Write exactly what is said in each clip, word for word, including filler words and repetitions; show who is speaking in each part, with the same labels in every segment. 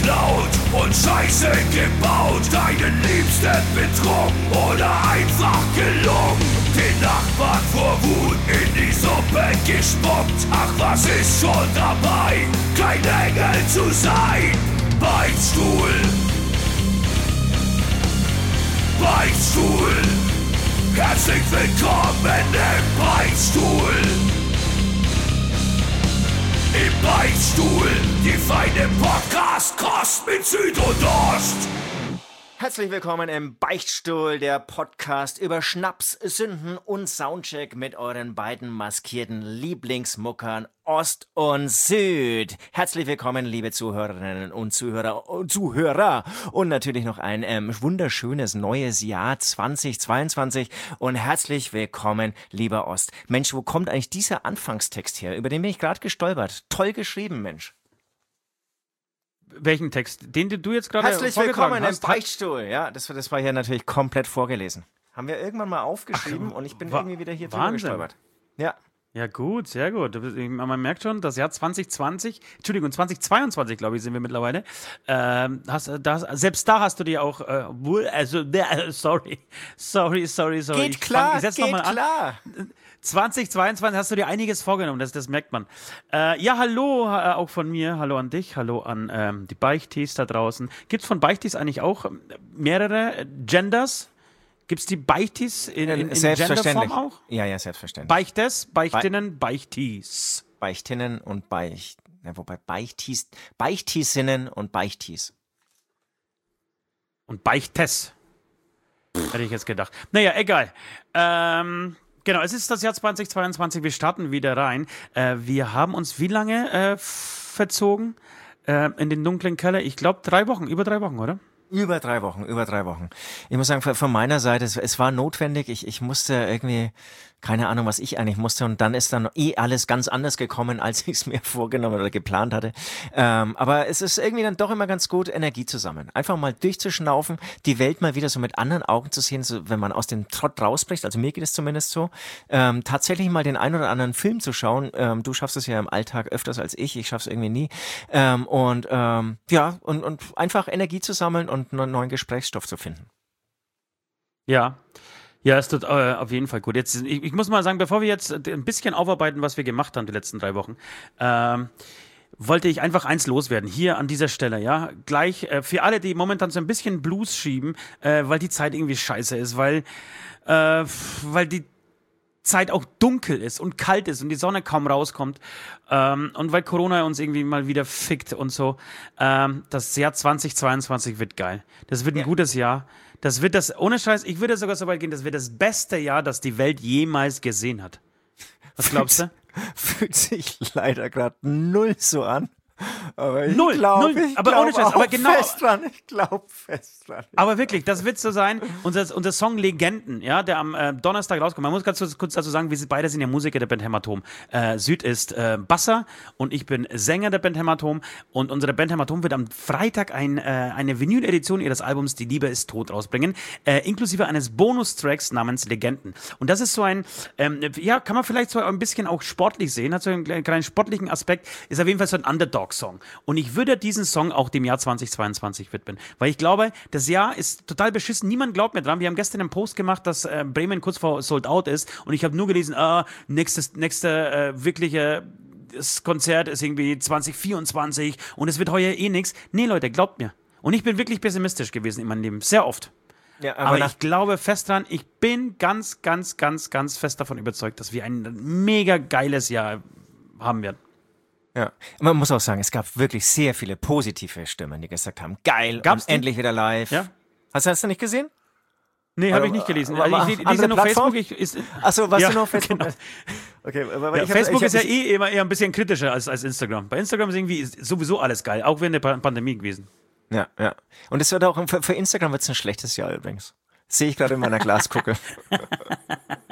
Speaker 1: geklaut und Scheiße gebaut, deinen Liebsten betrogen oder einfach gelungen, den Nachbarn vor Wut in die Suppe gespuckt. Ach, was ist schon dabei, kein Engel zu sein? Beichtstuhl, Beichtstuhl, herzlich willkommen im Beichtstuhl. Im Beichtstuhl, die feine Podcast-Kost mit Süd und Ost.
Speaker 2: Herzlich willkommen im Beichtstuhl, der Podcast über Schnaps, Sünden und Soundcheck mit euren beiden maskierten Lieblingsmuckern Ost und Süd. Herzlich willkommen, liebe Zuhörerinnen und Zuhörer und Zuhörer. Und natürlich noch ein ähm, wunderschönes neues Jahr zweitausendzweiundzwanzig. Und herzlich willkommen, lieber Ost. Mensch, wo kommt eigentlich dieser Anfangstext her? Über den bin ich gerade gestolpert. Toll geschrieben, Mensch.
Speaker 3: Welchen Text? Den, den du jetzt gerade
Speaker 2: Herzlich
Speaker 3: vorgetragen
Speaker 2: willkommen
Speaker 3: hast?
Speaker 2: im Beichtstuhl. Ja, das, das war hier natürlich komplett vorgelesen. Haben wir irgendwann mal aufgeschrieben
Speaker 3: Ach,
Speaker 2: und ich bin
Speaker 3: wa-
Speaker 2: irgendwie wieder hier drüber
Speaker 3: Wahnsinn.
Speaker 2: gestolpert. Ja.
Speaker 3: Ja gut, sehr gut. Man merkt schon, das Jahr zwanzig zwanzig, Entschuldigung, zwanzig zweiundzwanzig, glaube ich, sind wir mittlerweile. Ähm, hast, das, selbst da hast du dir auch, äh, wohl, also, äh, sorry, sorry, sorry, sorry.
Speaker 2: Geht
Speaker 3: Ich
Speaker 2: klar,
Speaker 3: fang, ich setz noch
Speaker 2: geht
Speaker 3: mal an.
Speaker 2: klar.
Speaker 3: zwanzig zweiundzwanzig hast du dir einiges vorgenommen, das, das merkt man. Äh, ja, hallo äh, auch von mir, hallo an dich, hallo an ähm, die Beichtis da draußen. Gibt es von Beichtis eigentlich auch mehrere Genders? Gibt es die Beichtis in, in, in
Speaker 2: Selbstverständlich.
Speaker 3: Genderform auch?
Speaker 2: Ja, ja, selbstverständlich.
Speaker 3: Beichtes, Beichtinnen, Beichtis.
Speaker 2: Beichtinnen und Beicht... Ja, wobei Beichtis... Beichtisinnen und Beichtis.
Speaker 3: Und Beichtes. Hätte ich jetzt gedacht. Naja, egal. Ähm... Genau, es ist das Jahr zwanzig zweiundzwanzig, wir starten wieder rein. Äh, wir haben uns wie lange äh, verzogen äh, in den dunklen Keller? Ich glaube drei Wochen, über drei Wochen, oder?
Speaker 2: Über drei Wochen, über drei Wochen. Ich muss sagen, von von meiner Seite, es, es war notwendig. Ich, ich musste irgendwie, keine Ahnung, was ich eigentlich musste. Und dann ist dann eh alles ganz anders gekommen, als ich es mir vorgenommen oder geplant hatte. Ähm, aber es ist irgendwie dann doch immer ganz gut, Energie zu sammeln. Einfach mal durchzuschnaufen, die Welt mal wieder so mit anderen Augen zu sehen, so, wenn man aus dem Trott rausbricht. Also mir geht es zumindest so. Ähm, tatsächlich mal den einen oder anderen Film zu schauen. Ähm, du schaffst es ja im Alltag öfters als ich. Ich schaff's irgendwie nie. Ähm, und ähm, ja, und, und einfach Energie zu sammeln und einen neuen Gesprächsstoff zu finden.
Speaker 3: Ja. Ja, es tut äh, auf jeden Fall gut. Jetzt, ich, ich muss mal sagen, bevor wir jetzt ein bisschen aufarbeiten, was wir gemacht haben die letzten drei Wochen, ähm, wollte ich einfach eins loswerden, hier an dieser Stelle, ja, gleich äh, für alle, die momentan so ein bisschen Blues schieben, äh, weil die Zeit irgendwie scheiße ist, weil, äh, weil die Zeit auch dunkel ist und kalt ist und die Sonne kaum rauskommt ähm, und weil Corona uns irgendwie mal wieder fickt und so. Ähm, das Jahr zwanzig zweiundzwanzig wird geil. Das wird ein
Speaker 2: Ja.
Speaker 3: gutes Jahr. Das wird das, ohne Scheiß, ich würde sogar so weit gehen, das wird das beste Jahr, das die Welt jemals gesehen hat. Was glaubst du?
Speaker 2: Fühlt sich leider gerade null so an. Aber ich
Speaker 3: Null,
Speaker 2: glaube,
Speaker 3: null,
Speaker 2: ich
Speaker 3: aber
Speaker 2: glaub
Speaker 3: ohne Scheiß,
Speaker 2: auch
Speaker 3: aber genau-
Speaker 2: fest dran. Ich glaube fest dran.
Speaker 3: Aber wirklich, das wird so sein. Unser, unser Song Legenden, ja, der am äh, Donnerstag rauskommt. Man muss ganz kurz, kurz dazu sagen, wir sind, beide sind ja Musiker der Band Hämatom. Äh, Süd ist äh, Basser und ich bin Sänger der Band Hämatom. Und unsere Band Hämatom wird am Freitag ein, äh, eine Vinyl-Edition ihres Albums Die Liebe ist tot rausbringen, äh, inklusive eines Bonustracks namens Legenden. Und das ist so ein, ähm, ja, kann man vielleicht so ein bisschen auch sportlich sehen, hat so einen kleinen sportlichen Aspekt, ist auf jeden Fall so ein Underdog-Song. Und ich würde diesen Song auch dem Jahr zwanzig zweiundzwanzig widmen. Weil ich glaube, das Jahr ist total beschissen. Niemand glaubt mir dran. Wir haben gestern einen Post gemacht, dass äh, Bremen kurz vor Sold Out ist. Und ich habe nur gelesen, ah, nächstes, nächste äh, wirkliche das Konzert ist irgendwie zwanzig vierundzwanzig und es wird heuer eh nix. Nee, Leute, glaubt mir. Und ich bin wirklich pessimistisch gewesen in meinem Leben. Sehr oft.
Speaker 2: Ja, aber
Speaker 3: Aber
Speaker 2: nach,
Speaker 3: ich glaube fest dran, ich bin ganz, ganz, ganz, ganz fest davon überzeugt, dass wir ein mega geiles Jahr haben werden.
Speaker 2: ja. Man muss auch sagen, es gab wirklich sehr viele positive Stimmen, die gesagt haben, geil,
Speaker 3: Gab's
Speaker 2: und
Speaker 3: die?
Speaker 2: endlich wieder live.
Speaker 3: Ja?
Speaker 2: Hast du das nicht gesehen?
Speaker 3: Nee, habe
Speaker 2: Aber-
Speaker 3: ich nicht gelesen.
Speaker 2: aber-
Speaker 3: Also ich lese
Speaker 2: andere
Speaker 3: nur
Speaker 2: Plattform?
Speaker 3: Facebook. Ich, ist,
Speaker 2: Achso, warst
Speaker 3: ja,
Speaker 2: du noch auf Facebook?
Speaker 3: Genau.
Speaker 2: Okay, aber
Speaker 3: Ja,
Speaker 2: ich hab-
Speaker 3: Facebook
Speaker 2: ich
Speaker 3: ist ja
Speaker 2: hab-
Speaker 3: eh immer eher ein bisschen kritischer als, als Instagram. Bei Instagram ist irgendwie ist sowieso alles geil, auch während der Pa- Pandemie gewesen.
Speaker 2: Ja, ja. Und es wird auch, für, für Instagram wird es ein schlechtes Jahr übrigens. Sehe ich gerade in meiner Glaskugel.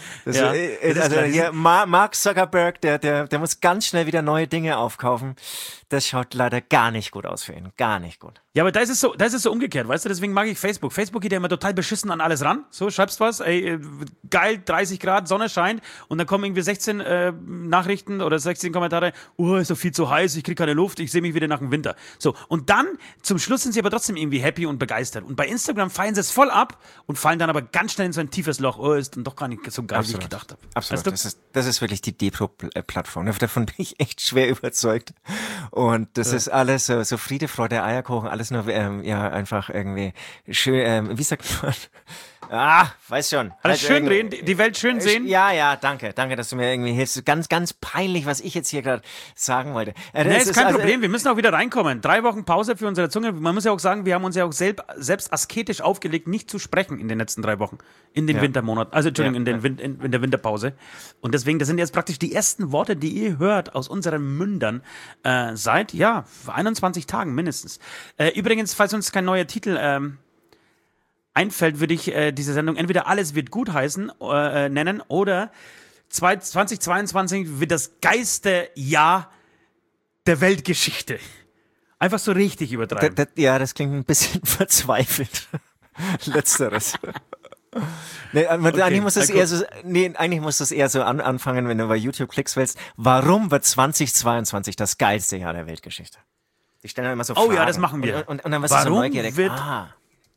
Speaker 2: Das
Speaker 3: Ja,
Speaker 2: ist,
Speaker 3: das ist
Speaker 2: also
Speaker 3: klar.
Speaker 2: hier, Ma- Mark Zuckerberg, der, der, der muss ganz schnell wieder neue Dinge aufkaufen. Das schaut leider gar nicht gut aus für ihn. Gar nicht gut.
Speaker 3: Ja, aber da ist es so, da ist es so umgekehrt, weißt du, deswegen mag ich Facebook. Facebook geht ja immer total beschissen an alles ran. So, schreibst was, ey, äh, geil, dreißig Grad, Sonne scheint und dann kommen irgendwie sechzehn äh, Nachrichten oder sechzehn Kommentare, oh, ist doch viel zu heiß, ich krieg keine Luft, ich sehe mich wieder nach dem Winter. So, und dann, zum Schluss sind sie aber trotzdem irgendwie happy und begeistert. Und bei Instagram feiern sie es voll ab und fallen dann aber ganz schnell in so ein tiefes Loch. Oh, ist dann doch gar nicht so geil,
Speaker 2: Absolut.
Speaker 3: wie ich gedacht habe.
Speaker 2: Absolut.
Speaker 3: Weißt du?
Speaker 2: Das ist, das ist wirklich die Depro-Plattform. Davon bin ich echt schwer überzeugt. Und das ja. ist alles so, so Friede, Freude, Eierkuchen, alles nur, ähm, ja, einfach irgendwie schön, ähm, wie sagt man? Ah, weiß schon.
Speaker 3: Alles
Speaker 2: halt
Speaker 3: schön reden, die Welt schön sehen.
Speaker 2: Ja, ja, danke. Danke, dass du mir irgendwie hilfst. Ganz, ganz peinlich, was ich jetzt hier gerade sagen wollte. Äh,
Speaker 3: Nee, ist, ist kein
Speaker 2: also,
Speaker 3: Problem, wir müssen auch wieder reinkommen. Drei Wochen Pause für unsere Zunge. Man muss ja auch sagen, wir haben uns ja auch selb, selbst asketisch aufgelegt, nicht zu sprechen in den letzten drei Wochen. In den
Speaker 2: Ja.
Speaker 3: Wintermonaten. Also, Entschuldigung,
Speaker 2: Ja,
Speaker 3: in, den
Speaker 2: ja.
Speaker 3: Win in, in der Winterpause. Und deswegen, das sind jetzt praktisch die ersten Worte, die ihr hört aus unseren Mündern äh, seit, ja, einundzwanzig Tagen mindestens. Äh, übrigens, falls uns kein neuer Titel ähm, einfällt, würde ich äh, diese Sendung entweder Alles wird gut heißen, äh, nennen oder zwanzig zweiundzwanzig wird das geilste Jahr der Weltgeschichte. Einfach so richtig übertreiben.
Speaker 2: Das, das, ja, das klingt ein bisschen verzweifelt. Letzteres. Nee, okay, eigentlich muss das eher so, nee, eigentlich muss das eher so an, anfangen, wenn du bei YouTube Klicks willst. Warum wird zwanzig zweiundzwanzig das geilste Jahr der Weltgeschichte? Die stellen dann immer so
Speaker 3: Oh
Speaker 2: Fragen.
Speaker 3: ja, das machen wir.
Speaker 2: Und, und, und dann wirst du so
Speaker 3: Warum
Speaker 2: neugierig.
Speaker 3: wird
Speaker 2: Ah.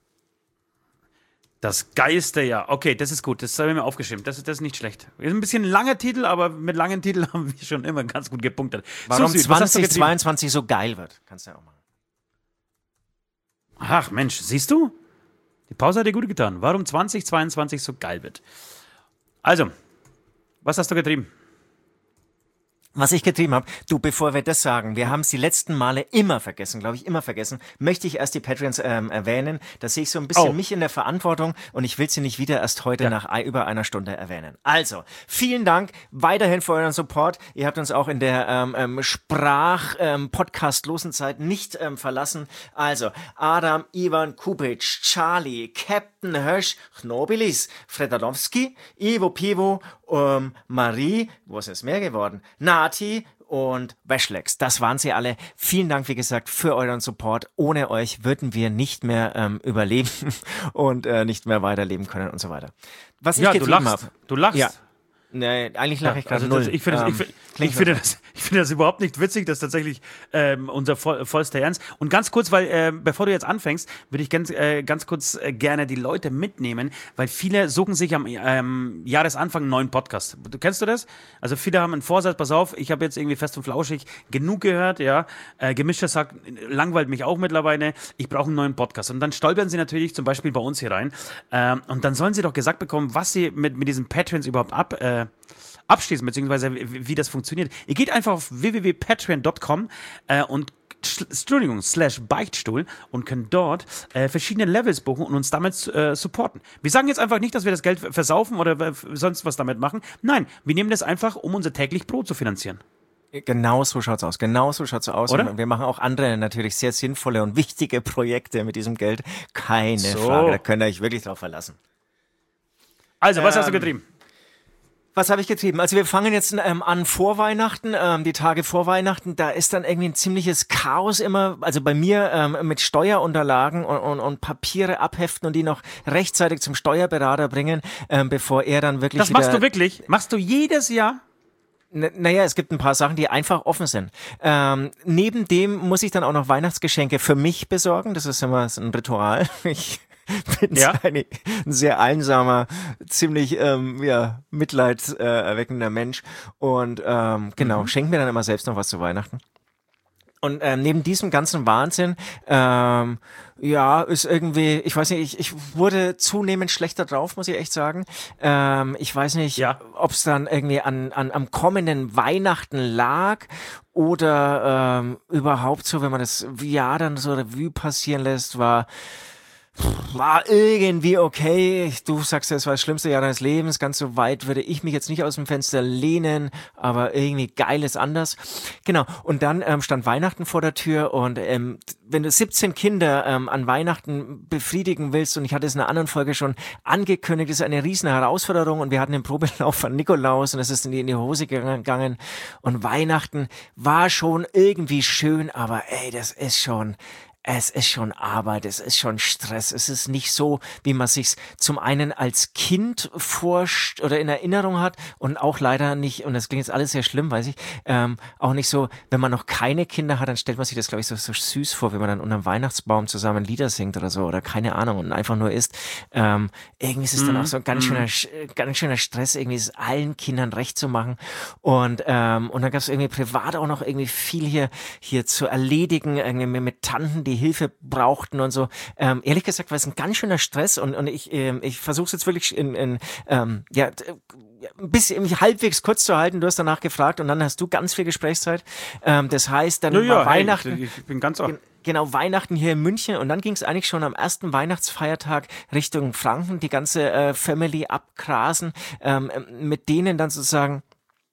Speaker 3: Das geilste Jahr. Okay, das ist gut. Das habe ich mir aufgeschrieben. Das, das ist nicht schlecht. Ist ein bisschen ein langer Titel, aber mit langen Titeln haben wir schon immer ganz gut gepunktet.
Speaker 2: Warum
Speaker 3: so, Süd, was hast du
Speaker 2: zwanzig
Speaker 3: getrieben?
Speaker 2: zweiundzwanzig so geil wird? Kannst du ja auch machen.
Speaker 3: Ach Mensch, siehst du? Die Pause hat dir gut getan. Warum zwanzig zweiundzwanzig so geil wird. Also, was hast du getrieben?
Speaker 2: Was ich getrieben habe, du, bevor wir das sagen, wir haben es die letzten Male immer vergessen, glaube ich, immer vergessen, möchte ich erst die Patreons ähm, erwähnen. Da sehe ich so ein bisschen
Speaker 3: Oh.
Speaker 2: mich in der Verantwortung und ich will sie nicht wieder erst heute
Speaker 3: Ja.
Speaker 2: nach ei- über einer Stunde erwähnen. Also, vielen Dank weiterhin für euren Support. Ihr habt uns auch in der ähm, ähm, Sprach-Podcast-losen Zeit nicht ähm, verlassen. Also, Adam, Ivan, Kubic, Charlie, Captain Hösch, Knobilis, Fredalowski, Ivo Pivo, ähm, Marie, wo ist es mehr geworden? Nati und Weschlex. Das waren sie alle. Vielen Dank, wie gesagt, für euren Support. Ohne euch würden wir nicht mehr ähm, überleben und äh, nicht mehr weiterleben können und so weiter. Was ich
Speaker 3: Ja, du
Speaker 2: getrieben
Speaker 3: lachst.
Speaker 2: habe.
Speaker 3: Du lachst.
Speaker 2: Ja. Nee, eigentlich lache ich gerade
Speaker 3: Also das,
Speaker 2: null.
Speaker 3: ich finde das, ich
Speaker 2: Ähm,
Speaker 3: find,
Speaker 2: klingt
Speaker 3: ich finde das, ich finde das überhaupt nicht witzig, das ist tatsächlich ähm, unser voll, vollster Ernst. Und ganz kurz, weil äh, bevor du jetzt anfängst, würde ich ganz, äh, ganz kurz äh, gerne die Leute mitnehmen, weil viele suchen sich am ähm, Jahresanfang einen neuen Podcast. Du kennst du das? Also viele haben einen Vorsatz, pass auf, ich habe jetzt irgendwie fest und flauschig genug gehört, ja. Äh, Gemischter sagt, langweilt mich auch mittlerweile, ich brauche einen neuen Podcast. Und dann stolpern sie natürlich zum Beispiel bei uns hier rein. Ähm, und dann sollen sie doch gesagt bekommen, was sie mit, mit diesen Patrons überhaupt ab äh, abschließen, beziehungsweise wie, wie das funktioniert. Ihr geht einfach auf w w w punkt patreon punkt com äh, und Entschuldigung, slash Beichtstuhl und könnt dort äh, verschiedene Levels buchen und uns damit äh, supporten. Wir sagen jetzt einfach nicht, dass wir das Geld versaufen oder äh, sonst was damit machen. Nein, wir nehmen das einfach, um unser täglich Brot zu finanzieren.
Speaker 2: Genau so schaut's aus. Genau so schaut's aus.
Speaker 3: Oder?
Speaker 2: Und wir machen auch andere natürlich sehr sinnvolle und wichtige Projekte mit diesem Geld. Keine
Speaker 3: So.
Speaker 2: Frage. Da könnt ihr euch wirklich drauf verlassen.
Speaker 3: Also, was
Speaker 2: Ähm,
Speaker 3: hast du getrieben?
Speaker 2: Was habe ich getrieben? Also wir fangen jetzt ähm, an vor Weihnachten, ähm, die Tage vor Weihnachten, da ist dann irgendwie ein ziemliches Chaos immer, also bei mir ähm, mit Steuerunterlagen und, und, und Papiere abheften und die noch rechtzeitig zum Steuerberater bringen, ähm, bevor er dann wirklich
Speaker 3: Das
Speaker 2: wieder...
Speaker 3: machst du wirklich? Machst du jedes Jahr?
Speaker 2: N- Naja, es gibt ein paar Sachen, die einfach offen sind. Ähm, neben dem muss ich dann auch noch Weihnachtsgeschenke für mich besorgen. Das ist immer so ein Ritual. Ich bin
Speaker 3: Ja.
Speaker 2: eine, ein sehr einsamer, ziemlich ähm, ja, mitleidserweckender Mensch. Und ähm, genau,
Speaker 3: Mhm.
Speaker 2: schenke mir dann immer selbst noch was zu Weihnachten. Und ähm, neben diesem ganzen Wahnsinn, ähm, ja, ist irgendwie, ich weiß nicht, ich, ich wurde zunehmend schlechter drauf, muss ich echt sagen. Ähm, ich weiß nicht,
Speaker 3: Ja.
Speaker 2: ob es dann irgendwie an, an am kommenden Weihnachten lag oder ähm, überhaupt so, wenn man das Jahr dann so Revue passieren lässt, war war irgendwie okay. Du sagst, es war das schlimmste Jahr deines Lebens. Ganz so weit würde ich mich jetzt nicht aus dem Fenster lehnen, aber irgendwie geil ist anders. Genau. Und dann ähm, stand Weihnachten vor der Tür und ähm, wenn du siebzehn Kinder ähm, an Weihnachten befriedigen willst, und ich hatte es in einer anderen Folge schon angekündigt, ist eine riesen Herausforderung, und wir hatten den Probelauf von Nikolaus und es ist in die, in die Hose gegangen, und Weihnachten war schon irgendwie schön, aber ey, das ist schon... Es ist schon Arbeit, es ist schon Stress, es ist nicht so, wie man sich's zum einen als Kind forscht oder in Erinnerung hat, und auch leider nicht, und das klingt jetzt alles sehr schlimm, weiß ich, ähm, auch nicht so, wenn man noch keine Kinder hat, dann stellt man sich das, glaube ich, so, so süß vor, wenn man dann unterm Weihnachtsbaum zusammen Lieder singt oder so, oder keine Ahnung, und einfach nur isst. Ähm, irgendwie ist es dann auch so ein ganz schöner, ganz schöner Stress, irgendwie es allen Kindern recht zu machen, und ähm, und dann gab es irgendwie privat auch noch irgendwie viel hier hier zu erledigen, irgendwie mit Tanten, die Hilfe brauchten und so. Ähm, ehrlich gesagt war es ein ganz schöner Stress, und, und ich, ähm, ich versuche es jetzt wirklich in, in ähm, ja, ein bisschen mich halbwegs kurz zu halten. Du hast danach gefragt und dann hast du ganz viel Gesprächszeit. Ähm, das heißt, dann
Speaker 3: ja,
Speaker 2: war
Speaker 3: ja,
Speaker 2: Weihnachten.
Speaker 3: Hey, ich bin ganz auch.
Speaker 2: Genau, Weihnachten hier in München, und dann ging es eigentlich schon am ersten Weihnachtsfeiertag Richtung Franken, die ganze äh, Family abgrasen, ähm, mit denen dann sozusagen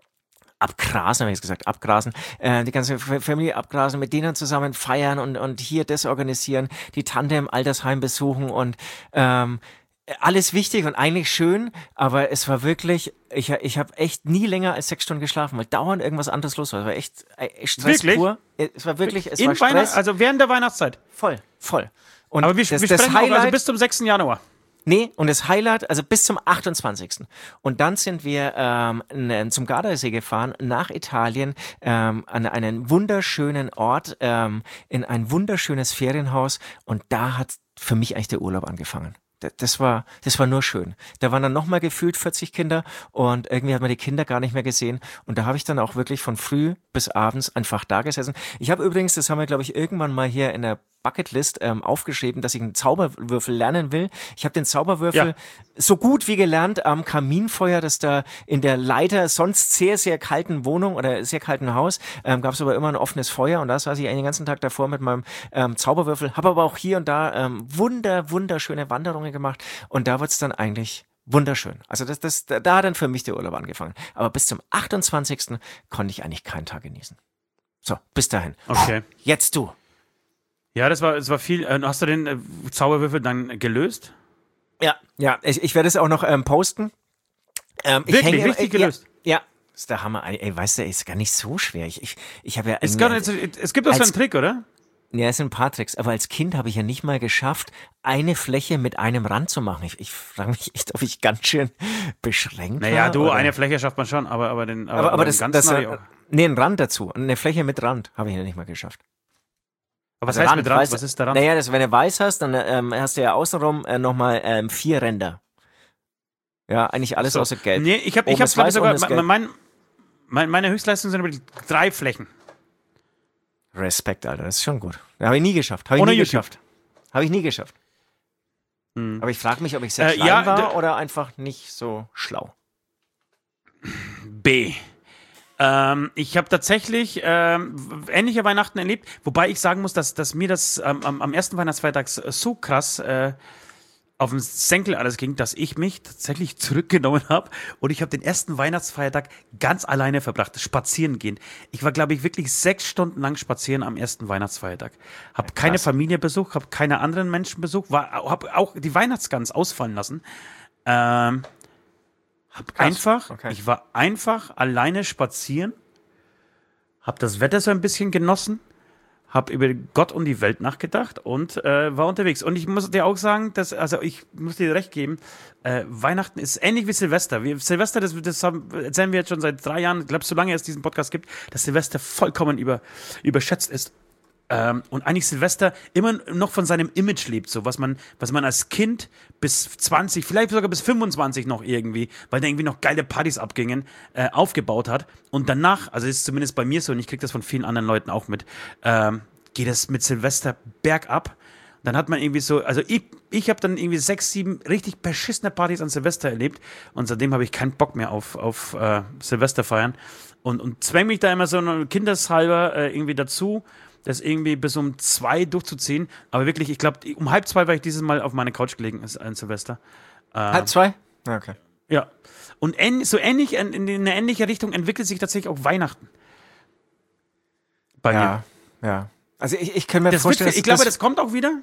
Speaker 2: abgrasen, habe ich jetzt gesagt, abgrasen, äh, die ganze Family abgrasen, mit denen zusammen feiern und und hier das organisieren, die Tante im Altersheim besuchen, und ähm, alles wichtig und eigentlich schön, aber es war wirklich, ich, ich habe echt nie länger als sechs Stunden geschlafen, weil dauernd irgendwas anderes los war. Es war echt äh, Stress
Speaker 3: wirklich?
Speaker 2: pur. Es war wirklich, es
Speaker 3: In
Speaker 2: war Stress.
Speaker 3: Weihnacht, also während der Weihnachtszeit?
Speaker 2: Voll, voll. Und
Speaker 3: aber wir,
Speaker 2: das,
Speaker 3: wir
Speaker 2: das
Speaker 3: sprechen
Speaker 2: Highlight,
Speaker 3: auch, also bis zum sechsten Januar.
Speaker 2: Nee, und das Highlight, also bis zum achtundzwanzigsten Und dann sind wir ähm, n- zum Gardasee gefahren, nach Italien, ähm, an einen wunderschönen Ort, ähm, in ein wunderschönes Ferienhaus, und da hat für mich eigentlich der Urlaub angefangen. D- Das war, das war nur schön. Da waren dann nochmal gefühlt vierzig Kinder, und irgendwie hat man die Kinder gar nicht mehr gesehen, und da habe ich dann auch wirklich von früh bis abends einfach da gesessen. Ich habe übrigens, das haben wir glaube ich irgendwann mal hier in der Bucketlist ähm, aufgeschrieben, dass ich einen Zauberwürfel lernen will. Ich habe den Zauberwürfel
Speaker 3: Ja.
Speaker 2: so gut wie gelernt am Kaminfeuer, das da in der leider sonst sehr, sehr kalten Wohnung oder sehr kalten Haus, ähm, gab es aber immer ein offenes Feuer, und da saß ich den ganzen Tag davor mit meinem ähm, Zauberwürfel, habe aber auch hier und da ähm, wunder, wunderschöne Wanderungen gemacht, und da wird's dann eigentlich wunderschön. Also das, das, da hat dann für mich der Urlaub angefangen. Aber bis zum achtundzwanzigsten konnte ich eigentlich keinen Tag genießen. So, bis dahin.
Speaker 3: Okay.
Speaker 2: Jetzt du.
Speaker 3: Ja, das war, das war viel. Äh, hast du den äh, Zauberwürfel dann gelöst?
Speaker 2: Ja, ja, ich, ich werde es auch noch ähm, posten. Ähm, ich
Speaker 3: Wirklich,
Speaker 2: hänge,
Speaker 3: richtig
Speaker 2: äh,
Speaker 3: gelöst?
Speaker 2: Ja, ja, ist der Hammer. Ey, weißt du, ist gar nicht so schwer. Ich, ich, ich habe ja...
Speaker 3: Es,
Speaker 2: ähm,
Speaker 3: gar nicht, es gibt doch so
Speaker 2: als-
Speaker 3: einen Trick, oder?
Speaker 2: Ja, es sind ein paar Tricks, aber als Kind habe ich ja nicht mal geschafft, eine Fläche mit einem Rand zu machen. Ich, ich frage mich echt, ob ich ganz schön beschränkt
Speaker 3: Naja,
Speaker 2: war.
Speaker 3: du,
Speaker 2: oder?
Speaker 3: eine Fläche schafft man schon, aber, aber den aber,
Speaker 2: Aber, aber
Speaker 3: den
Speaker 2: das,
Speaker 3: ganzen
Speaker 2: das
Speaker 3: habe ich
Speaker 2: äh,
Speaker 3: auch.
Speaker 2: nee, ein Rand dazu. Eine Fläche mit Rand habe ich ja nicht mal geschafft.
Speaker 3: Aber was
Speaker 2: Also
Speaker 3: heißt mit Rand?
Speaker 2: weißt du-
Speaker 3: Was ist der Rand?
Speaker 2: Naja, das, wenn du weiß hast, dann ähm, hast du ja außenrum äh, nochmal ähm, vier Ränder. Ja, eigentlich alles
Speaker 3: So.
Speaker 2: außer Gelb.
Speaker 3: Nee, ich habe
Speaker 2: Oben
Speaker 3: ich hab,
Speaker 2: ist
Speaker 3: glaube
Speaker 2: weiß,
Speaker 3: sogar,
Speaker 2: unten ist
Speaker 3: mein,
Speaker 2: gelb.
Speaker 3: mein, mein, meine Höchstleistung sind wirklich drei Flächen.
Speaker 2: Respekt, Alter, das ist schon gut. Habe ich nie geschafft. Habe ich
Speaker 3: Ohne
Speaker 2: nie
Speaker 3: YouTube.
Speaker 2: geschafft. Habe ich nie geschafft.
Speaker 3: Hm.
Speaker 2: Aber ich frage mich, ob ich sehr
Speaker 3: Äh,
Speaker 2: klein
Speaker 3: ja,
Speaker 2: war
Speaker 3: d-
Speaker 2: oder einfach nicht so schlau.
Speaker 3: B. Ähm, ich habe tatsächlich ähm, ähnliche Weihnachten erlebt, wobei ich sagen muss, dass, dass mir das ähm, am, am ersten Weihnachtsfeiertag so krass äh, auf den Senkel alles ging, dass ich mich tatsächlich zurückgenommen habe und ich habe den ersten Weihnachtsfeiertag ganz alleine verbracht, spazieren gehen. Ich war, glaube ich, wirklich sechs Stunden lang spazieren am ersten Weihnachtsfeiertag. Habe keine Familie besucht, habe keine anderen Menschen besucht, habe auch die Weihnachtsgans ausfallen lassen. Ähm, hab
Speaker 2: Krass.
Speaker 3: einfach,
Speaker 2: Okay.
Speaker 3: ich war einfach alleine spazieren, habe das Wetter so ein bisschen genossen, habe über Gott und die Welt nachgedacht und äh, war unterwegs. Und ich muss dir auch sagen, dass, also ich muss dir recht geben, äh, Weihnachten ist ähnlich wie Silvester. Wir, Silvester, das, das haben, erzählen wir jetzt schon seit drei Jahren, ich glaube, solange es diesen Podcast gibt, dass Silvester vollkommen über, überschätzt ist. Ähm, und eigentlich Silvester immer noch von seinem Image lebt, so was man, was man als Kind bis zwanzig, vielleicht sogar bis fünfundzwanzig noch irgendwie, weil da irgendwie noch geile Partys abgingen, äh, aufgebaut hat. Und danach, also ist zumindest bei mir so, und ich kriege das von vielen anderen Leuten auch mit, ähm, geht es mit Silvester bergab. Dann hat man irgendwie so, also ich, ich habe dann irgendwie sechs, sieben richtig beschissene Partys an Silvester erlebt und seitdem habe ich keinen Bock mehr auf, auf äh, Silvester feiern und, und zwäng mich da immer so kindeshalber äh, irgendwie dazu, das irgendwie bis um zwei durchzuziehen. Aber wirklich, ich glaube, um halb zwei war ich dieses Mal auf meine Couch gelegen, ist ein Silvester. Äh,
Speaker 2: Halb zwei? Okay.
Speaker 3: Ja. Und ähn, so ähnlich, in, in eine ähnliche Richtung entwickelt sich tatsächlich auch Weihnachten. Bei
Speaker 2: Ja,
Speaker 3: mir.
Speaker 2: ja. Also ich, ich kann mir
Speaker 3: Das
Speaker 2: vorstellen,
Speaker 3: wird, ich
Speaker 2: dass,
Speaker 3: glaube, das kommt auch wieder.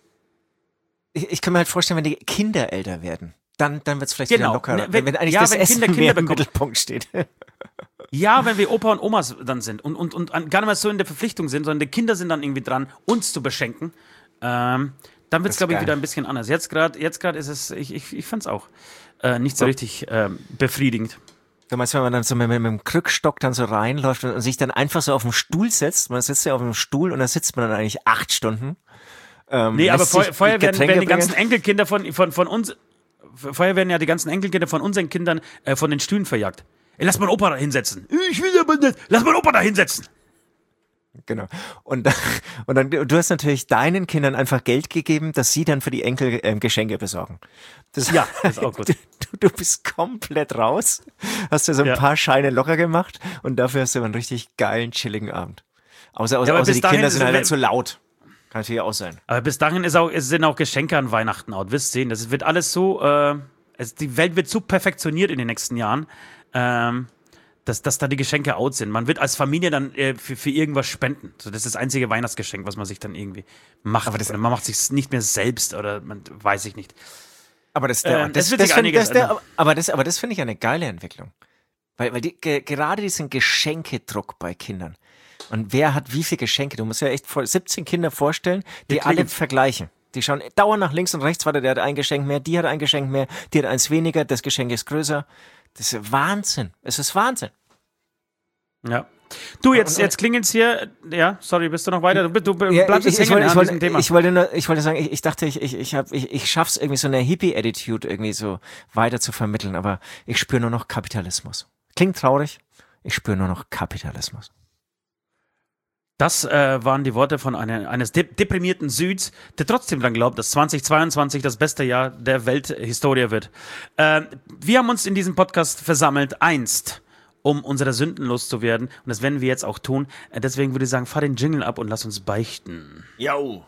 Speaker 2: ich, ich kann mir halt vorstellen, wenn die Kinder älter werden, dann, dann wird es vielleicht
Speaker 3: Genau.
Speaker 2: wieder lockerer.
Speaker 3: Ne, wenn-
Speaker 2: wenn eigentlich
Speaker 3: ja,
Speaker 2: das
Speaker 3: wenn
Speaker 2: Essen
Speaker 3: Kinder Kinder
Speaker 2: mehr im
Speaker 3: bekommen.
Speaker 2: Mittelpunkt steht.
Speaker 3: Ja, wenn wir Opa und Omas dann sind und, und, und an- gar nicht mehr so in der Verpflichtung sind, sondern die Kinder sind dann irgendwie dran, uns zu beschenken, ähm, dann wird es,
Speaker 2: ist
Speaker 3: glaube ich,
Speaker 2: geil.
Speaker 3: wieder ein bisschen anders. Jetzt gerade jetzt grad ist es, ich, ich, ich fand es auch äh, nicht so richtig ähm, befriedigend.
Speaker 2: Du meinst, wenn man dann so mit, mit dem Krückstock dann so reinläuft und sich dann einfach so auf den Stuhl setzt, man sitzt ja auf dem Stuhl und da sitzt man dann eigentlich acht Stunden. Ähm,
Speaker 3: Nee, aber
Speaker 2: lässt
Speaker 3: vorher,
Speaker 2: sich
Speaker 3: vorher werden,
Speaker 2: Getränke
Speaker 3: werden die
Speaker 2: bringen.
Speaker 3: ganzen Enkelkinder von, von, von uns, vorher werden ja die ganzen Enkelkinder von unseren Kindern äh, von den Stühlen verjagt. Ey, lass mal Opa da hinsetzen. Ich will aber nicht. Lass mal Opa da hinsetzen.
Speaker 2: Genau. Und, dann- und dann, du hast natürlich deinen Kindern einfach Geld gegeben, dass sie dann für die Enkel ähm, Geschenke besorgen. Das,
Speaker 3: Ja, das ist auch gut.
Speaker 2: Du, du bist komplett raus, hast dir so ein
Speaker 3: Ja.
Speaker 2: paar Scheine locker gemacht und dafür hast du einen richtig geilen, chilligen Abend. Außer, außer,
Speaker 3: Ja, aber
Speaker 2: außer
Speaker 3: bis
Speaker 2: die
Speaker 3: dahin
Speaker 2: Kinder
Speaker 3: ist
Speaker 2: sind
Speaker 3: es-
Speaker 2: halt
Speaker 3: wenn-
Speaker 2: dann zu laut. Kann natürlich auch sein.
Speaker 3: Aber bis dahin ist auch, es sind auch Geschenke an Weihnachten out. Wirst sehen, das wird alles so, äh, es, die Welt wird so perfektioniert in den nächsten Jahren, ähm, dass, dass da die Geschenke out sind. Man wird als Familie dann äh, für, für irgendwas spenden. So, das ist das einzige Weihnachtsgeschenk, was man sich dann irgendwie macht.
Speaker 2: Aber das-
Speaker 3: Oder man macht sich nicht mehr selbst oder man weiß ich nicht.
Speaker 2: Aber das,
Speaker 3: Ähm,
Speaker 2: das,
Speaker 3: es wird
Speaker 2: das,
Speaker 3: sich
Speaker 2: find-
Speaker 3: einiges
Speaker 2: das, der,
Speaker 3: ändern.
Speaker 2: aber das, aber das finde ich eine geile Entwicklung. Weil, weil die, ge, gerade diesen Geschenkedruck bei Kindern. Und wer hat wie viele Geschenke? Du musst ja echt vor, siebzehn Kinder vorstellen, die
Speaker 3: Die
Speaker 2: alle
Speaker 3: klingen-
Speaker 2: vergleichen. Die schauen dauernd nach links und rechts, warte, der hat ein Geschenk mehr, die hat ein Geschenk mehr, die hat eins weniger, das Geschenk ist größer. Das ist Wahnsinn. Es ist Wahnsinn.
Speaker 3: Ja. Du, jetzt,
Speaker 2: und-
Speaker 3: jetzt klingelt's hier. Ja, sorry, bist du noch weiter? Du, du
Speaker 2: Ja,
Speaker 3: bleibst
Speaker 2: ich,
Speaker 3: jetzt
Speaker 2: ich,
Speaker 3: hängen
Speaker 2: wollte, ich,
Speaker 3: an
Speaker 2: wollte,
Speaker 3: diesem Thema.
Speaker 2: ich wollte nur, ich wollte sagen, ich, ich dachte, ich, ich, ich, hab, ich, ich schaff's irgendwie so eine Hippie-Attitude irgendwie so weiter zu vermitteln, aber ich spüre nur noch Kapitalismus. Klingt traurig, ich spüre nur noch Kapitalismus.
Speaker 3: Das äh, waren die Worte von eine, eines de deprimierten Süds, der trotzdem dran glaubt, dass zweitausendzweiundzwanzig das beste Jahr der Welthistorie wird. Äh, wir haben uns in diesem Podcast versammelt, einst, um unsere Sünden loszuwerden. Und das werden wir jetzt auch tun. Äh, deswegen würde ich sagen, fahr den Jingle ab und lass uns beichten.
Speaker 2: Yo.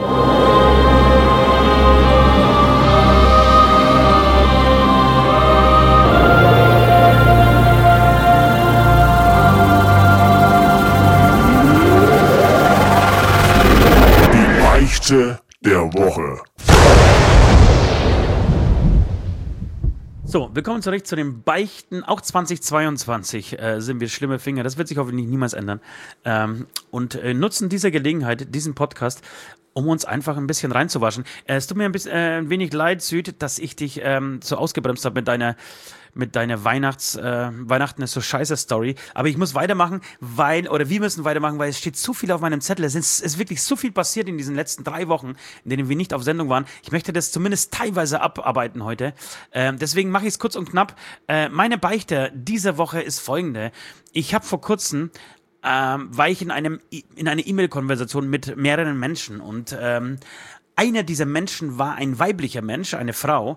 Speaker 1: Die Beichte der Woche.
Speaker 3: So, willkommen zurück zu den Beichten. Auch zweitausendzweiundzwanzig äh, sind wir schlimme Finger. Das wird sich hoffentlich niemals ändern. Ähm, und äh, nutzen diese Gelegenheit, diesen Podcast, um uns einfach ein bisschen reinzuwaschen. Äh, es tut mir ein, bisschen, äh, ein wenig leid, Süd, dass ich dich ähm, so ausgebremst habe mit deiner, mit deiner Weihnachts, äh, Weihnachten ist so scheiße Story. Aber ich muss weitermachen, weil, oder wir müssen weitermachen, weil es steht zu viel auf meinem Zettel. Es ist, ist wirklich so viel passiert in diesen letzten drei Wochen, in denen wir nicht auf Sendung waren. Ich möchte das zumindest teilweise abarbeiten heute. Ähm, deswegen mache ich es kurz und knapp. Äh, meine Beichte diese Woche ist folgende. Ich habe vor kurzem ähm, war ich in einem in einer E-Mail-Konversation mit mehreren Menschen und ähm, einer dieser Menschen war ein weiblicher Mensch, eine Frau.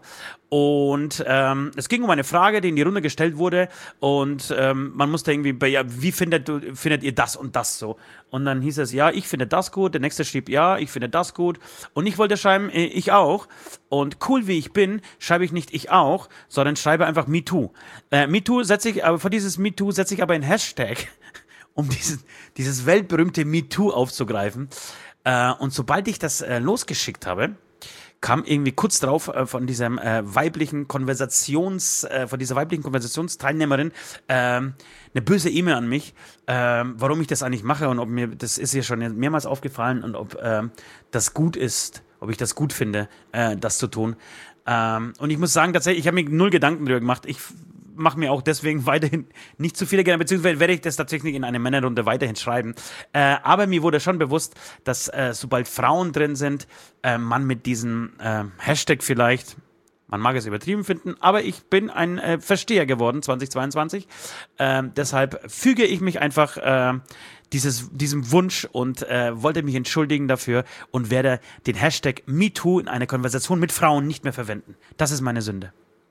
Speaker 3: Und ähm, es ging um eine Frage, die in die Runde gestellt wurde. Und ähm, man musste irgendwie, bei, ja, wie findet, du, findet ihr das und das so? Und dann hieß es, ja, ich finde das gut. Der nächste schrieb, ja, ich finde das gut. Und ich wollte schreiben, äh, ich auch. Und cool wie ich bin, schreibe ich nicht ich auch, sondern schreibe einfach MeToo. Äh, MeToo setze ich, aber vor dieses MeToo setze ich aber ein Hashtag, um dieses, dieses weltberühmte MeToo aufzugreifen. Äh, und sobald ich das äh, losgeschickt habe, kam irgendwie kurz drauf äh, von diesem äh, weiblichen Konversations, äh, von dieser weiblichen Konversationsteilnehmerin ähm, eine böse E-Mail an mich, ähm, warum ich das eigentlich mache und ob mir, das ist ihr schon mehrmals aufgefallen und ob ähm, das gut ist, ob ich das gut finde, äh, das zu tun. Ähm, und ich muss sagen, tatsächlich, ich habe mir null Gedanken darüber gemacht. Ich mache mir auch deswegen weiterhin nicht zu viele Gedanken, beziehungsweise werde ich das tatsächlich in einer Männerrunde weiterhin schreiben. Äh, aber mir wurde schon bewusst, dass äh, sobald Frauen drin sind, äh, man mit diesem äh, Hashtag vielleicht, man mag es übertrieben finden, aber ich bin ein äh, Versteher geworden zweitausendzweiundzwanzig. Äh, deshalb füge ich mich einfach äh, dieses, diesem Wunsch und äh, wollte mich entschuldigen dafür und werde den Hashtag MeToo in einer Konversation mit Frauen nicht mehr verwenden. Das ist meine Sünde.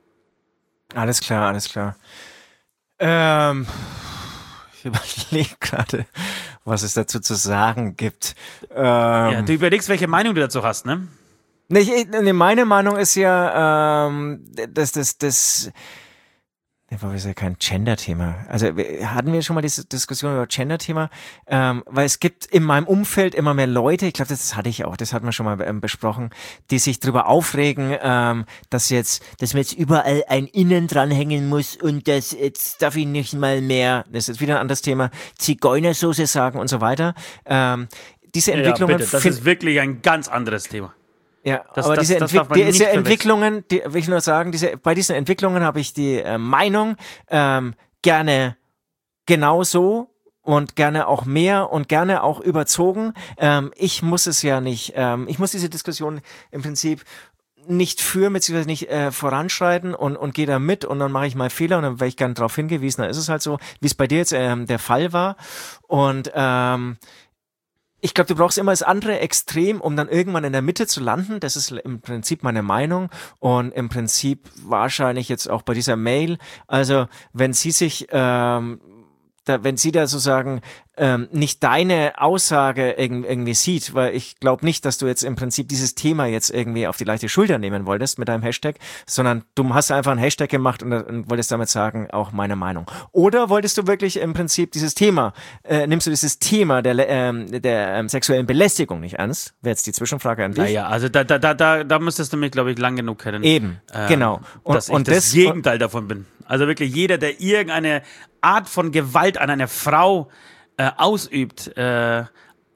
Speaker 2: Alles klar, alles klar. Ähm, ich überlege gerade, was es dazu zu sagen gibt. Ähm,
Speaker 3: Ja, du überlegst, welche Meinung du dazu hast, ne?
Speaker 2: Nee, ich, nee, meine Meinung ist ja, ähm, dass das, das, das war ja kein Gender-Thema. Also wir- hatten wir schon mal diese Diskussion über Gender-Thema, ähm, weil es gibt in meinem Umfeld immer mehr Leute, ich glaube, das hatte ich auch, das hatten wir schon mal ähm, besprochen, die sich darüber aufregen, ähm, dass jetzt, dass man jetzt überall ein Innen dranhängen muss und das jetzt darf ich nicht mal mehr, das ist wieder ein anderes Thema, Zigeunersoße sagen und so weiter. Ähm, diese Entwicklungen
Speaker 3: ja, bitte, das
Speaker 2: find-
Speaker 3: ist wirklich ein ganz anderes Thema.
Speaker 2: ja,
Speaker 3: Das-
Speaker 2: aber
Speaker 3: das-
Speaker 2: diese,
Speaker 3: das
Speaker 2: Entwick
Speaker 3: darf man nicht
Speaker 2: diese
Speaker 3: verwechseln.
Speaker 2: Entwicklungen, die, will ich nur sagen, diese, bei diesen Entwicklungen habe ich die äh, Meinung ähm, gerne genau so und gerne auch mehr und gerne auch überzogen. Ähm, ich muss es ja nicht, ähm, ich muss diese Diskussion im Prinzip nicht führen, beziehungsweise nicht äh, voranschreiten und, und gehe da mit und dann mache ich mal Fehler und dann werde ich gerne darauf hingewiesen. Dann ist es halt so, wie es bei dir jetzt ähm, der Fall war. Und ähm, ich glaube, du brauchst immer das andere Extrem, um dann irgendwann in der Mitte zu landen. Das ist im Prinzip meine Meinung und im Prinzip wahrscheinlich jetzt auch bei dieser Mail. Also wenn sie sich, ähm, da, wenn sie da sozusagen ähm, nicht deine Aussage irg- irgendwie sieht, weil ich glaube nicht, dass du jetzt im Prinzip dieses Thema jetzt irgendwie auf die leichte Schulter nehmen wolltest mit deinem Hashtag, sondern du hast einfach einen Hashtag gemacht und, und wolltest damit sagen, auch meine Meinung. Oder wolltest du wirklich im Prinzip dieses Thema, äh, nimmst du dieses Thema der, le- ähm, der ähm, sexuellen Belästigung nicht ernst? Wäre jetzt die Zwischenfrage an dich.
Speaker 3: Naja, also da, da, da, da, da müsstest du mich, glaube ich, lang genug kennen.
Speaker 2: Eben,
Speaker 3: ähm,
Speaker 2: genau. Und,
Speaker 3: dass ich
Speaker 2: und
Speaker 3: das
Speaker 2: das,
Speaker 3: Gegenteil davon bin. Also wirklich jeder, der irgendeine Art von Gewalt an einer Frau äh, ausübt, äh,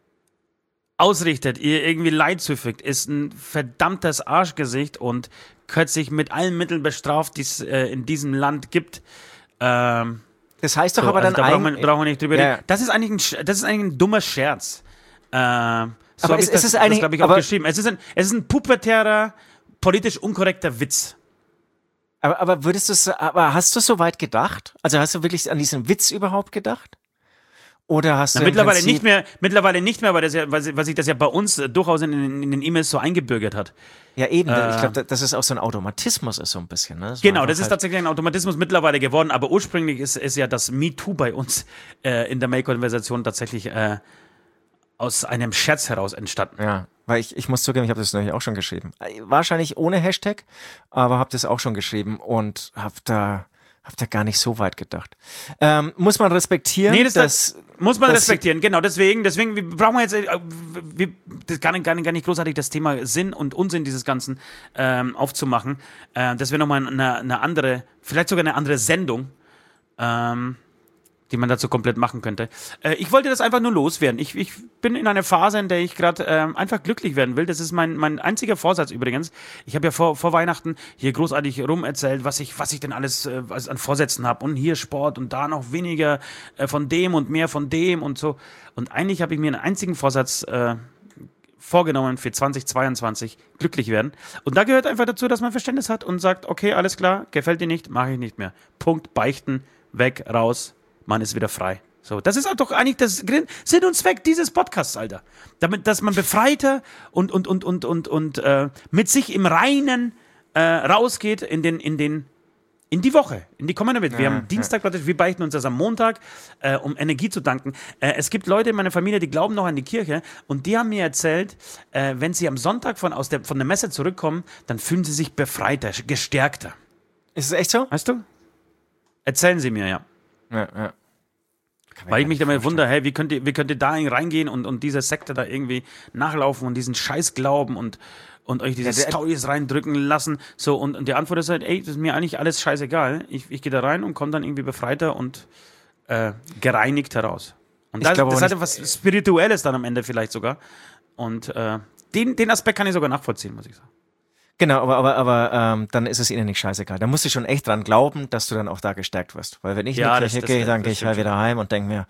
Speaker 3: ausrichtet, ihr irgendwie Leid zufügt, ist ein verdammtes Arschgesicht und gehört sich mit allen Mitteln bestraft, die es äh, in diesem Land gibt. Ähm,
Speaker 2: das heißt doch
Speaker 3: so,
Speaker 2: aber
Speaker 3: also
Speaker 2: dann
Speaker 3: da brauchen wir,
Speaker 2: eigentlich,
Speaker 3: brauchen wir nicht drüber
Speaker 2: Ja.
Speaker 3: reden. Das ist eigentlich ein, Sch- das ist eigentlich ein dummer Scherz. Äh, so
Speaker 2: Aber
Speaker 3: hab
Speaker 2: es-
Speaker 3: ich
Speaker 2: es
Speaker 3: das,
Speaker 2: ist eigentlich-
Speaker 3: das glaube ich, auch
Speaker 2: aber-
Speaker 3: geschrieben. Es ist ein, es ist ein pubertärer, politisch unkorrekter Witz.
Speaker 2: aber, aber würdest du es, aber hast du so weit gedacht? Also hast du wirklich an diesen Witz überhaupt gedacht? Oder hast
Speaker 3: Na,
Speaker 2: du im
Speaker 3: mittlerweile
Speaker 2: Prinzip,
Speaker 3: nicht mehr, mittlerweile nicht mehr, weil, das ja, weil, sie- weil sich das ja bei uns äh, durchaus in, den- in den E-Mails so eingebürgert hat.
Speaker 2: Ja, eben.
Speaker 3: Äh,
Speaker 2: ich glaube, dass es auch so ein Automatismus ist, so ein bisschen. Ne? Das war
Speaker 3: Genau,
Speaker 2: einfach
Speaker 3: das ist
Speaker 2: halt-
Speaker 3: tatsächlich ein Automatismus mittlerweile geworden, aber ursprünglich ist, ist ja das MeToo bei uns äh, in der Mail-Konversation tatsächlich äh, aus einem Scherz heraus entstanden.
Speaker 2: Ja, weil ich, ich muss zugeben, ich habe das natürlich auch schon geschrieben. Äh, Wahrscheinlich ohne Hashtag, aber habe das auch schon geschrieben und habe da, hab da gar nicht so weit gedacht. Ähm, muss man respektieren,
Speaker 3: Nee, das,
Speaker 2: dass...
Speaker 3: das muss man
Speaker 2: dass-
Speaker 3: respektieren, genau. Deswegen, deswegen wir brauchen wir jetzt, äh, wir, das gar nicht, gar, nicht, gar nicht großartig das Thema Sinn und Unsinn dieses Ganzen ähm, aufzumachen. Äh, das wäre nochmal eine, eine andere, vielleicht sogar eine andere Sendung, ähm, die man dazu komplett machen könnte. Äh, ich wollte das einfach nur loswerden. Ich, ich bin in einer Phase, in der ich gerade ähm, einfach glücklich werden will. Das ist mein, mein einziger Vorsatz übrigens. Ich habe ja vor, vor Weihnachten hier großartig rum erzählt, was ich, was ich denn alles äh, was an Vorsätzen habe. Und hier Sport und da noch weniger äh, von dem und mehr von dem und so. Und eigentlich habe ich mir einen einzigen Vorsatz äh, vorgenommen für zwanzig zweiundzwanzig, glücklich werden. Und da gehört einfach dazu, dass man Verständnis hat und sagt, okay, alles klar, gefällt dir nicht, mache ich nicht mehr. Punkt, beichten, weg, raus, man ist wieder frei. So, das ist auch doch eigentlich das Grin- Sinn und Zweck dieses Podcasts, Alter. Damit, dass man befreiter und, und, und, und, und, und äh, mit sich im Reinen äh, rausgeht in den, in den, in die Woche, in die kommende Woche. Wir
Speaker 2: Ja,
Speaker 3: haben Dienstag, praktisch, wir beichten uns das am Montag, äh, um Energie zu danken. Äh, es gibt Leute in meiner Familie, die glauben noch an die Kirche und die haben mir erzählt, äh, wenn sie am Sonntag von, aus der, von der Messe zurückkommen, dann fühlen sie sich befreiter, gestärkter.
Speaker 2: Ist es echt so?
Speaker 3: Weißt du? Erzählen sie mir, ja.
Speaker 2: Ja, ja.
Speaker 3: Weil ich mich da mal wundere, hey, wie könnt ihr, wie könnt ihr da reingehen und, und dieser Sekte da irgendwie nachlaufen und diesen Scheiß glauben und, und euch diese
Speaker 2: Ja, der-
Speaker 3: Stories reindrücken lassen. So, und, und die Antwort ist halt, ey, das ist mir eigentlich alles scheißegal. Ich, ich gehe da rein und komme dann irgendwie befreiter und äh, gereinigt heraus. Und
Speaker 2: Ich
Speaker 3: das,
Speaker 2: glaube
Speaker 3: das
Speaker 2: aber
Speaker 3: hat was Spirituelles dann am Ende vielleicht sogar. Und äh, den, den Aspekt kann ich sogar nachvollziehen, muss ich sagen.
Speaker 2: Genau, aber, aber, aber ähm, dann ist es ihnen nicht scheißegal. Da musst du schon echt dran glauben, dass du dann auch da gestärkt wirst. Weil wenn ich
Speaker 3: Ja,
Speaker 2: in die
Speaker 3: das-
Speaker 2: Kirche
Speaker 3: das-
Speaker 2: gehe,
Speaker 3: das-
Speaker 2: dann
Speaker 3: das
Speaker 2: gehe ich
Speaker 3: stimmt
Speaker 2: halt
Speaker 3: schon.
Speaker 2: wieder heim und denke mir,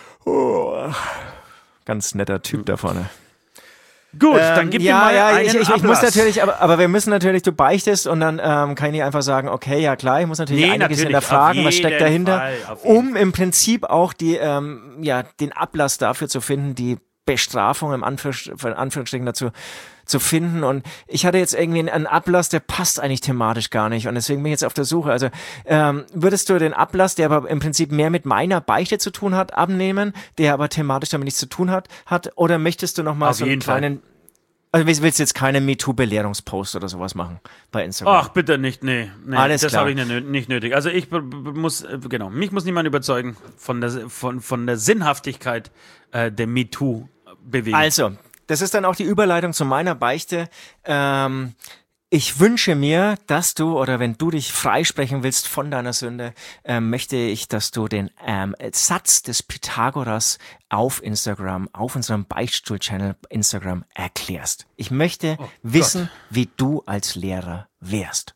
Speaker 2: oh, ganz netter Typ da vorne.
Speaker 3: Gut, dann gib
Speaker 2: ja,
Speaker 3: mir mal
Speaker 2: ja,
Speaker 3: einen
Speaker 2: ich, ich, ich muss
Speaker 3: Ablass.
Speaker 2: natürlich, aber, aber wir müssen natürlich, du beichtest und dann ähm, kann ich einfach sagen, okay, ja klar, ich muss natürlich
Speaker 3: Nee,
Speaker 2: einiges
Speaker 3: natürlich,
Speaker 2: hinterfragen,
Speaker 3: auf
Speaker 2: was steckt
Speaker 3: jeden
Speaker 2: dahinter,
Speaker 3: Fall, auf jeden
Speaker 2: um im Prinzip auch die, ähm, ja, den Ablass dafür zu finden, die Bestrafung im Anführungs- in Anführungsstrichen dazu zu finden. Und ich hatte jetzt irgendwie einen Ablass, der passt eigentlich thematisch gar nicht. Und deswegen bin ich jetzt auf der Suche. Also ähm, würdest du den Ablass, der aber im Prinzip mehr mit meiner Beichte zu tun hat, abnehmen, der aber thematisch damit nichts zu tun hat, hat oder möchtest du nochmal so einen kleinen... Fall. Also willst du jetzt keine MeToo-Belehrungspost oder sowas machen bei Instagram?
Speaker 3: Ach, bitte nicht, nee. nee
Speaker 2: Alles
Speaker 3: das habe ich
Speaker 2: klar.
Speaker 3: nicht, nicht nötig. Also ich b- b- muss, äh, genau, mich muss niemand überzeugen von der, von, von der Sinnhaftigkeit äh, der MeToo-Bewegung.
Speaker 2: Also, das ist dann auch die Überleitung zu meiner Beichte. Ähm, ich wünsche mir, dass du, oder wenn du dich freisprechen willst von deiner Sünde, ähm, möchte ich, dass du den ähm, Satz des Pythagoras auf Instagram, auf unserem Beichtstuhl-Channel Instagram erklärst. Ich möchte
Speaker 3: Oh
Speaker 2: wissen,
Speaker 3: Gott.
Speaker 2: wie du als Lehrer wärst.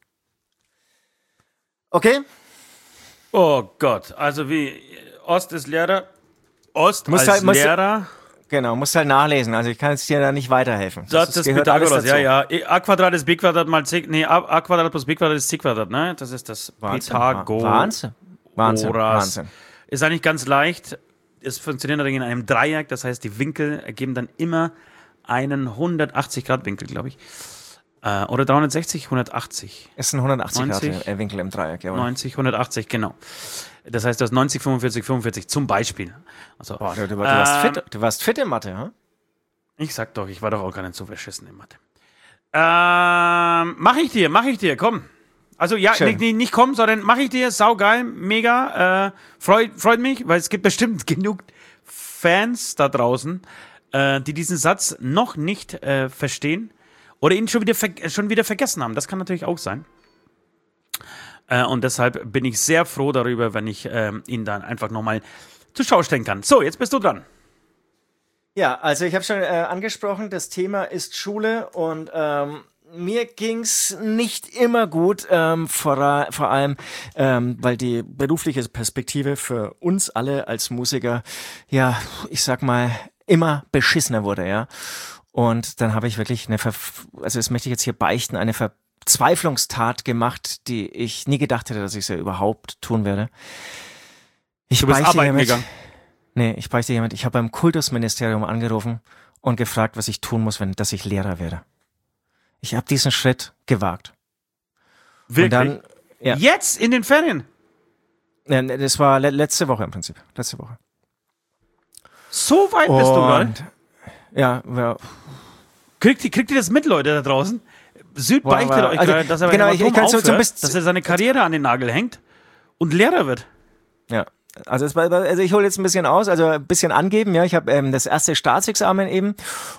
Speaker 2: Okay?
Speaker 3: Oh Gott, also wie, Ost ist Lehrer, Ost
Speaker 2: Musst
Speaker 3: als
Speaker 2: halt- musst-
Speaker 3: Lehrer...
Speaker 2: Genau, musst halt nachlesen. Also ich kann jetzt dir da nicht weiterhelfen.
Speaker 3: Satz des
Speaker 2: gehört alles
Speaker 3: Pythagoras, ja,
Speaker 2: dazu.
Speaker 3: ja. A Quadrat ist B Quadrat mal C, nee, A, A Quadrat plus B Quadrat ist C Quadrat, ne? Das ist das
Speaker 2: Wahnsinn.
Speaker 3: Pythagoras.
Speaker 2: Wahnsinn. Wahnsinn. Wahnsinn.
Speaker 3: Ist eigentlich ganz leicht. Es funktioniert natürlich in einem Dreieck, das heißt, die Winkel ergeben dann immer einen hundertachtzig Grad Winkel, glaube ich. Äh, oder dreihundertsechzig, hundertachtzig.
Speaker 2: Ist ein hundertachtzig Grad
Speaker 3: neunzig,
Speaker 2: Winkel im Dreieck, jawohl.
Speaker 3: neunzig, hundertachtzig, genau. Das heißt, das neunzig, fünfundvierzig, fünfundvierzig zum Beispiel. Also,
Speaker 2: Boah, du, du, du, warst
Speaker 3: ähm,
Speaker 2: fit, du warst fit in Mathe, hm?
Speaker 3: Ich sag doch, ich war doch auch gar nicht so verschissen in Mathe. Ähm, mach ich dir, mach ich dir, komm. Also ja,
Speaker 2: Schön.
Speaker 3: nicht, nicht komm, sondern mach ich dir, saugeil, mega, äh, freut, freut mich, weil es gibt bestimmt genug Fans da draußen, äh, die diesen Satz noch nicht äh, verstehen oder ihn schon wieder, ver- schon wieder vergessen haben. Das kann natürlich auch sein. Äh, und deshalb bin ich sehr froh darüber, wenn ich äh, ihn dann einfach nochmal zur Schau stellen kann. So, jetzt bist du dran.
Speaker 2: Ja, also ich habe schon äh, angesprochen, das Thema ist Schule und ähm, mir ging's nicht immer gut, ähm, vor, vor allem, ähm, weil die berufliche Perspektive für uns alle als Musiker, ja, ich sag mal, immer beschissener wurde, ja. Und dann habe ich wirklich eine, Ver also das möchte ich jetzt hier beichten, eine Verzweiflungstat gemacht, die ich nie gedacht hätte, dass ich sie überhaupt tun werde. Ich
Speaker 3: Du bist
Speaker 2: beichte
Speaker 3: arbeiten
Speaker 2: hiermit-
Speaker 3: gegangen.
Speaker 2: Nee, ich beichte jemand, ich habe beim Kultusministerium angerufen und gefragt, was ich tun muss, wenn, dass ich Lehrer werde. Ich habe diesen Schritt gewagt.
Speaker 3: Wirklich?
Speaker 2: Und dann, ja,
Speaker 3: Jetzt in den Ferien?
Speaker 2: äh, das war le letzte Woche im Prinzip, letzte Woche.
Speaker 3: So weit bist du gerade?
Speaker 2: Und, ja, ja,
Speaker 3: Kriegt, ihr- kriegt ihr das mit, Leute da draußen? Süd
Speaker 2: Boah,
Speaker 3: beichtet
Speaker 2: aber-
Speaker 3: euch
Speaker 2: also,
Speaker 3: gerade, dass er
Speaker 2: genau,
Speaker 3: bei
Speaker 2: ich-
Speaker 3: Hämatom
Speaker 2: ich kann so- so
Speaker 3: aufhört,
Speaker 2: bis-
Speaker 3: dass er seine Karriere an den Nagel hängt und Lehrer wird.
Speaker 2: ja. Also, es war, also ich hole jetzt ein bisschen aus, also ein bisschen angeben, ja, ich habe ähm, das erste Staatsexamen eben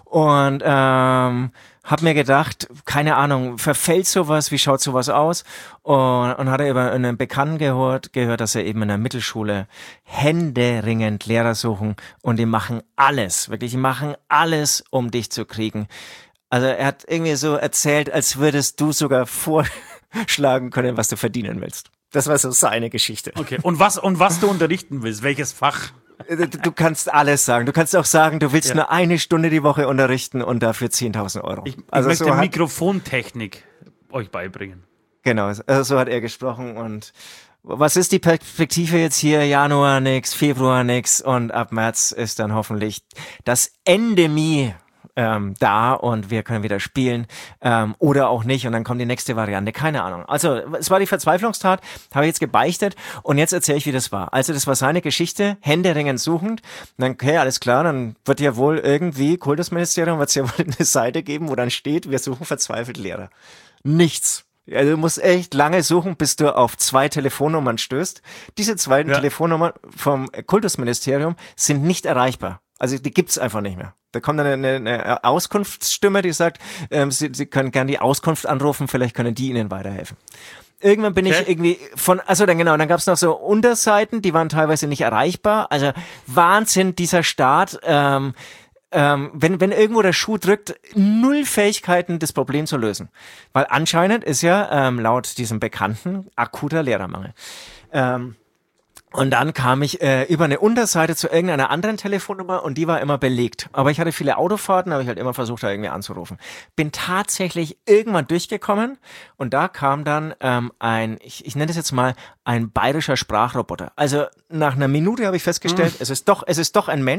Speaker 2: und ähm, habe mir gedacht, keine Ahnung, verfällt sowas, wie schaut sowas aus? Und, und hatte über einen Bekannten gehört, gehört, dass er eben in der Mittelschule händeringend Lehrer suchen und die machen alles, wirklich, die machen alles, um dich zu kriegen. Also er hat irgendwie so erzählt, als würdest du sogar vorschlagen können, was du verdienen willst. Das war so seine Geschichte.
Speaker 3: Okay. Und was, und was du unterrichten willst, welches Fach?
Speaker 2: Du, du kannst alles sagen. Du kannst auch sagen, du willst
Speaker 3: Ja.
Speaker 2: nur eine Stunde die Woche unterrichten und dafür zehntausend Euro.
Speaker 3: Ich, ich
Speaker 2: also
Speaker 3: möchte
Speaker 2: so hat,
Speaker 3: Mikrofontechnik euch beibringen.
Speaker 2: genau, also so hat er gesprochen. Und was ist die Perspektive jetzt hier? Januar nix, Februar nix und ab März ist dann hoffentlich das Endemie ähm, da und wir können wieder spielen ähm, oder auch nicht und dann kommt die nächste Variante, keine Ahnung. Also es war die Verzweiflungstat, habe ich jetzt gebeichtet und jetzt erzähle ich, wie das war. Also das war seine Geschichte, händeringend suchend. Und dann, okay, alles klar, dann wird ja wohl irgendwie, Kultusministerium wird es ja wohl eine Seite geben, wo dann steht, wir suchen verzweifelt Lehrer. Nichts. Also du musst echt lange suchen, bis du auf zwei Telefonnummern stößt. Diese zwei
Speaker 3: Ja.
Speaker 2: Telefonnummern vom Kultusministerium sind nicht erreichbar. Also die gibt's einfach nicht mehr. Da kommt dann eine, eine Auskunftsstimme, die sagt, ähm, sie, sie können gerne die Auskunft anrufen, vielleicht können die ihnen weiterhelfen. Irgendwann bin
Speaker 3: Okay.
Speaker 2: ich irgendwie von, also dann genau, dann gab's noch so Unterseiten, die waren teilweise nicht erreichbar. Also Wahnsinn, dieser Staat. Ähm, ähm, wenn, wenn irgendwo der Schuh drückt, null Fähigkeiten, das Problem zu lösen. Weil anscheinend ist ja ähm, laut diesem Bekannten akuter Lehrermangel. Ähm, Und dann kam ich äh, über eine Unterseite zu irgendeiner anderen Telefonnummer und die war immer belegt. Aber ich hatte viele Autofahrten, habe ich halt immer versucht, da irgendwie anzurufen. Bin tatsächlich irgendwann durchgekommen und da kam dann ähm, ein, ich, ich nenne das jetzt mal, ein bayerischer Sprachroboter. Also nach einer Minute habe ich festgestellt, es ist doch, es ist doch ein Mensch.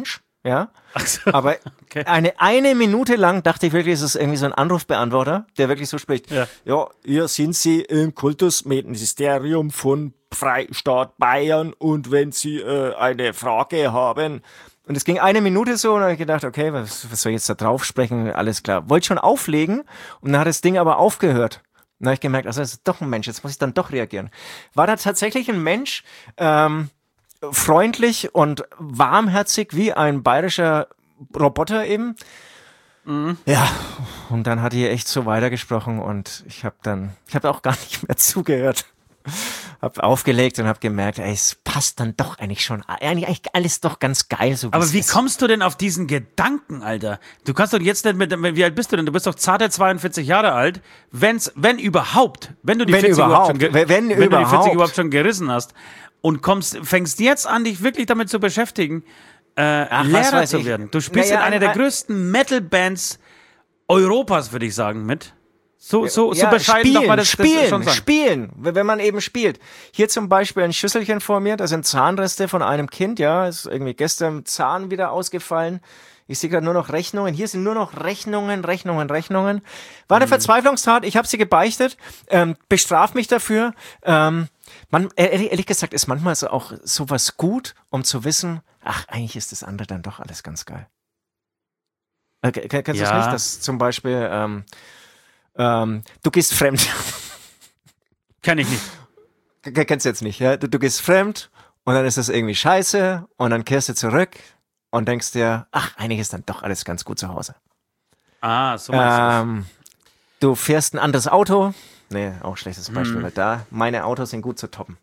Speaker 2: ja.
Speaker 3: Ach so.
Speaker 2: Aber
Speaker 3: Okay.
Speaker 2: eine, eine Minute lang dachte ich wirklich, es ist irgendwie so ein Anrufbeantworter, der wirklich so spricht.
Speaker 3: Ja.
Speaker 2: Ja, hier sind Sie im Kultusministerium von Freistaat Bayern und wenn Sie äh, eine Frage haben. Und es ging eine Minute so und dann habe ich gedacht, okay, was, was soll ich jetzt da drauf sprechen? Alles klar. Wollte schon auflegen und dann hat das Ding aber aufgehört. Dann habe ich gemerkt, also das ist doch ein Mensch, jetzt muss ich dann doch reagieren. War da tatsächlich ein Mensch, ähm, freundlich und warmherzig wie ein bayerischer Roboter eben.
Speaker 3: Mhm.
Speaker 2: Ja, und dann hat die echt so weitergesprochen und ich habe dann, ich habe auch gar nicht mehr zugehört. Hab aufgelegt und hab gemerkt, ey, es passt dann doch eigentlich schon, eigentlich, eigentlich alles doch ganz geil. So
Speaker 3: Aber wie
Speaker 2: ist.
Speaker 3: kommst du denn auf diesen Gedanken, Alter? Du kannst doch jetzt nicht mit, wie alt bist du denn? Du bist doch zarte zweiundvierzig Jahre alt. Wenn's, wenn überhaupt, wenn du die
Speaker 2: Wenn
Speaker 3: vierzig
Speaker 2: überhaupt,
Speaker 3: schon, ge-
Speaker 2: wenn
Speaker 3: wenn du die
Speaker 2: überhaupt.
Speaker 3: vierzig überhaupt schon gerissen hast und kommst, fängst jetzt an, dich wirklich damit zu beschäftigen, äh,
Speaker 2: Ach, was
Speaker 3: Lehrer
Speaker 2: weiß
Speaker 3: zu
Speaker 2: ich.
Speaker 3: werden. Du spielst
Speaker 2: Naja,
Speaker 3: in einer der
Speaker 2: ein-
Speaker 3: größten Metal-Bands Europas, würde ich sagen, mit. So, so, so
Speaker 2: Ja,
Speaker 3: bescheiden
Speaker 2: spielen,
Speaker 3: darf man das,
Speaker 2: spielen,
Speaker 3: das schon sagen.
Speaker 2: spielen, wenn man eben spielt. Hier zum Beispiel ein Schüsselchen vor mir, da sind Zahnreste von einem Kind, ja, ist irgendwie gestern Zahn wieder ausgefallen. Ich sehe gerade nur noch Rechnungen. Hier sind nur noch Rechnungen, Rechnungen, Rechnungen. War eine Verzweiflungstat, ich habe sie gebeichtet, ähm, bestraf mich dafür. Ähm, man, ehrlich, ehrlich gesagt ist manchmal so auch sowas gut, um zu wissen, ach, eigentlich ist das andere dann doch alles ganz geil. Äh, k- kennst du das
Speaker 3: Ja.
Speaker 2: nicht, dass zum Beispiel ähm, ähm, du gehst fremd.
Speaker 3: Kenn ich nicht.
Speaker 2: K- Kennst du jetzt nicht, ja? Du, du gehst fremd und dann ist das irgendwie scheiße und dann kehrst du zurück und denkst dir, ach, eigentlich ist dann doch alles ganz gut zu Hause.
Speaker 3: Ah, so meinst du das.
Speaker 2: Ähm, du fährst ein anderes Auto. Nee, auch schlechtes Beispiel,
Speaker 3: Hm.
Speaker 2: weil da, meine Autos sind gut zu toppen.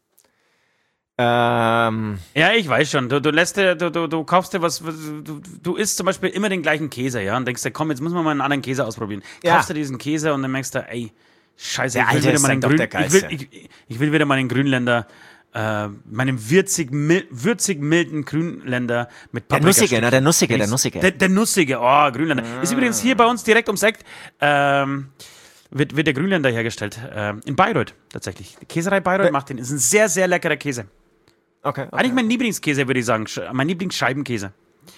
Speaker 2: Ähm,
Speaker 3: Ja, ich weiß schon. Du, du lässt dir, du, du, du kaufst dir was, was- du, du isst zum Beispiel immer den gleichen Käse, ja, und denkst dir, komm, jetzt müssen wir mal einen anderen Käse ausprobieren.
Speaker 2: Ja.
Speaker 3: Kaufst du diesen Käse und dann merkst du, ey, scheiße,
Speaker 2: Der
Speaker 3: ich will
Speaker 2: alte
Speaker 3: wieder
Speaker 2: ist
Speaker 3: mal den
Speaker 2: dann doch
Speaker 3: Grün,
Speaker 2: der
Speaker 3: ich will,
Speaker 2: Geilste.
Speaker 3: ich, ich will wieder mal den Grünländer, äh, meinen würzig, mil, würzig milden Grünländer mit
Speaker 2: der
Speaker 3: Paprika.
Speaker 2: Nussige, ne? Der Nussige, der Nussige.
Speaker 3: Der, der Nussige, oh, Grünländer. Ist übrigens hier bei uns direkt ums Eck, ähm, wird, wird der Grünländer hergestellt. Ähm, in Bayreuth, tatsächlich. Die Käserei Bayreuth
Speaker 2: Wer-
Speaker 3: macht den. Ist ein sehr, sehr leckerer Käse.
Speaker 2: okay, okay.
Speaker 3: Eigentlich mein Lieblingskäse, würde ich sagen. Sch- Mein Lieblingsscheibenkäse.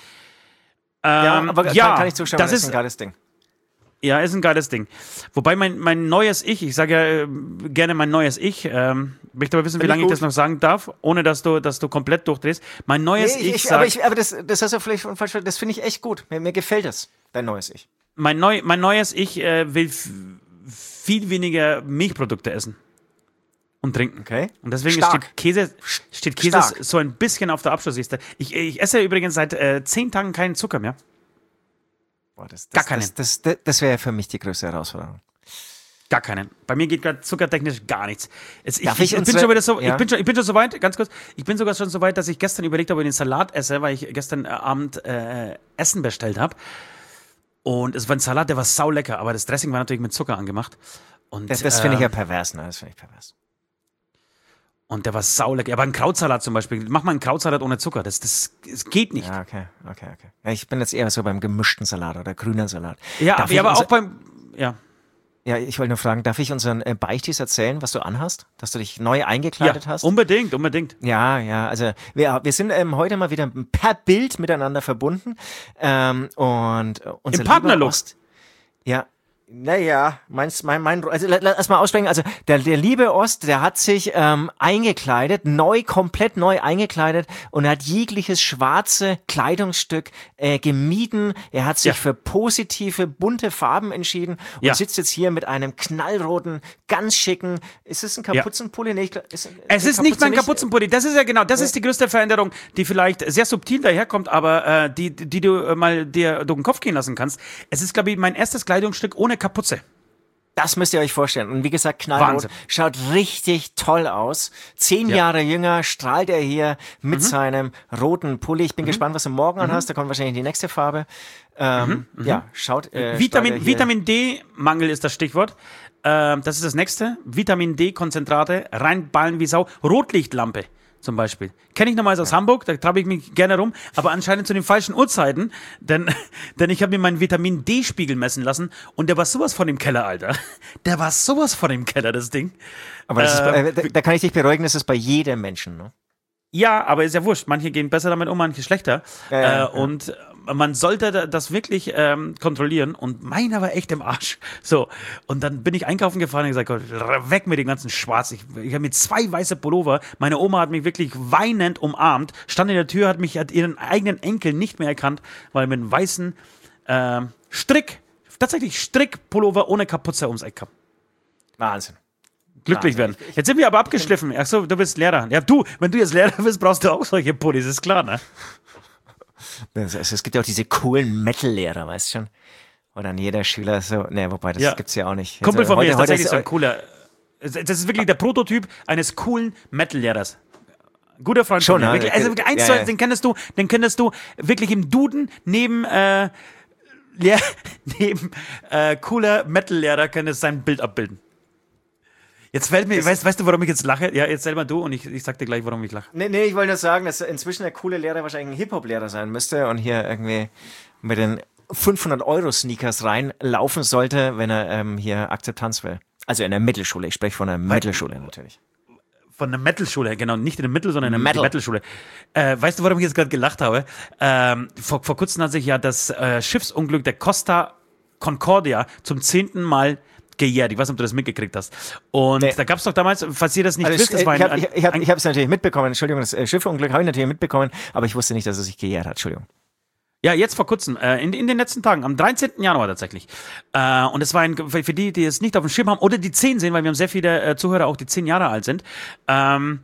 Speaker 2: ja,
Speaker 3: Ähm,
Speaker 2: aber
Speaker 3: ja,
Speaker 2: kann, kann ich zustimmen,
Speaker 3: das
Speaker 2: das ist
Speaker 3: ist,
Speaker 2: ein geiles Ding.
Speaker 3: ja, ist ein geiles Ding. Wobei mein, mein neues Ich, ich sage ja äh, gerne mein neues Ich, ähm, möchte aber wissen, wie
Speaker 2: Find ich
Speaker 3: lange ich
Speaker 2: gut.
Speaker 3: das noch sagen darf, ohne dass du, dass du komplett durchdrehst. Mein neues
Speaker 2: Nee,
Speaker 3: Ich,
Speaker 2: ich, aber
Speaker 3: sagt,
Speaker 2: ich, aber das, das hast du vielleicht schon falsch, das finde ich echt gut. Mir, mir gefällt das, dein neues Ich.
Speaker 3: mein, neu, mein neues Ich äh, will f- viel weniger Milchprodukte essen und trinken.
Speaker 2: Okay.
Speaker 3: Und deswegen
Speaker 2: Stark.
Speaker 3: steht Käse, steht Käse
Speaker 2: Stark.
Speaker 3: so ein bisschen auf der Abschlussliste. Ich, ich esse übrigens seit äh, zehn Tagen keinen Zucker mehr.
Speaker 2: Boah, das,
Speaker 3: Gar
Speaker 2: das,
Speaker 3: keinen.
Speaker 2: das, das, das, das wäre für mich die größte Herausforderung.
Speaker 3: Gar keinen. Bei mir geht gerade zuckertechnisch gar nichts. Es, ich,
Speaker 2: Darf
Speaker 3: ich,
Speaker 2: ich
Speaker 3: ich, bin
Speaker 2: unsere-
Speaker 3: schon wieder so,
Speaker 2: ja?
Speaker 3: ich, bin schon, ich bin schon so weit, ganz kurz, ich bin sogar schon so weit, dass ich gestern überlegt habe, ob ich den Salat esse, weil ich gestern äh, Abend äh, Essen bestellt habe. Und es war ein Salat, der war saulecker, aber das Dressing war natürlich mit Zucker angemacht. Und,
Speaker 2: Das, das finde ich
Speaker 3: äh,
Speaker 2: ja pervers, ne? Das finde ich pervers.
Speaker 3: Und der war saulecker. Aber ein Krautsalat zum Beispiel, mach mal einen Krautsalat ohne Zucker, das, das, das geht nicht.
Speaker 2: Ja, okay, okay, okay. Ja, ich bin jetzt eher so beim gemischten Salat oder grünen Salat.
Speaker 3: Ja,
Speaker 2: Darf
Speaker 3: aber,
Speaker 2: ich
Speaker 3: aber
Speaker 2: unser-
Speaker 3: auch beim, ja.
Speaker 2: Ja, ich wollte nur fragen, darf ich unseren äh, Beichtis erzählen, was du anhast? Dass du dich neu
Speaker 3: Ja,
Speaker 2: eingekleidet hast?
Speaker 3: unbedingt, unbedingt.
Speaker 2: Ja, ja, also wir, wir sind ähm, heute mal wieder per Bild miteinander verbunden. Ähm, und äh, unser
Speaker 3: Im Partnerlook.
Speaker 2: lieber Ost, ja, naja, meins, mein, mein, also la- lass mal aussprechen, also der, der liebe Ost, der hat sich ähm, eingekleidet, neu, komplett neu eingekleidet und hat jegliches schwarze Kleidungsstück äh, gemieden. Er hat sich
Speaker 3: Ja.
Speaker 2: für positive, bunte Farben entschieden und
Speaker 3: Ja.
Speaker 2: sitzt jetzt hier mit einem knallroten, ganz schicken, ist es ein Kapuzenpulli? Nee, ich glaub, ist,
Speaker 3: Es
Speaker 2: eine
Speaker 3: ist nicht mein
Speaker 2: Kapuze
Speaker 3: Kapuzenpulli. Das ist ja genau, das ist die größte Veränderung, die vielleicht sehr subtil daherkommt, aber äh, die, die du äh, mal dir durch den Kopf gehen lassen kannst. Es ist, glaube ich, mein erstes Kleidungsstück ohne Kapuze.
Speaker 2: Das müsst ihr euch vorstellen. Und wie gesagt, knallrot,
Speaker 3: Wahnsinn.
Speaker 2: schaut richtig toll aus. Zehn
Speaker 3: Ja.
Speaker 2: Jahre jünger strahlt er hier mit seinem roten Pulli. Ich bin gespannt, was du morgen
Speaker 3: Mhm.
Speaker 2: anhast. Da kommt wahrscheinlich die nächste Farbe. Ähm, Ja, schaut. Äh, strahlt er
Speaker 3: Vitamin,
Speaker 2: hier-
Speaker 3: Vitamin D-Mangel ist das Stichwort. Ähm, das ist das nächste. Vitamin D-Konzentrate, reinballen wie Sau. Rotlichtlampe zum Beispiel. Kenne ich nochmals aus Hamburg, da treibe ich mich gerne rum, aber anscheinend zu den falschen Uhrzeiten, denn, denn ich habe mir meinen Vitamin D-Spiegel messen lassen und der war sowas von im Keller, Alter. Der war sowas von im Keller, das Ding.
Speaker 2: Aber das
Speaker 3: äh,
Speaker 2: ist, äh, da, da kann ich dich beruhigen, das ist bei jedem Menschen. Ne?
Speaker 3: Ja, aber ist ja wurscht. Manche gehen besser damit um, manche schlechter.
Speaker 2: Ja, ja,
Speaker 3: äh,
Speaker 2: ja.
Speaker 3: Und man sollte das wirklich ähm, kontrollieren und meiner war echt im Arsch. So, und dann bin ich einkaufen gefahren und gesagt, Gott, weg mit dem ganzen Schwarz. Ich, ich habe mir zwei weiße Pullover, meine Oma hat mich wirklich weinend umarmt, stand in der Tür, hat mich, hat ihren eigenen Enkel nicht mehr erkannt, weil mit einem weißen äh, Strick, tatsächlich Strickpullover ohne Kapuze ums Eck kam.
Speaker 2: Wahnsinn.
Speaker 3: Glücklich werden. Jetzt sind wir aber abgeschliffen. Achso, du bist Lehrer. Ja, du, wenn du jetzt Lehrer bist, brauchst du auch solche Pullis, ist klar, ne?
Speaker 2: Also, es gibt ja auch diese coolen Metal-Lehrer, weißt du schon? Oder an jeder Schüler so, ne, wobei, das
Speaker 3: Ja.
Speaker 2: gibt's ja auch nicht.
Speaker 3: Kumpel
Speaker 2: Also,
Speaker 3: von mir
Speaker 2: heute-
Speaker 3: ist
Speaker 2: heute
Speaker 3: tatsächlich
Speaker 2: ist-
Speaker 3: so ein cooler. Das ist wirklich der Prototyp eines coolen Metal-Lehrers. Guter Freund
Speaker 2: Schon,
Speaker 3: von mir.
Speaker 2: ja.
Speaker 3: Wirklich, also wirklich eins
Speaker 2: Ja,
Speaker 3: zu
Speaker 2: ja.
Speaker 3: eins, den kennst du, den kennst du wirklich im Duden neben äh, Lehr neben äh, cooler Metal-Lehrer könntest sein Bild abbilden. Jetzt fällt mir, weißt, weißt du, warum ich jetzt lache? Ja, jetzt selber du und ich, ich sag dir gleich, warum ich lache.
Speaker 2: Nee, nee, ich wollte nur sagen, dass inzwischen der coole Lehrer wahrscheinlich ein Hip-Hop-Lehrer sein müsste und hier irgendwie mit den fünfhundert-Euro-Sneakers reinlaufen sollte, wenn er ähm, hier Akzeptanz will. Also in der Mittelschule, ich spreche von der Mittelschule natürlich.
Speaker 3: Von der Metal-Schule, genau, nicht in der Mittel, sondern in der
Speaker 2: Metal.
Speaker 3: Metal-Schule. Äh, weißt du, warum ich jetzt gerade gelacht habe? Ähm, vor, vor kurzem hat sich ja das äh, Schiffsunglück der Costa Concordia zum zehnten Mal gejährt. Ich weiß nicht, ob du das mitgekriegt hast. Und
Speaker 2: Nee.
Speaker 3: da gab es doch damals, falls ihr das nicht
Speaker 2: Also
Speaker 3: wisst,
Speaker 2: ich
Speaker 3: das war
Speaker 2: ich
Speaker 3: ein,
Speaker 2: habe ich, ich hab, ich es natürlich mitbekommen, Entschuldigung, das äh, Schiffunglück habe ich natürlich mitbekommen, aber ich wusste nicht, dass es sich gejährt hat, Entschuldigung.
Speaker 3: ja, jetzt vor kurzem, äh, in, in den letzten Tagen, am dreizehnten Januar tatsächlich. Äh, und es war ein, für für die, die es nicht auf dem Schirm haben oder die zehn sehen, weil wir haben sehr viele äh, Zuhörer auch, die zehn Jahre alt sind. Ähm,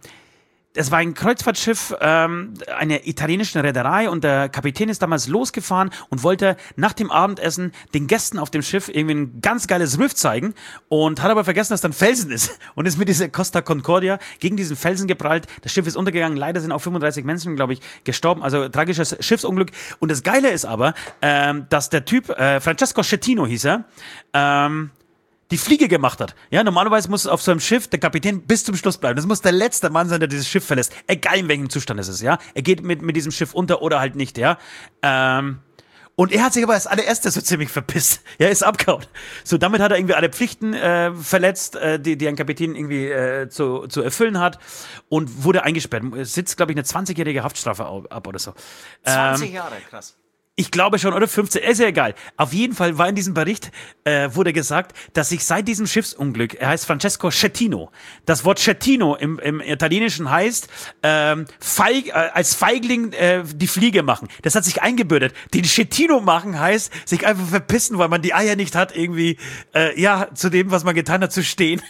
Speaker 3: Es war ein Kreuzfahrtschiff ähm, einer italienischen Reederei und der Kapitän ist damals losgefahren und wollte nach dem Abendessen den Gästen auf dem Schiff irgendwie ein ganz geiles Riff zeigen und hat aber vergessen, dass da ein Felsen ist und ist mit dieser Costa Concordia gegen diesen Felsen geprallt. Das Schiff ist untergegangen, leider sind auch fünfunddreißig Menschen, glaube ich, gestorben, also tragisches Schiffsunglück. Und das Geile ist aber, ähm, dass der Typ, äh, Francesco Schettino hieß er, ähm, die Fliege gemacht hat. Ja, normalerweise muss auf so einem Schiff der Kapitän bis zum Schluss bleiben. Das muss der letzte Mann sein, der dieses Schiff verlässt. Egal in welchem Zustand es ist, ja. Er geht mit, mit diesem Schiff unter oder halt nicht, ja. Ähm, und er hat sich aber als allererster so ziemlich verpisst. Er ist abgehauen. So, damit hat er irgendwie alle Pflichten äh, verletzt, äh, die, die ein Kapitän irgendwie äh, zu, zu erfüllen hat und wurde eingesperrt. Es sitzt, glaube ich, eine zwanzigjährige Haftstrafe ab oder so.
Speaker 2: zwanzig
Speaker 3: Ähm,
Speaker 2: Jahre, krass.
Speaker 3: Ich glaube schon, oder fünfzehn, ist ja egal. Auf jeden Fall war in diesem Bericht, äh, wurde gesagt, dass sich seit diesem Schiffsunglück, er heißt Francesco Schettino, das Wort Schettino im, im Italienischen heißt, ähm, feig, äh, als Feigling äh, die Fliege machen. Das hat sich eingebürdet. Den Schettino machen heißt, sich einfach verpissen, weil man die Eier nicht hat, irgendwie, äh, ja, zu dem, was man getan hat, zu stehen.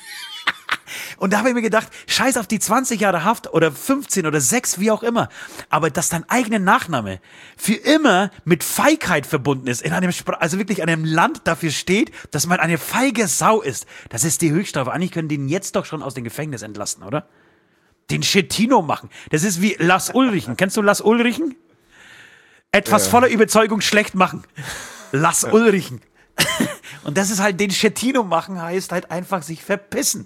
Speaker 3: Und da habe ich mir gedacht, scheiß auf die zwanzig Jahre Haft oder fünfzehn oder sechs, wie auch immer. Aber dass dein eigener Nachname für immer mit Feigheit verbunden ist, in einem, Spr- also wirklich einem Land dafür steht, dass man eine feige Sau ist, das ist die Höchststrafe. Eigentlich können die ihn jetzt doch schon aus dem Gefängnis entlassen, oder? Den Schettino machen. Das ist wie Lars Ulrichen. Kennst du Lars Ulrichen? Etwas
Speaker 2: Ja.
Speaker 3: voller Überzeugung schlecht machen. Lars Ulrichen. Und das ist halt, den Schettino machen heißt halt einfach sich verpissen.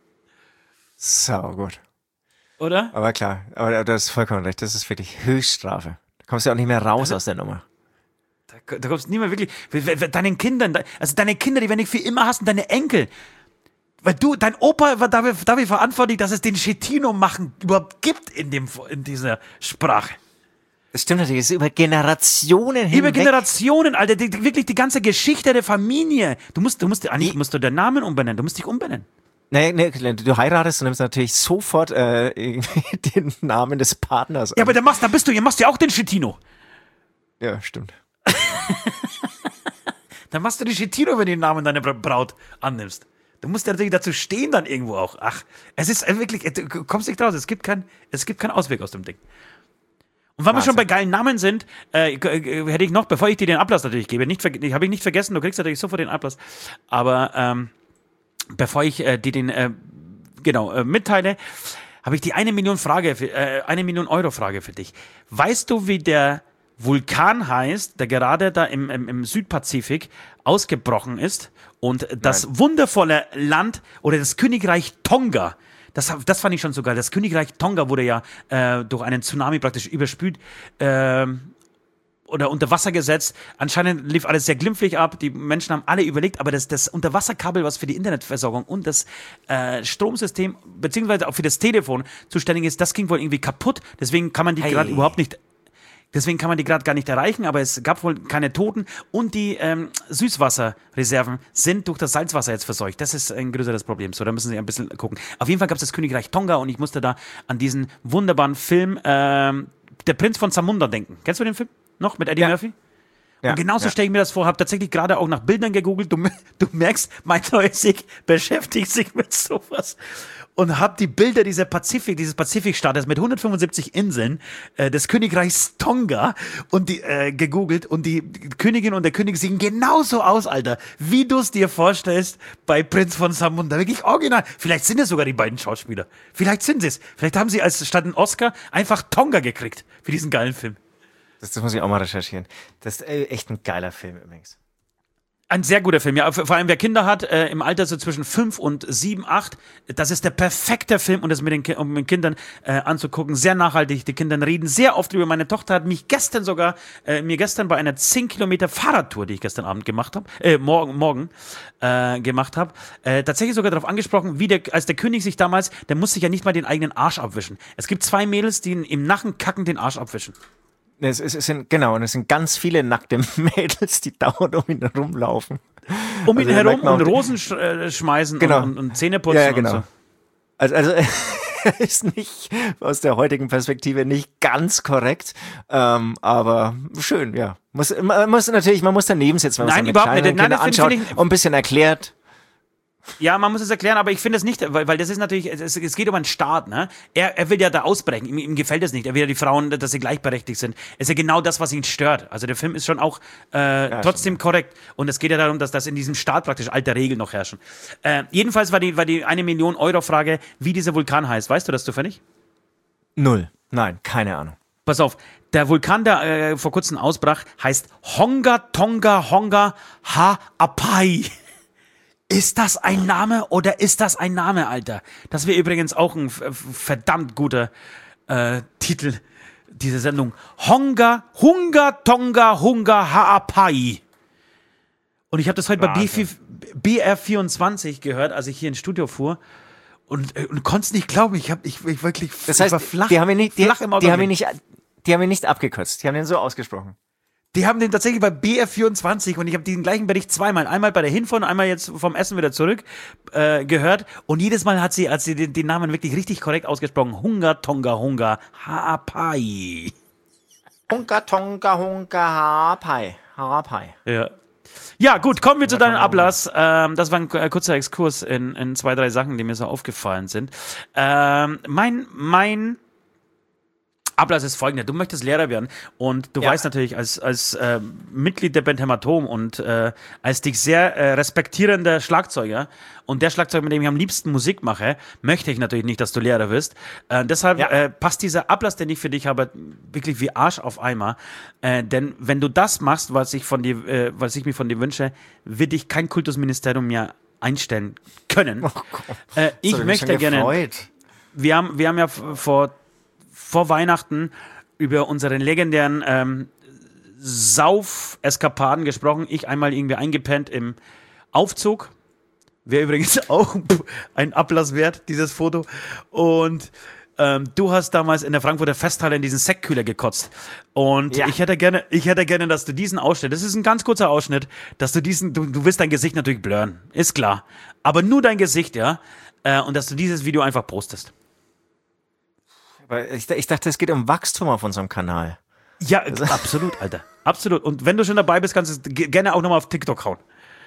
Speaker 2: Sau gut.
Speaker 3: Oder?
Speaker 2: Aber klar, aber du hast vollkommen recht, das ist wirklich Höchststrafe. Da kommst du auch nicht mehr raus aus der Nummer.
Speaker 3: Da, da kommst du nie mehr wirklich. Deinen Kindern, also deine Kinder, die werden dich für immer hassen, deine Enkel. Weil du, dein Opa war dafür, dafür verantwortlich, dass es den Schettino machen überhaupt gibt in, dem, in dieser Sprache.
Speaker 2: Das stimmt natürlich, es ist über Generationen hinweg.
Speaker 3: Über Generationen, Alter, die, die, wirklich die ganze Geschichte der Familie. Du musst, du musst, eigentlich musst du deinen Namen umbenennen, du musst dich umbenennen.
Speaker 2: Nee, nee, du heiratest und nimmst natürlich sofort äh, irgendwie den Namen des Partners an.
Speaker 3: Ja, aber dann machst, dann bist du, ihr machst ja auch den Schettino.
Speaker 2: Ja, stimmt.
Speaker 3: Dann machst du den Schettino, wenn du den Namen deiner Bra- Braut annimmst. Du musst ja natürlich dazu stehen dann irgendwo auch. Ach, es ist äh, wirklich, du kommst nicht raus, es gibt keinen, es gibt keinen Ausweg aus dem Ding. Und weil wir
Speaker 2: Wahnsinn.
Speaker 3: schon bei geilen Namen sind, äh, äh, hätte ich noch, bevor ich dir den Ablass natürlich gebe, nicht verge- habe ich nicht vergessen, du kriegst natürlich sofort den Ablass, aber ähm, bevor ich äh, dir den äh, genau äh, mitteile, habe ich die eine Million Frage, für, äh, eine Million Euro Frage für dich. Weißt du, wie der Vulkan heißt, der gerade da im, im, im Südpazifik ausgebrochen ist und das
Speaker 2: Nein.
Speaker 3: wundervolle Land oder das Königreich Tonga, das, das fand ich schon so geil, das Königreich Tonga wurde ja äh, durch einen Tsunami praktisch überspült, ähm, oder unter Wasser gesetzt. Anscheinend lief alles sehr glimpflich ab. Die Menschen haben alle überlegt, aber das, das Unterwasserkabel, was für die Internetversorgung und das äh, Stromsystem, beziehungsweise auch für das Telefon zuständig ist, das ging wohl irgendwie kaputt. Deswegen kann man die
Speaker 2: Hey.
Speaker 3: gerade überhaupt nicht Deswegen kann man die gerade gar nicht erreichen, aber es gab wohl keine Toten und die ähm, Süßwasserreserven sind durch das Salzwasser jetzt verseucht. Das ist ein größeres Problem. So, da müssen Sie ein bisschen gucken. Auf jeden Fall gab es das Königreich Tonga und ich musste da an diesen wunderbaren Film ähm, Der Prinz von Zamunda denken. Kennst du den Film noch mit Eddie
Speaker 2: Ja.
Speaker 3: Murphy?
Speaker 2: Ja,
Speaker 3: Und genauso
Speaker 2: ja.
Speaker 3: stelle ich mir das vor, habe tatsächlich gerade auch nach Bildern gegoogelt. Du, du merkst, mein neues Ich beschäftigt sich mit sowas. Und habe die Bilder dieser Pazifik, dieses Pazifikstaates mit hundertfünfundsiebzig Inseln äh, des Königreichs Tonga und die äh, gegoogelt und die Königin und der König sehen genauso aus, Alter, wie du es dir vorstellst bei Prinz von Zamunda. Wirklich original. Vielleicht sind es sogar die beiden Schauspieler. Vielleicht sind sie es. Vielleicht haben sie als statt einen Oscar einfach Tonga gekriegt für diesen geilen Film.
Speaker 2: Das, das muss ich auch mal recherchieren. Das ist äh, echt ein geiler Film übrigens.
Speaker 3: Ein sehr guter Film, ja. Vor allem, wer Kinder hat, äh, im Alter so zwischen fünf und sieben, acht, das ist der perfekte Film, um das mit den, Ki- um mit den Kindern äh, anzugucken. Sehr nachhaltig. Die Kinder reden sehr oft über. Meine Tochter hat mich gestern sogar, äh, mir gestern bei einer zehn Kilometer Fahrradtour, die ich gestern Abend gemacht habe, äh, morgen, morgen äh, gemacht habe, äh, tatsächlich sogar darauf angesprochen, wie der, als der König sich damals, der muss sich ja nicht mal den eigenen Arsch abwischen. Es gibt zwei Mädels, die ihn im Nachen kacken den Arsch abwischen.
Speaker 2: Es, es, es sind, genau, und es sind ganz viele nackte Mädels, die dauernd um ihn herumlaufen.
Speaker 3: Um ihn
Speaker 2: Also, da
Speaker 3: herum
Speaker 2: merkt man
Speaker 3: und
Speaker 2: auch die-
Speaker 3: Rosen sch äh, schmeißen
Speaker 2: Genau.
Speaker 3: und, und, und Zähne putzen
Speaker 2: Ja, ja, genau.
Speaker 3: und so.
Speaker 2: Also, also er ist nicht aus der heutigen Perspektive nicht ganz korrekt, ähm, aber schön, ja. Muss, man muss natürlich, man muss daneben sitzen, wenn man
Speaker 3: Nein,
Speaker 2: sich mit
Speaker 3: überhaupt nicht.
Speaker 2: kleineren
Speaker 3: Nein,
Speaker 2: Kindern
Speaker 3: das find-
Speaker 2: anschaut
Speaker 3: find ich-
Speaker 2: und ein bisschen erklärt.
Speaker 3: Ja, man muss es erklären, aber ich finde es nicht, weil, weil das ist natürlich, es, es geht um einen Staat, ne? Er, er will ja da ausbrechen, ihm, ihm gefällt es nicht, er will ja die Frauen, dass sie gleichberechtigt sind. Es ist ja genau das, was ihn stört. Also der Film ist schon auch äh,
Speaker 2: Ja,
Speaker 3: trotzdem korrekt und es geht ja darum, dass das in diesem Staat praktisch alte Regeln noch herrschen. Äh, jedenfalls war die, war die eine Million Euro Frage, wie dieser Vulkan heißt. Weißt du das zufällig?
Speaker 2: Null. Nein, keine Ahnung.
Speaker 3: Pass auf, der Vulkan, der äh, vor kurzem ausbrach, heißt Honga Tonga Honga Ha'apai. Ist das ein Name oder ist das ein Name, Alter? Das wäre übrigens auch ein f- f- verdammt guter äh, Titel dieser Sendung. Honga, Hunga, Tonga, Hunga, Ha'apai. Und ich habe das heute bei B vier, B R vierundzwanzig gehört, als ich hier ins Studio fuhr. Und, äh, und konnte es nicht glauben. Ich, hab, ich, ich wirklich
Speaker 2: Das
Speaker 3: ich
Speaker 2: heißt,
Speaker 3: war flach,
Speaker 2: die haben ihn nicht, die,
Speaker 3: flach im Auto.
Speaker 2: die haben ihn nicht, die haben ihn nicht abgekürzt. Die haben ihn so ausgesprochen.
Speaker 3: Die haben den tatsächlich bei B R vierundzwanzig und ich habe den gleichen Bericht zweimal, einmal bei der Hinfahrt und einmal jetzt vom Essen wieder zurück äh, gehört und jedes Mal hat sie, als sie den, den Namen wirklich richtig korrekt ausgesprochen, Hunga Tonga Hunga Ha'apai.
Speaker 2: Hunka, Tonka, Hunka, Ha'apai. Ha'apai.
Speaker 3: Ja. Ja, gut, kommen wir zu deinem Ablass. Ähm, das war ein äh, kurzer Exkurs in, in zwei, drei Sachen, die mir so aufgefallen sind. Ähm, mein, mein Ablass ist folgender. Du möchtest Lehrer werden und du
Speaker 2: Ja.
Speaker 3: weißt natürlich als, als äh, Mitglied der Band Hämatom und äh, als dich sehr äh, respektierender Schlagzeuger und der Schlagzeuger, mit dem ich am liebsten Musik mache, möchte ich natürlich nicht, dass du Lehrer wirst. Äh, deshalb
Speaker 2: Ja.
Speaker 3: äh, passt dieser Ablass, den ich für dich habe, wirklich wie Arsch auf Eimer. Äh, denn wenn du das machst, was ich von dir, äh, was ich mir von dir wünsche, wird dich kein Kultusministerium mehr einstellen können. äh, ich
Speaker 2: So, hab mich
Speaker 3: möchte
Speaker 2: schon
Speaker 3: gerne.
Speaker 2: gefreut.
Speaker 3: Wir haben, wir haben ja f- vor vor Weihnachten über unseren legendären ähm, Sauf-Eskapaden gesprochen. Ich einmal irgendwie eingepennt im Aufzug. Wäre übrigens auch ein Ablass wert, dieses Foto. Und ähm, du hast damals in der Frankfurter Festhalle in diesen Sektkühler gekotzt. Und
Speaker 2: Ja.
Speaker 3: ich hätte gerne, ich hätte gerne, dass du diesen Ausschnitt, das ist ein ganz kurzer Ausschnitt, dass du diesen, du, du willst dein Gesicht natürlich blurren, ist klar. Aber nur dein Gesicht, ja. Äh, und dass du dieses Video einfach postest.
Speaker 2: Aber ich, ich dachte, es geht um Wachstum auf unserem Kanal.
Speaker 3: Ja, absolut, Alter. Absolut. Und wenn du schon dabei bist, kannst du es ge- gerne auch nochmal auf TikTok hauen.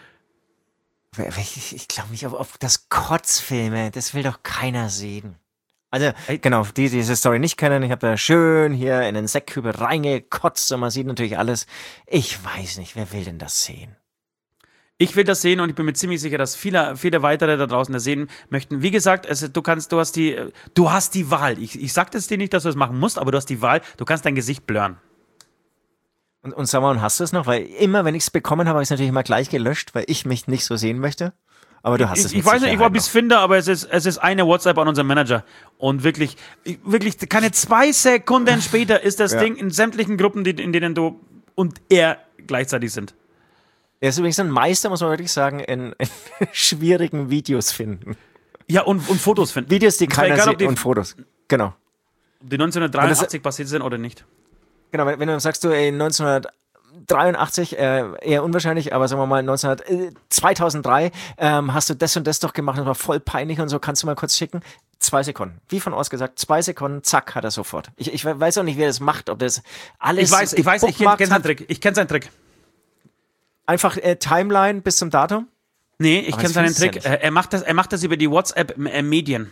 Speaker 2: Ich, ich glaube nicht auf, auf das Kotzfilme. Das will doch keiner sehen. Also,
Speaker 3: Ey.
Speaker 2: genau, die, die diese Story nicht kennen, ich habe da schön hier in den Sektkübel reingekotzt und man sieht natürlich alles. Ich weiß nicht, wer will denn das sehen?
Speaker 3: Ich will das sehen und ich bin mir ziemlich sicher, dass viele, viele weitere da draußen das sehen möchten. Wie gesagt, es, du kannst, du hast die, du hast die Wahl. Ich, ich sag das dir nicht, dass du das machen musst, aber du hast die Wahl. Du kannst dein Gesicht blurren.
Speaker 2: Und, und sag mal, und hast du es noch? Weil immer, wenn ich es bekommen habe, habe ich es natürlich immer gleich gelöscht, weil ich mich nicht so sehen möchte. Aber du hast es
Speaker 3: Ich,
Speaker 2: mit
Speaker 3: ich weiß nicht, ich war
Speaker 2: Sicherheit
Speaker 3: bis
Speaker 2: noch.
Speaker 3: Finder, aber es ist, es ist eine WhatsApp an unseren Manager. Und wirklich, ich- wirklich, keine zwei Sekunden später ist das
Speaker 2: Ja.
Speaker 3: Ding in sämtlichen Gruppen, die, in denen du und er gleichzeitig sind.
Speaker 2: Er ist übrigens ein Meister, muss man wirklich sagen, in, in schwierigen Videos finden.
Speaker 3: Ja, und, und Fotos finden.
Speaker 2: Videos, die
Speaker 3: Und zwar
Speaker 2: keiner
Speaker 3: egal, ob
Speaker 2: sieht
Speaker 3: die,
Speaker 2: und Fotos. Genau.
Speaker 3: ob die neunzehnhundertdreiundachtzig passiert sind oder nicht.
Speaker 2: Genau, wenn, wenn du sagst, du ey, neunzehnhundertdreiundachtzig, äh, eher unwahrscheinlich, aber sagen wir mal neunzehnhundert, äh, zweitausenddrei ähm, hast du das und das doch gemacht, das war voll peinlich und so, kannst du mal kurz schicken? Zwei Sekunden. Wie von Urs gesagt, zwei Sekunden, zack, hat er sofort. Ich, ich weiß auch nicht, wer das macht, ob das alles
Speaker 3: Ich weiß, ich weiß, ich kenne kenn seinen Trick. Ich kenne seinen Trick.
Speaker 2: Einfach äh, Timeline bis zum Datum?
Speaker 3: Nee, ich kenne seinen Trick.
Speaker 2: Ja
Speaker 3: er, macht das, er macht das über die WhatsApp-Medien.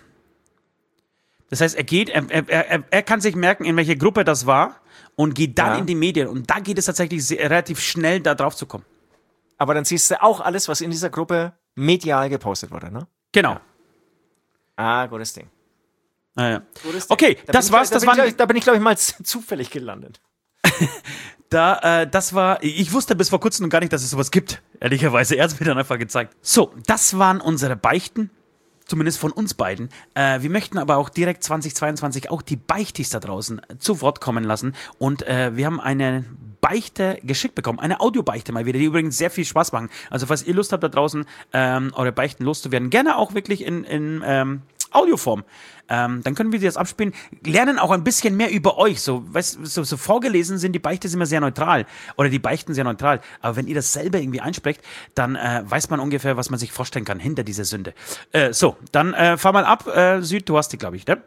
Speaker 3: Das heißt, er geht, er, er, er kann sich merken, in welche Gruppe das war und geht dann ja. in die Medien. Und da geht es tatsächlich sehr, relativ schnell, da drauf zu kommen.
Speaker 2: Aber dann siehst du auch alles, was in dieser Gruppe medial gepostet wurde, ne?
Speaker 3: Genau.
Speaker 2: Ja. Ah, gutes Ding.
Speaker 3: Ah, ja.
Speaker 2: Gutes Ding.
Speaker 3: Okay,
Speaker 2: da
Speaker 3: das war's.
Speaker 2: Ich, da,
Speaker 3: das
Speaker 2: bin
Speaker 3: waren,
Speaker 2: ich, da bin ich, glaube ich, mal zufällig gelandet.
Speaker 3: Da, äh, das war, ich wusste bis vor kurzem noch gar nicht, dass es sowas gibt, ehrlicherweise. Er hat es mir dann einfach gezeigt. So, das waren unsere Beichten, zumindest von uns beiden. Äh, wir möchten aber auch direkt zweitausendzweiundzwanzig auch die Beichtis da draußen zu Wort kommen lassen. Und äh, wir haben eine Beichte geschickt bekommen, eine Audiobeichte mal wieder, die übrigens sehr viel Spaß machen. Also falls ihr Lust habt da draußen, ähm, eure Beichten loszuwerden, gerne auch wirklich in, in ähm, Audioform. Ähm, dann können wir sie jetzt abspielen, lernen auch ein bisschen mehr über euch. So, weißt, so, so vorgelesen sind die Beichten immer sehr neutral oder die Beichten sehr neutral. Aber wenn ihr das selber irgendwie einsprecht, dann äh, weiß man ungefähr, was man sich vorstellen kann hinter dieser Sünde. Äh, so, dann äh, fahr mal ab. Äh, Süd, du hast die, glaube ich, ne?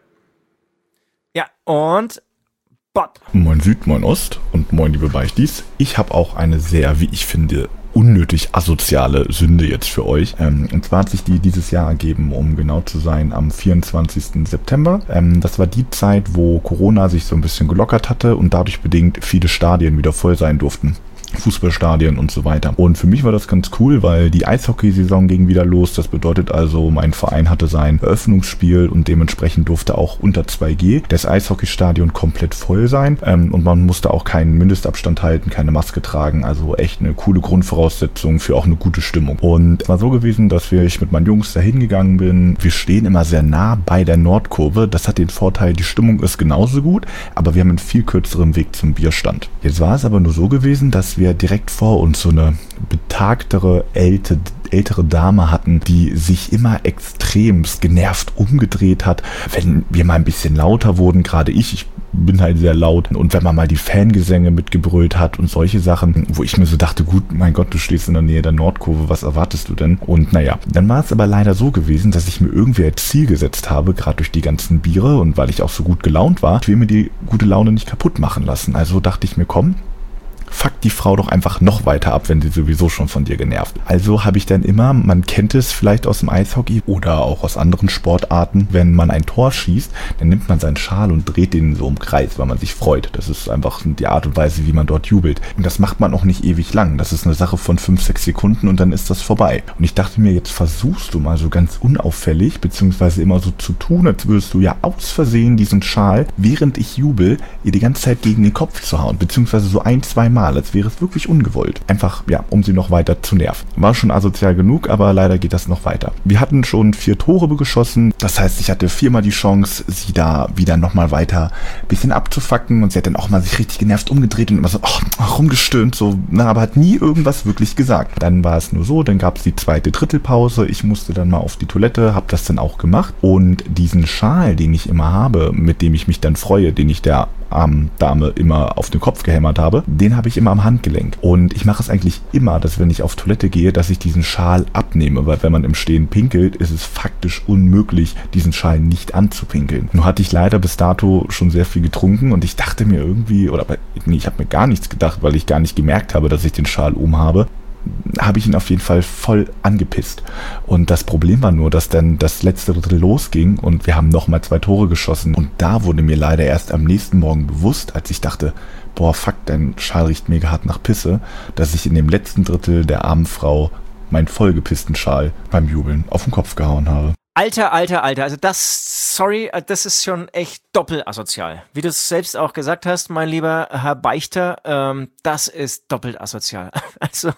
Speaker 2: Ja, und Bot.
Speaker 4: Moin Süd, moin Ost und moin liebe Beichtis. Ich habe auch eine sehr, wie ich finde, unnötig asoziale Sünde jetzt für euch. Ähm, und zwar hat sich die dieses Jahr ergeben, um genau zu sein, am vierundzwanzigsten September. Ähm, das war die Zeit, wo Corona sich so ein bisschen gelockert hatte und dadurch bedingt viele Stadien wieder voll sein durften. Fußballstadien und so weiter. Und für mich war das ganz cool, weil die Eishockeysaison ging wieder los. Das bedeutet also, mein Verein hatte sein Eröffnungsspiel und dementsprechend durfte auch unter zwei G das Eishockeystadion komplett voll sein. Ähm, und man musste auch keinen Mindestabstand halten, keine Maske tragen. Also echt eine coole Grundvoraussetzung für auch eine gute Stimmung. Und es war so gewesen, dass ich mit meinen Jungs da hingegangen bin. Wir stehen immer sehr nah bei der Nordkurve. Das hat den Vorteil, die Stimmung ist genauso gut, aber wir haben einen viel kürzeren Weg zum Bierstand. Jetzt war es aber nur so gewesen, dass wir direkt vor uns so eine betagtere, älte, ältere Dame hatten, die sich immer extremst genervt umgedreht hat, wenn wir mal ein bisschen lauter wurden, gerade ich, ich bin halt sehr laut, und wenn man mal die Fangesänge mitgebrüllt hat und solche Sachen, wo ich mir so dachte, gut, mein Gott, du stehst in der Nähe der Nordkurve, was erwartest du denn? Und naja, dann war es aber leider so gewesen, dass ich mir irgendwie als Ziel gesetzt habe, gerade durch die ganzen Biere und weil ich auch so gut gelaunt war, ich will mir die gute Laune nicht kaputt machen lassen. Also dachte ich mir, komm, fuck die Frau doch einfach noch weiter ab, wenn sie sowieso schon von dir genervt. Also habe ich dann immer, man kennt es vielleicht aus dem Eishockey oder auch aus anderen Sportarten, wenn man ein Tor schießt, dann nimmt man seinen Schal und dreht den so im Kreis, weil man sich freut. Das ist einfach die Art und Weise, wie man dort jubelt. Und das macht man auch nicht ewig lang. Das ist eine Sache von fünf, sechs Sekunden und dann ist das vorbei. Und ich dachte mir, jetzt versuchst du mal so ganz unauffällig, beziehungsweise immer so zu tun, als würdest du ja aus Versehen diesen Schal, während ich jubel, ihr die ganze Zeit gegen den Kopf zu hauen, beziehungsweise so ein, zwei Mal, als wäre es wirklich ungewollt. Einfach, ja, um sie noch weiter zu nerven. War schon asozial genug, aber leider geht das noch weiter. Wir hatten schon vier Tore geschossen, das heißt, ich hatte viermal die Chance, sie da wieder nochmal weiter ein bisschen abzufacken, und sie hat dann auch mal sich richtig genervt umgedreht und immer so, oh, rumgestöhnt, so, na, aber hat nie irgendwas wirklich gesagt. Dann war es nur so, dann gab es die zweite Drittelpause, ich musste dann mal auf die Toilette, habe das dann auch gemacht, und diesen Schal, den ich immer habe, mit dem ich mich dann freue, den ich der armen Dame immer auf den Kopf gehämmert habe, den habe ich immer am Handgelenk. Und ich mache es eigentlich immer, dass wenn ich auf Toilette gehe, dass ich diesen Schal abnehme, weil wenn man im Stehen pinkelt, ist es faktisch unmöglich, diesen Schal nicht anzupinkeln. Nur hatte ich leider bis dato schon sehr viel getrunken und ich dachte mir irgendwie, oder nee, ich habe mir gar nichts gedacht, weil ich gar nicht gemerkt habe, dass ich den Schal um habe, habe ich ihn auf jeden Fall voll angepisst. Und das Problem war nur, dass dann das letzte Drittel losging und wir haben nochmal zwei Tore geschossen. Und da wurde mir leider erst am nächsten Morgen bewusst, als ich dachte, boah, fuck, dein Schal riecht mega hart nach Pisse, dass ich in dem letzten Drittel der armen Frau meinen vollgepissten Schal beim Jubeln auf den Kopf gehauen habe.
Speaker 2: Alter, alter, alter, also das, sorry, das ist schon echt doppelt asozial. Wie du es selbst auch gesagt hast, mein lieber Herr Beichter, ähm, das ist doppelt asozial. Also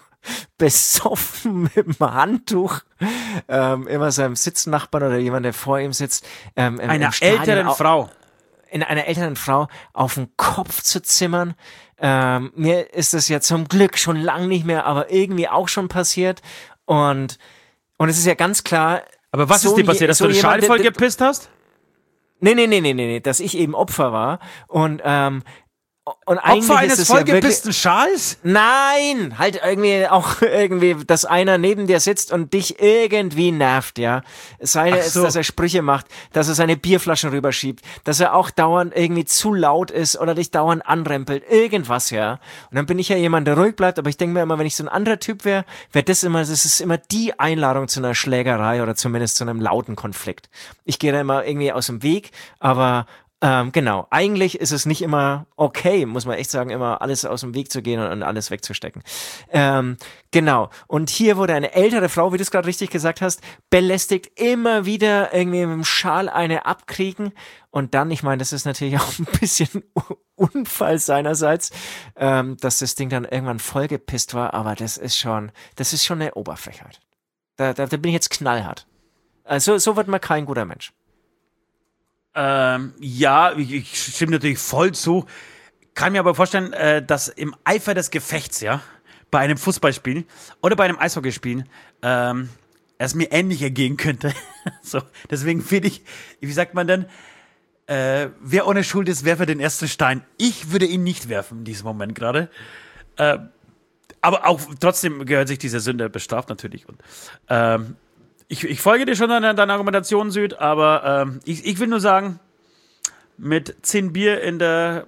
Speaker 2: besoffen mit dem Handtuch, ähm, immer seinem Sitznachbarn oder jemand, der vor ihm sitzt, ähm, im,
Speaker 3: einer
Speaker 2: im Stadion,
Speaker 3: älteren
Speaker 2: au-
Speaker 3: Frau.
Speaker 2: in einer älteren Frau auf den Kopf zu zimmern. Ähm, mir ist das ja zum Glück schon lang nicht mehr, aber irgendwie auch schon passiert. Und, und es ist ja ganz klar.
Speaker 3: Aber was
Speaker 2: so
Speaker 3: ist dir passiert, dass
Speaker 2: so
Speaker 3: du den Schal
Speaker 2: jemand,
Speaker 3: voll
Speaker 2: der-
Speaker 3: gepisst hast?
Speaker 2: Nee, nee, nee, nee, nee, nee, dass ich eben Opfer war. Und, ähm, Und eigentlich
Speaker 3: Opfer eines
Speaker 2: ist es ja wirklich,
Speaker 3: vollgepissten Schals?
Speaker 2: nein, halt irgendwie auch irgendwie, dass einer neben dir sitzt und dich irgendwie nervt, ja. Sei es,
Speaker 3: so.
Speaker 2: dass er Sprüche macht, dass er seine Bierflaschen rüberschiebt, dass er auch dauernd irgendwie zu laut ist oder dich dauernd anrempelt, irgendwas, ja. Und dann bin ich ja jemand, der ruhig bleibt, aber ich denke mir immer, wenn ich so ein anderer Typ wäre, wäre das immer, das ist immer die Einladung zu einer Schlägerei oder zumindest zu einem lauten Konflikt. Ich gehe da immer irgendwie aus dem Weg, aber Ähm, genau, eigentlich ist es nicht immer okay, muss man echt sagen, immer alles aus dem Weg zu gehen und, und alles wegzustecken. Ähm, genau, und hier wurde eine ältere Frau, wie du es gerade richtig gesagt hast, belästigt, immer wieder irgendwie mit dem Schal eine abkriegen und dann, ich meine, das ist natürlich auch ein bisschen Unfall seinerseits, ähm, dass das Ding dann irgendwann vollgepisst war, aber das ist schon, das ist schon eine Oberfrechheit. Da, da, da bin ich jetzt knallhart. Also so wird man kein guter Mensch.
Speaker 3: Ähm, ja, ich, ich stimme natürlich voll zu. Kann mir aber vorstellen, äh, dass im Eifer des Gefechts, ja, bei einem Fußballspiel oder bei einem Eishockeyspiel, ähm, es mir ähnlich ergehen könnte. So, deswegen finde ich, wie sagt man denn, äh, wer ohne Schuld ist, werfe den ersten Stein. Ich würde ihn nicht werfen in diesem Moment gerade. Äh, aber auch trotzdem gehört sich diese Sünde bestraft natürlich. Und ähm, Ich, ich folge dir schon an deiner Argumentation, Süd, aber ähm, ich, ich will nur sagen, mit zehn Bier in der,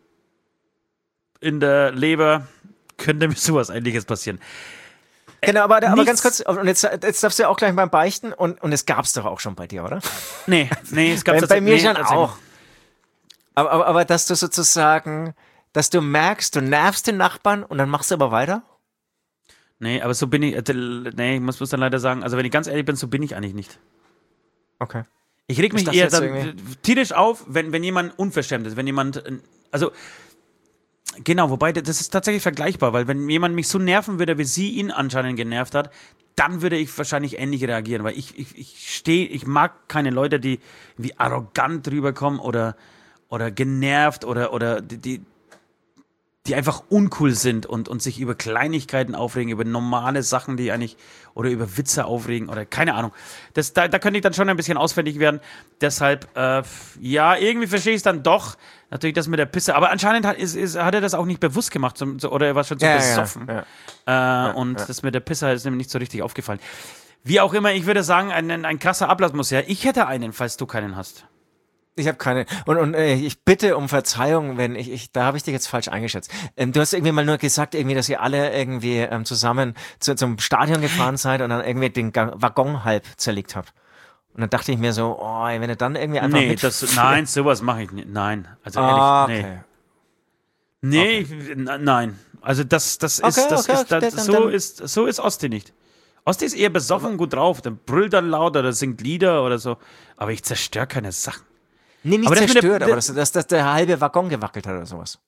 Speaker 3: in der Leber könnte mir sowas Ähnliches passieren.
Speaker 2: Genau, aber, aber
Speaker 3: Nichts-
Speaker 2: ganz kurz, und jetzt, jetzt darfst du ja auch gleich mal beichten, und, und es gab's doch auch schon bei dir, oder?
Speaker 3: Nee, nee, es gab
Speaker 2: Bei,
Speaker 3: das
Speaker 2: bei mir
Speaker 3: nee,
Speaker 2: schon
Speaker 3: erzähl
Speaker 2: auch.
Speaker 3: mal.
Speaker 2: Aber, aber, aber dass du sozusagen, dass du merkst, du nervst den Nachbarn und dann machst du aber weiter?
Speaker 3: Nee, aber so bin ich, äh, nee, ich muss, muss dann leider sagen, also wenn ich ganz ehrlich bin, so bin ich eigentlich nicht.
Speaker 2: Okay.
Speaker 3: Ich reg mich
Speaker 2: dachte
Speaker 3: eher
Speaker 2: jetzt
Speaker 3: dann
Speaker 2: irgendwie-
Speaker 3: tierisch auf, wenn, wenn jemand unverschämt ist, wenn jemand, äh, also, genau, wobei, das ist tatsächlich vergleichbar, weil wenn jemand mich so nerven würde, wie sie ihn anscheinend genervt hat, dann würde ich wahrscheinlich ähnlich reagieren, weil ich, ich, ich stehe, ich mag keine Leute, die wie arrogant rüberkommen oder, oder genervt oder, oder die, die die einfach uncool sind und, und sich über Kleinigkeiten aufregen, über normale Sachen, die eigentlich, oder über Witze aufregen oder keine Ahnung. Das, da, da könnte ich dann schon ein bisschen ausfällig werden. Deshalb, äh, ja, irgendwie verstehe ich es dann doch. Natürlich das mit der Pisse. Aber anscheinend hat, ist, ist, hat er das auch nicht bewusst gemacht zum, so, oder er war schon zu
Speaker 2: Ja, ja,
Speaker 3: besoffen.
Speaker 2: ja.
Speaker 3: Äh, und
Speaker 2: ja.
Speaker 3: das mit der Pisse ist nämlich nicht so richtig aufgefallen. Wie auch immer, ich würde sagen, ein, ein krasser Ablass muss her. Ich hätte einen, falls du keinen hast.
Speaker 2: Ich habe keine. Und, und äh, ich bitte um Verzeihung, wenn ich, ich da habe ich dich jetzt falsch eingeschätzt. Ähm, du hast irgendwie mal nur gesagt, irgendwie, dass ihr alle irgendwie ähm, zusammen zu, zum Stadion gefahren seid und dann irgendwie den Ga- Waggon halb zerlegt habt. Und dann dachte ich mir so, oh, wenn du dann irgendwie einfach
Speaker 3: Nee,
Speaker 2: mit
Speaker 3: das, nein, sowas mache ich nicht. Nein, also
Speaker 2: Ah,
Speaker 3: ehrlich, nee.
Speaker 2: okay.
Speaker 3: Nee, ich, n- nein. Also das, das ist,
Speaker 2: Okay,
Speaker 3: das
Speaker 2: okay,
Speaker 3: ist, das,
Speaker 2: dann-
Speaker 3: so
Speaker 2: dann-
Speaker 3: ist, so ist Osti nicht. Osti ist eher besoffen gut drauf, der brüllt dann laut oder singt Lieder oder so. Aber ich zerstöre keine Sachen.
Speaker 2: Nee, nicht
Speaker 3: Aber das mit der-
Speaker 2: zerstört,
Speaker 3: der-
Speaker 2: aber dass, dass, dass der halbe Waggon gewackelt hat oder sowas.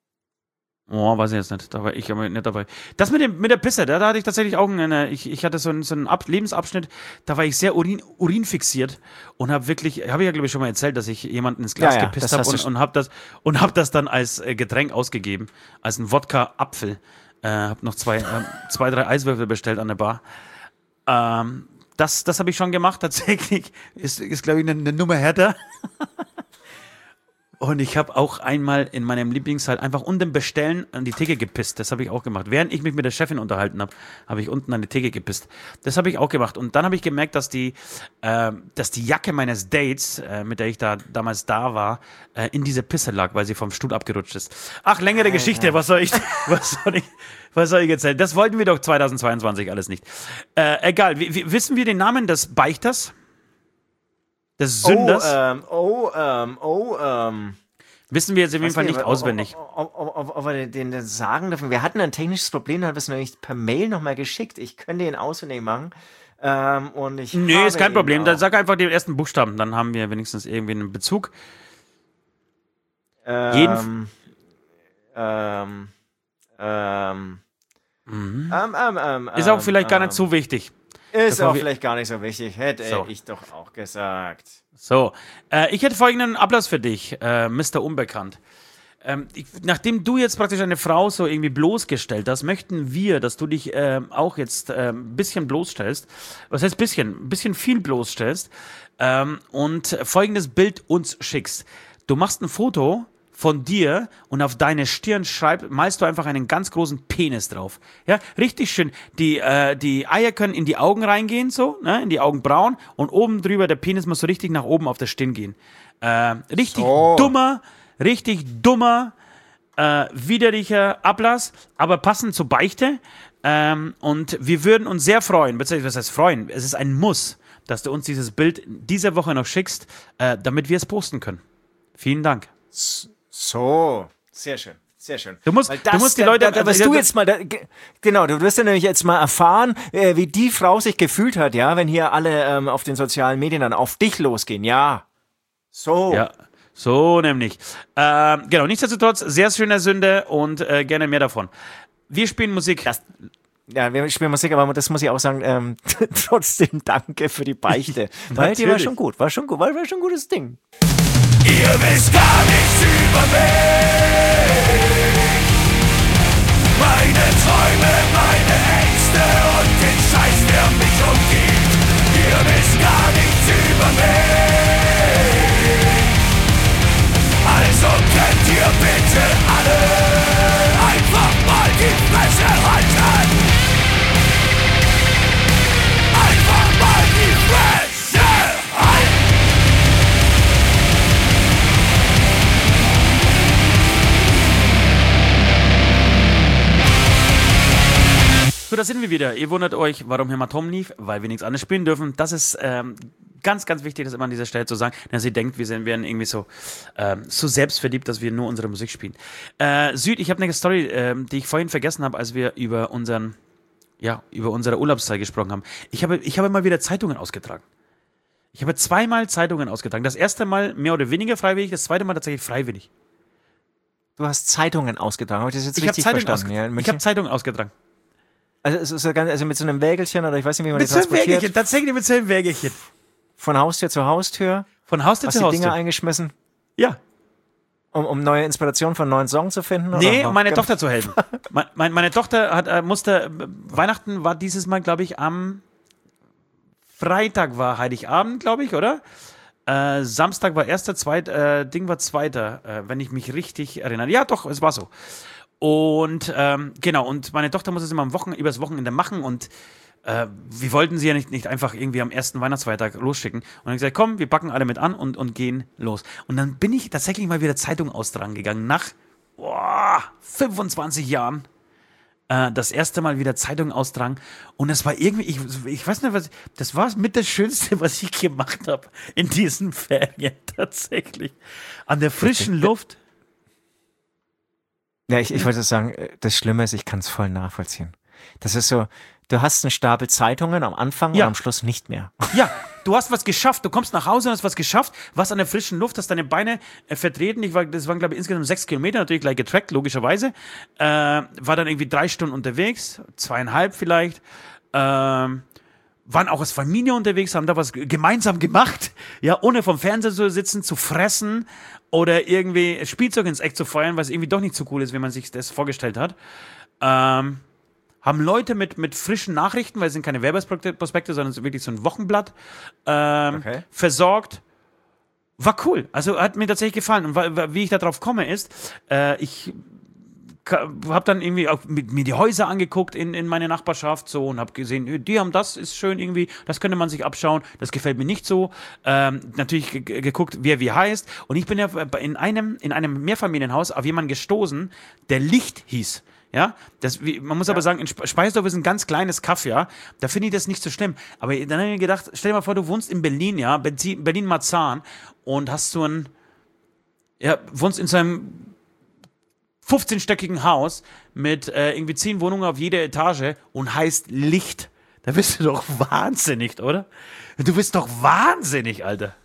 Speaker 3: Oh, weiß ich jetzt nicht. Da war ich aber nicht dabei. Das mit dem, mit der Pisse, da, da hatte ich tatsächlich auch eine, ich, ich hatte so einen, so einen Ab Lebensabschnitt, da war ich sehr Urin, Urin fixiert und habe wirklich, habe ich ja glaube ich schon mal erzählt, dass ich jemanden ins Glas
Speaker 2: Ja, ja,
Speaker 3: gepisst
Speaker 2: das
Speaker 3: habe
Speaker 2: hast du
Speaker 3: und,
Speaker 2: schon.
Speaker 3: und habe das, und hab das dann als äh, Getränk ausgegeben, als ein Wodka-Apfel. Äh, habe noch zwei, ähm, zwei, drei Eiswürfel bestellt an der Bar. Ähm, das das habe ich schon gemacht, tatsächlich. Ist, ist glaube ich, eine, eine Nummer härter. Und ich habe auch einmal in meinem Lieblingssaal einfach unten Bestellen an die Theke gepisst. Das habe ich auch gemacht. Während ich mich mit der Chefin unterhalten habe, habe ich unten an die Theke gepisst. Das habe ich auch gemacht. Und dann habe ich gemerkt, dass die, äh, dass die Jacke meines Dates, äh, mit der ich da damals da war, äh, in diese Pisse lag, weil sie vom Stuhl abgerutscht ist. Ach, längere Geschichte. Was soll ich, was soll ich, was soll ich erzählen? Das wollten wir doch zweitausendzweiundzwanzig alles nicht. Äh, egal. Wie, wie, wissen wir den Namen des Beichters? Des Sünders?
Speaker 2: Oh, ähm, oh, ähm, oh, ähm.
Speaker 3: Wissen wir jetzt auf jeden
Speaker 2: Weiß
Speaker 3: Fall
Speaker 2: nicht,
Speaker 3: nicht
Speaker 2: ob-
Speaker 3: auswendig.
Speaker 2: Ob, ob, ob, ob wir den, den sagen dürfen. Wir hatten ein technisches Problem, da hat es nämlich per Mail nochmal geschickt. Ich könnte ihn auswendig machen. Ähm, und ich
Speaker 3: Nee,
Speaker 2: habe
Speaker 3: ist kein
Speaker 2: ihn
Speaker 3: Problem.
Speaker 2: auch.
Speaker 3: Dann sag einfach den ersten Buchstaben, dann haben wir wenigstens irgendwie einen Bezug.
Speaker 2: Ähm, ähm, ähm,
Speaker 3: Mhm.
Speaker 2: ähm, ähm, ähm,
Speaker 3: Ist auch
Speaker 2: ähm,
Speaker 3: vielleicht gar
Speaker 2: ähm,
Speaker 3: nicht so wichtig.
Speaker 2: Ist
Speaker 3: bevor
Speaker 2: auch
Speaker 3: wir-
Speaker 2: vielleicht gar nicht so wichtig. Hätte
Speaker 3: So.
Speaker 2: ich doch auch gesagt.
Speaker 3: So, äh, ich hätte folgenden Ablass für dich, äh, Mister Unbekannt. Ähm, ich, nachdem du jetzt praktisch eine Frau so irgendwie bloßgestellt hast, möchten wir, dass du dich ähm, auch jetzt ein ähm, bisschen bloßstellst. Was heißt bisschen? Ein bisschen viel bloßstellst. Ähm, und folgendes Bild uns schickst. Du machst ein Foto von dir und auf deine Stirn schreibst, malst du einfach einen ganz großen Penis drauf. Ja, richtig schön. Die, äh, die Eier können in die Augen reingehen, so, ne, in die Augenbrauen und oben drüber, der Penis muss so richtig nach oben auf der Stirn gehen. Äh, richtig
Speaker 2: So.
Speaker 3: dummer, richtig dummer, äh, widerlicher Ablass, aber passend zur Beichte. Ähm, und wir würden uns sehr freuen, beziehungsweise was heißt freuen? Es ist ein Muss, dass du uns dieses Bild diese Woche noch schickst, äh, damit wir es posten können. Vielen Dank.
Speaker 2: So, sehr schön. Sehr schön.
Speaker 3: Du musst,
Speaker 2: Weil
Speaker 3: du musst die Leute...
Speaker 2: Da, da wirst
Speaker 3: also,
Speaker 2: du jetzt mal, da, ge- genau, du wirst ja nämlich jetzt mal erfahren, äh, wie die Frau sich gefühlt hat, ja, wenn hier alle ähm, auf den sozialen Medien dann auf dich losgehen, ja. So.
Speaker 3: Ja, so nämlich. Ähm, genau, nichtsdestotrotz, sehr schöne Sünde und äh, gerne mehr davon. Wir spielen Musik.
Speaker 2: Das, ja, wir spielen Musik, aber das muss ich auch sagen, ähm, trotzdem danke für die Beichte. Weil die war
Speaker 3: Natürlich.
Speaker 2: schon gut, war schon gut, war, war schon ein gutes Ding.
Speaker 1: Ihr wisst gar nichts über mich. Meine Träume, meine Ängste und den Scheiß, der mich umgibt. Ihr wisst gar nichts über mich. Also könnt ihr bitte alle einfach mal die Fresse halten. Einfach mal die Fresse halten.
Speaker 3: So, da sind wir wieder. Ihr wundert euch, warum Hämatom lief, weil wir nichts anderes spielen dürfen. Das ist ähm, ganz, ganz wichtig, das immer an dieser Stelle zu sagen, dass ihr denkt, wir sind, wären irgendwie so, ähm, so selbstverliebt, dass wir nur unsere Musik spielen. Äh, Süd, ich habe eine Story, ähm, die ich vorhin vergessen habe, als wir über unseren, ja, über unsere Urlaubszeit gesprochen haben. Ich habe, ich habe mal wieder Zeitungen ausgetragen. Ich habe zweimal Zeitungen ausgetragen. Das erste Mal mehr oder weniger freiwillig, das zweite Mal tatsächlich freiwillig.
Speaker 2: Du hast Zeitungen ausgetragen, habe ich das jetzt
Speaker 3: Ich habe
Speaker 2: richtig
Speaker 3: Zeitungen,
Speaker 2: verstanden?
Speaker 3: ausge
Speaker 2: Ja, in
Speaker 3: ich
Speaker 2: München?
Speaker 3: hab Zeitungen ausgetragen.
Speaker 2: also, es ist so ganz, also mit so einem Wägelchen oder ich weiß nicht, wie man
Speaker 3: Mit
Speaker 2: das
Speaker 3: so einem
Speaker 2: transportiert.
Speaker 3: Wägelchen, tatsächlich mit so einem Wägelchen.
Speaker 2: Von Haustür zu Haustür.
Speaker 3: Von Haustür
Speaker 2: Hast
Speaker 3: zu
Speaker 2: die
Speaker 3: Haustür.
Speaker 2: Dinger eingeschmissen,
Speaker 3: Ja.
Speaker 2: um, um neue Inspirationen für einen neuen Song zu finden?
Speaker 3: Nee,
Speaker 2: oder?
Speaker 3: um meine Tochter zu helfen. Me- mein, meine Tochter hat, äh, musste, äh, Weihnachten war dieses Mal, glaube ich, am Freitag war Heiligabend, glaube ich, oder? Äh, Samstag war erster, zweiter, äh, Ding war zweiter, äh, wenn ich mich richtig erinnere. Ja, doch, es war so. Und ähm, genau, und meine Tochter muss es immer am Wochen, übers Wochenende machen und äh, wir wollten sie ja nicht, nicht einfach irgendwie am ersten Weihnachtsfeiertag losschicken. Und dann gesagt, komm, wir packen alle mit an und, und gehen los. Und dann bin ich tatsächlich mal wieder Zeitung austragen gegangen, nach boah, fünfundzwanzig Jahren. Äh, das erste Mal wieder Zeitung austragen. Und es war irgendwie, ich, ich weiß nicht, was, das war mit das Schönste, was ich gemacht habe in diesen Ferien tatsächlich. An der frischen Luft.
Speaker 2: Ja, ich, ich wollte sagen, das Schlimme ist, ich kann es voll nachvollziehen. Das ist so, du hast einen Stapel Zeitungen am Anfang
Speaker 3: Ja.
Speaker 2: und am Schluss nicht mehr.
Speaker 3: Ja, du hast was geschafft. Du kommst nach Hause und hast was geschafft. Was an der frischen Luft, hast deine Beine äh, vertreten. Ich war, das waren, glaube ich, insgesamt sechs Kilometer, natürlich gleich getrackt, logischerweise. Äh, war dann irgendwie drei Stunden unterwegs, zweieinhalb vielleicht. Ähm, waren auch als Familie unterwegs, haben da was g- gemeinsam gemacht. Ja, ohne vom Fernseher zu sitzen, zu fressen oder irgendwie Spielzeug ins Eck zu feuern, was irgendwie doch nicht so cool ist, wie man sich das vorgestellt hat. Ähm, haben Leute mit, mit frischen Nachrichten, weil es sind keine Werbeprospekte, sondern es ist wirklich so ein Wochenblatt, ähm,
Speaker 2: Okay.
Speaker 3: versorgt. War cool. Also hat mir tatsächlich gefallen. Und wa- wa- wie ich da drauf komme, ist, äh, ich habe dann irgendwie auch mit, mir die Häuser angeguckt in, in meine Nachbarschaft so und habe gesehen, die haben das, ist schön irgendwie, das könnte man sich abschauen, das gefällt mir nicht so. Ähm, natürlich ge- ge- geguckt, wer wie heißt. Und ich bin ja in einem, in einem Mehrfamilienhaus auf jemanden gestoßen, der Licht hieß. Ja, das, wie, man muss aber sagen, in Sp- Speisdorf ist ein ganz kleines Kaff, ja, da finde ich das nicht so schlimm. Aber dann habe ich mir gedacht, stell dir mal vor, du wohnst in Berlin, ja, Benzi- Berlin-Marzahn und hast so ein, ja, wohnst in so einem fünfzehnstöckigen Haus mit äh, irgendwie zehn Wohnungen auf jeder Etage und heißt Licht. Da bist du doch wahnsinnig, oder? Du bist doch wahnsinnig, Alter.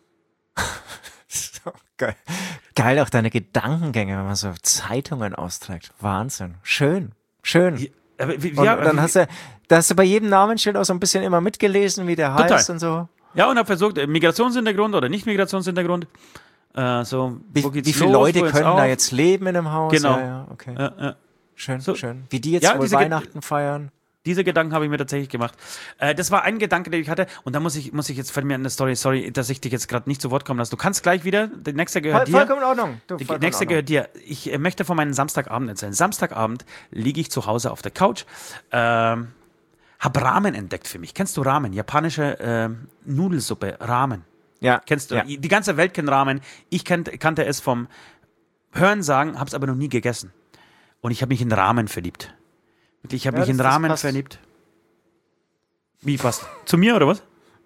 Speaker 2: So, geil. Geil auch deine Gedankengänge, wenn man so Zeitungen austrägt. Wahnsinn. Schön. Schön.
Speaker 3: Aber wie,
Speaker 2: Und,
Speaker 3: ja,
Speaker 2: und dann
Speaker 3: wie-
Speaker 2: hast du, da hast du bei jedem Namensschild auch so ein bisschen immer mitgelesen, wie der
Speaker 3: Total.
Speaker 2: heißt und so.
Speaker 3: ja, und habe versucht, äh, Migrationshintergrund oder nicht Migrationshintergrund. Äh, so,
Speaker 2: Wie,
Speaker 3: wo geht's
Speaker 2: wie viele
Speaker 3: los,
Speaker 2: Leute
Speaker 3: wo hört's
Speaker 2: können
Speaker 3: auf?
Speaker 2: da jetzt leben in einem Haus?
Speaker 3: Genau.
Speaker 2: Ja, ja, okay.
Speaker 3: Ja, ja.
Speaker 2: Schön,
Speaker 3: So.
Speaker 2: schön. Wie die jetzt
Speaker 3: Ja,
Speaker 2: wohl
Speaker 3: diese Ge-
Speaker 2: Weihnachten feiern.
Speaker 3: Diese Gedanken habe ich mir tatsächlich gemacht. Äh, das war ein Gedanke, den ich hatte. Und da muss ich, muss ich jetzt, fällt mir eine Story, sorry, dass ich dich jetzt gerade nicht zu Wort kommen lasse. Du kannst gleich wieder, der nächste gehört
Speaker 2: Voll,
Speaker 3: dir.
Speaker 2: Vollkommen in Ordnung. Du,
Speaker 3: Die
Speaker 2: vollkommen
Speaker 3: nächste
Speaker 2: in Ordnung.
Speaker 3: gehört dir. Ich äh, möchte von meinem Samstagabend erzählen. Samstagabend liege ich zu Hause auf der Couch, ähm, hab Ramen entdeckt für mich. Kennst du Ramen? Japanische ähm, Nudelsuppe, Ramen.
Speaker 2: Ja.
Speaker 3: Kennst du?
Speaker 2: Ja.
Speaker 3: Die ganze Welt kennt Ramen. Ich kannt, kannte es vom Hörensagen, hab's aber noch nie gegessen. Und ich habe mich in Ramen verliebt. Wirklich, ich habe
Speaker 2: Ja,
Speaker 3: mich in
Speaker 2: das- das
Speaker 3: Ramen
Speaker 2: passt.
Speaker 3: verliebt. Wie passt? Zu mir oder was?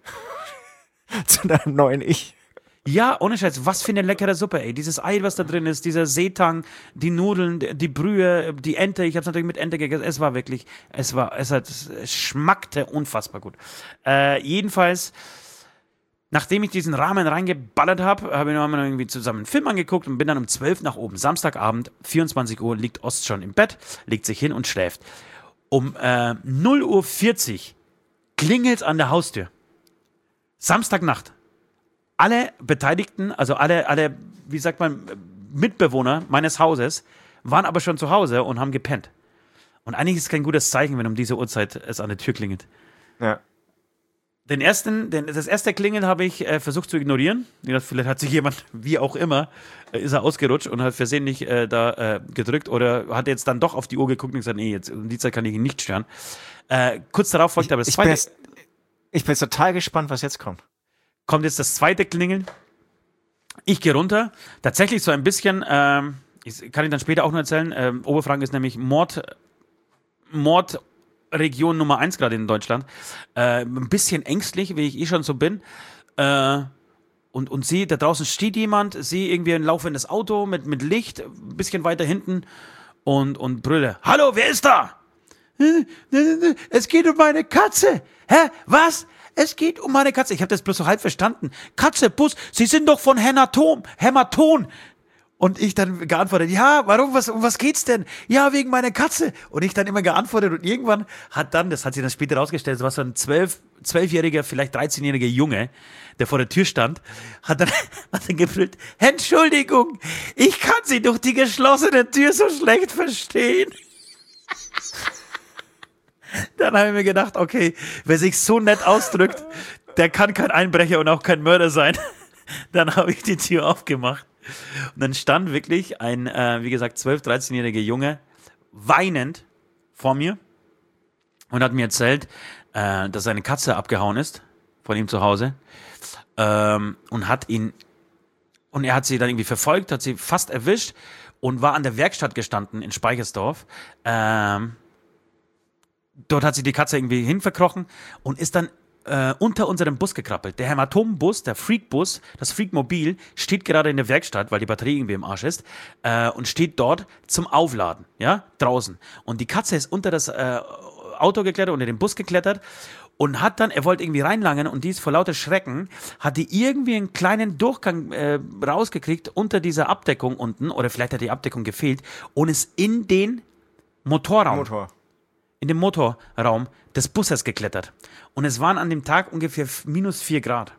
Speaker 2: Zu deinem neuen Ich.
Speaker 3: Ja, ohne Scheiß, was für eine leckere Suppe, ey. Dieses Ei, was da drin ist, dieser Seetang, die Nudeln, die Brühe, die Ente. Ich habe es natürlich mit Ente gegessen. Es war wirklich, es war, es hat, es schmackte unfassbar gut. Äh, jedenfalls, nachdem ich diesen Rahmen reingeballert habe, habe ich noch mal irgendwie zusammen einen Film angeguckt und bin dann um zwölf nach oben. Samstagabend, vierundzwanzig Uhr, liegt Ost schon im Bett, legt sich hin und schläft. Um äh, null Uhr vierzig klingelt an der Haustür. Samstagnacht. Alle Beteiligten, also alle, alle, wie sagt man, Mitbewohner meines Hauses, waren aber schon zu Hause und haben gepennt. Und eigentlich ist es kein gutes Zeichen, wenn um diese Uhrzeit es an der Tür klingelt.
Speaker 2: Ja.
Speaker 3: Den ersten, den, das erste Klingeln habe ich äh, versucht zu ignorieren. Vielleicht hat sich jemand, wie auch immer, äh, ist er ausgerutscht und hat versehentlich äh, da äh, gedrückt oder hat jetzt dann doch auf die Uhr geguckt und gesagt, nee, jetzt um die Zeit kann ich ihn nicht stören. Äh, kurz darauf folgt aber das
Speaker 2: Ich bin,
Speaker 3: zweite.
Speaker 2: jetzt, ich bin jetzt total gespannt, was jetzt kommt.
Speaker 3: Kommt jetzt das zweite Klingeln. Ich gehe runter. Tatsächlich so ein bisschen, ähm, ich, kann ich dann später auch noch erzählen, ähm, Oberfranken ist nämlich Mord, Mordregion Nummer eins gerade in Deutschland. Äh, ein bisschen ängstlich, wie ich eh schon so bin. Äh, und, und sehe, da draußen steht jemand, sehe irgendwie ein laufendes Auto mit, mit Licht, ein bisschen weiter hinten und, und brülle. Hallo, wer ist da? Es geht um meine Katze. Hä? Was? Es geht um meine Katze. Ich habe das bloß so halb verstanden. Katze, Bus, Sie sind doch von Hämatom. Hämaton. Und ich dann geantwortet, ja, warum, was, um was geht's denn? Ja, wegen meiner Katze. Und ich dann immer geantwortet und irgendwann hat dann, das hat sich dann später rausgestellt, das war so ein zwölf, zwölfjähriger, vielleicht dreizehnjähriger Junge, der vor der Tür stand, hat dann, hat dann gebrüllt, Entschuldigung, ich kann Sie durch die geschlossene Tür so schlecht verstehen. Dann habe ich mir gedacht, okay, wer sich so nett ausdrückt, der kann kein Einbrecher und auch kein Mörder sein. Dann habe ich die Tür aufgemacht. Und dann stand wirklich ein, äh, wie gesagt, zwölf-, dreizehnjähriger Junge weinend vor mir und hat mir erzählt, äh, dass seine Katze abgehauen ist von ihm zu Hause ähm, und hat ihn, und er hat sie dann irgendwie verfolgt, hat sie fast erwischt und war an der Werkstatt gestanden in Speichersdorf. Ähm, Dort hat sie die Katze irgendwie hinverkrochen und ist dann äh, unter unserem Bus gekrabbelt. Der Hämatom-Bus, der Freak-Bus, das Freak-Mobil, steht gerade in der Werkstatt, weil die Batterie irgendwie im Arsch ist, äh, und steht dort zum Aufladen, ja, draußen. Und die Katze ist unter das äh, Auto geklettert, unter den Bus geklettert und hat dann, er wollte irgendwie reinlangen und die ist vor lauter Schrecken, hat die irgendwie einen kleinen Durchgang äh, rausgekriegt unter dieser Abdeckung unten, oder vielleicht hat die Abdeckung gefehlt, und ist in den Motorraum.
Speaker 2: Motor.
Speaker 3: in den Motorraum des Busses geklettert. Und es waren an dem Tag ungefähr minus vier Grad.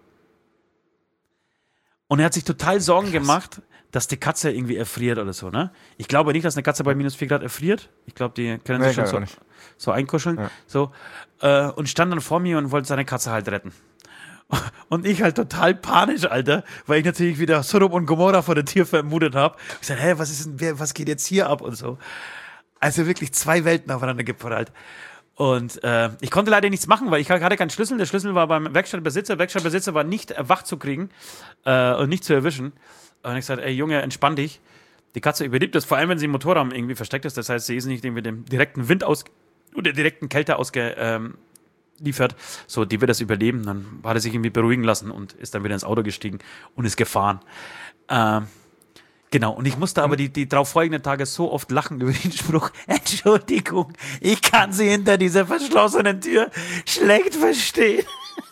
Speaker 3: Und er hat sich total Sorgen Krass. gemacht, dass die Katze irgendwie erfriert oder so, ne? Ich glaube nicht, dass eine Katze bei minus vier Grad erfriert. Ich glaube, die können
Speaker 2: nee,
Speaker 3: sich schon so, so einkuscheln. Ja. So, äh, und stand dann vor mir und wollte seine Katze halt retten. Und ich halt total panisch, Alter, weil ich natürlich wieder Sodom und Gomorra vor der Tür vermutet habe. Ich sag, hä, was ist denn, wer, was geht jetzt hier ab und so. Also wirklich zwei Welten aufeinander geprallt. Und äh, ich konnte leider nichts machen, weil ich hatte keinen Schlüssel. Der Schlüssel war beim Werkstattbesitzer. Der Werkstattbesitzer war nicht wach zu kriegen äh, und nicht zu erwischen. Und ich sagte, ey Junge, entspann dich. Die Katze überlebt das, vor allem wenn sie im Motorraum irgendwie versteckt ist. Das heißt, sie ist nicht irgendwie dem direkten Wind aus oder direkten Kälte ausgeliefert. Ähm, so, die wird das überleben. Dann hat er sich irgendwie beruhigen lassen und ist dann wieder ins Auto gestiegen und ist gefahren. Ähm, Genau, und ich musste aber die, die darauf folgenden Tage so oft lachen über den Spruch, Entschuldigung, ich kann Sie hinter dieser verschlossenen Tür schlecht verstehen.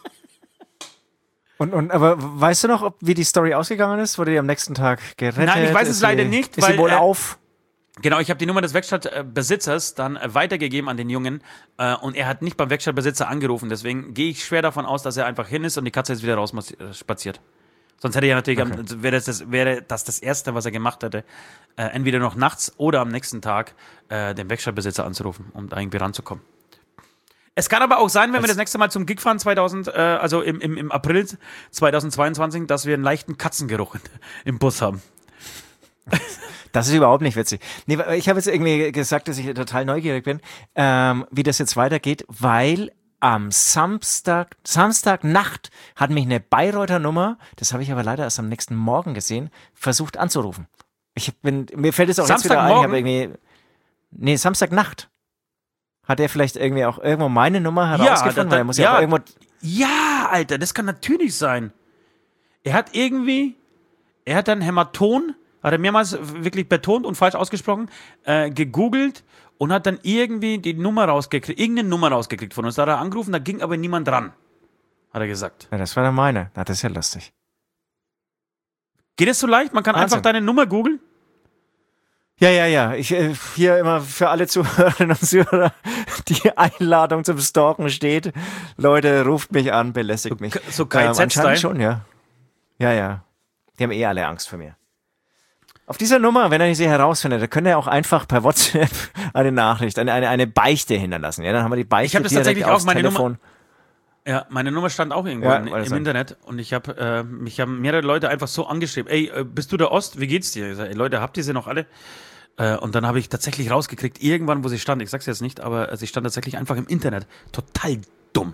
Speaker 2: Und, und, aber weißt du noch, ob, wie die Story ausgegangen ist? Wurde die am nächsten Tag gerettet?
Speaker 3: Nein, ich weiß es
Speaker 2: ist
Speaker 3: leider
Speaker 2: sie,
Speaker 3: nicht,
Speaker 2: ist
Speaker 3: weil,
Speaker 2: sie wohl
Speaker 3: äh,
Speaker 2: auf?
Speaker 3: Genau, ich habe die Nummer des Werkstattbesitzers dann äh, weitergegeben an den Jungen äh, und er hat nicht beim Werkstattbesitzer angerufen, deswegen gehe ich schwer davon aus, dass er einfach hin ist und die Katze ist wieder raus spaziert. Sonst hätte er natürlich, okay. am, wäre, das, wäre das das Erste, was er gemacht hätte, äh, entweder noch nachts oder am nächsten Tag äh, den Werkstattbesitzer anzurufen, um da irgendwie ranzukommen. Es kann aber auch sein, wenn
Speaker 2: Das-
Speaker 3: wir das nächste Mal zum Gig fahren, zweitausend, äh, also im, im, im April zweitausendzweiundzwanzig, dass wir einen leichten Katzengeruch in, im Bus haben.
Speaker 2: Das ist überhaupt nicht witzig. Nee, ich habe jetzt irgendwie gesagt, dass ich total neugierig bin, ähm, wie das jetzt weitergeht, weil am Samstag, Samstagnacht hat mich eine Bayreuther Nummer, das habe ich aber leider erst am nächsten Morgen gesehen, versucht anzurufen. Ich bin, mir fällt es auch jetzt wieder ein, ich habe irgendwie, nee, Samstagnacht. Hat er vielleicht irgendwie auch irgendwo meine Nummer herausgefunden?
Speaker 3: da- da-
Speaker 2: weil er muss ja,
Speaker 3: ja.
Speaker 2: auch irgendwo,
Speaker 3: Ja, Alter, das kann natürlich sein. Er hat irgendwie, er hat dann Hämaton, hat er mehrmals wirklich betont und falsch ausgesprochen, äh, gegoogelt und hat dann irgendwie die Nummer rausgekriegt, irgendeine Nummer rausgekriegt von uns. Da hat er angerufen, da ging aber niemand dran, hat er gesagt.
Speaker 2: ja, das war dann meine. Na, das ist ja lustig.
Speaker 3: Geht es so leicht? Man kann
Speaker 2: Wahnsinn.
Speaker 3: einfach deine Nummer googeln?
Speaker 2: Ja, ja, ja. Ich äh, hier immer für alle Zuhörerinnen und Zuhörer, die Einladung zum Stalken steht. Leute, ruft mich an, belästigt mich.
Speaker 3: So K Z-Style?
Speaker 2: anscheinend schon, ja. Ja, ja. Die haben eh alle Angst vor mir. Auf dieser Nummer, wenn er sie herausfindet, da könnt ihr auch einfach per WhatsApp eine Nachricht, eine, eine, eine Beichte hinterlassen. Ja, dann haben wir die Beichte
Speaker 3: Ich hab das
Speaker 2: direkt
Speaker 3: tatsächlich
Speaker 2: aufs
Speaker 3: auch, meine
Speaker 2: Telefon.
Speaker 3: Ja, meine Nummer stand auch irgendwo
Speaker 2: Ja,
Speaker 3: in,
Speaker 2: war das
Speaker 3: im
Speaker 2: sein.
Speaker 3: Internet und ich habe äh, mich haben mehrere Leute einfach so angeschrieben, ey, äh, bist du der Ost? Wie geht's dir? Ich sag, ey, Leute, habt ihr sie noch alle? Äh, und dann habe ich tatsächlich rausgekriegt, irgendwann, wo sie stand, ich sag's jetzt nicht, aber sie stand tatsächlich einfach im Internet. Total dumm.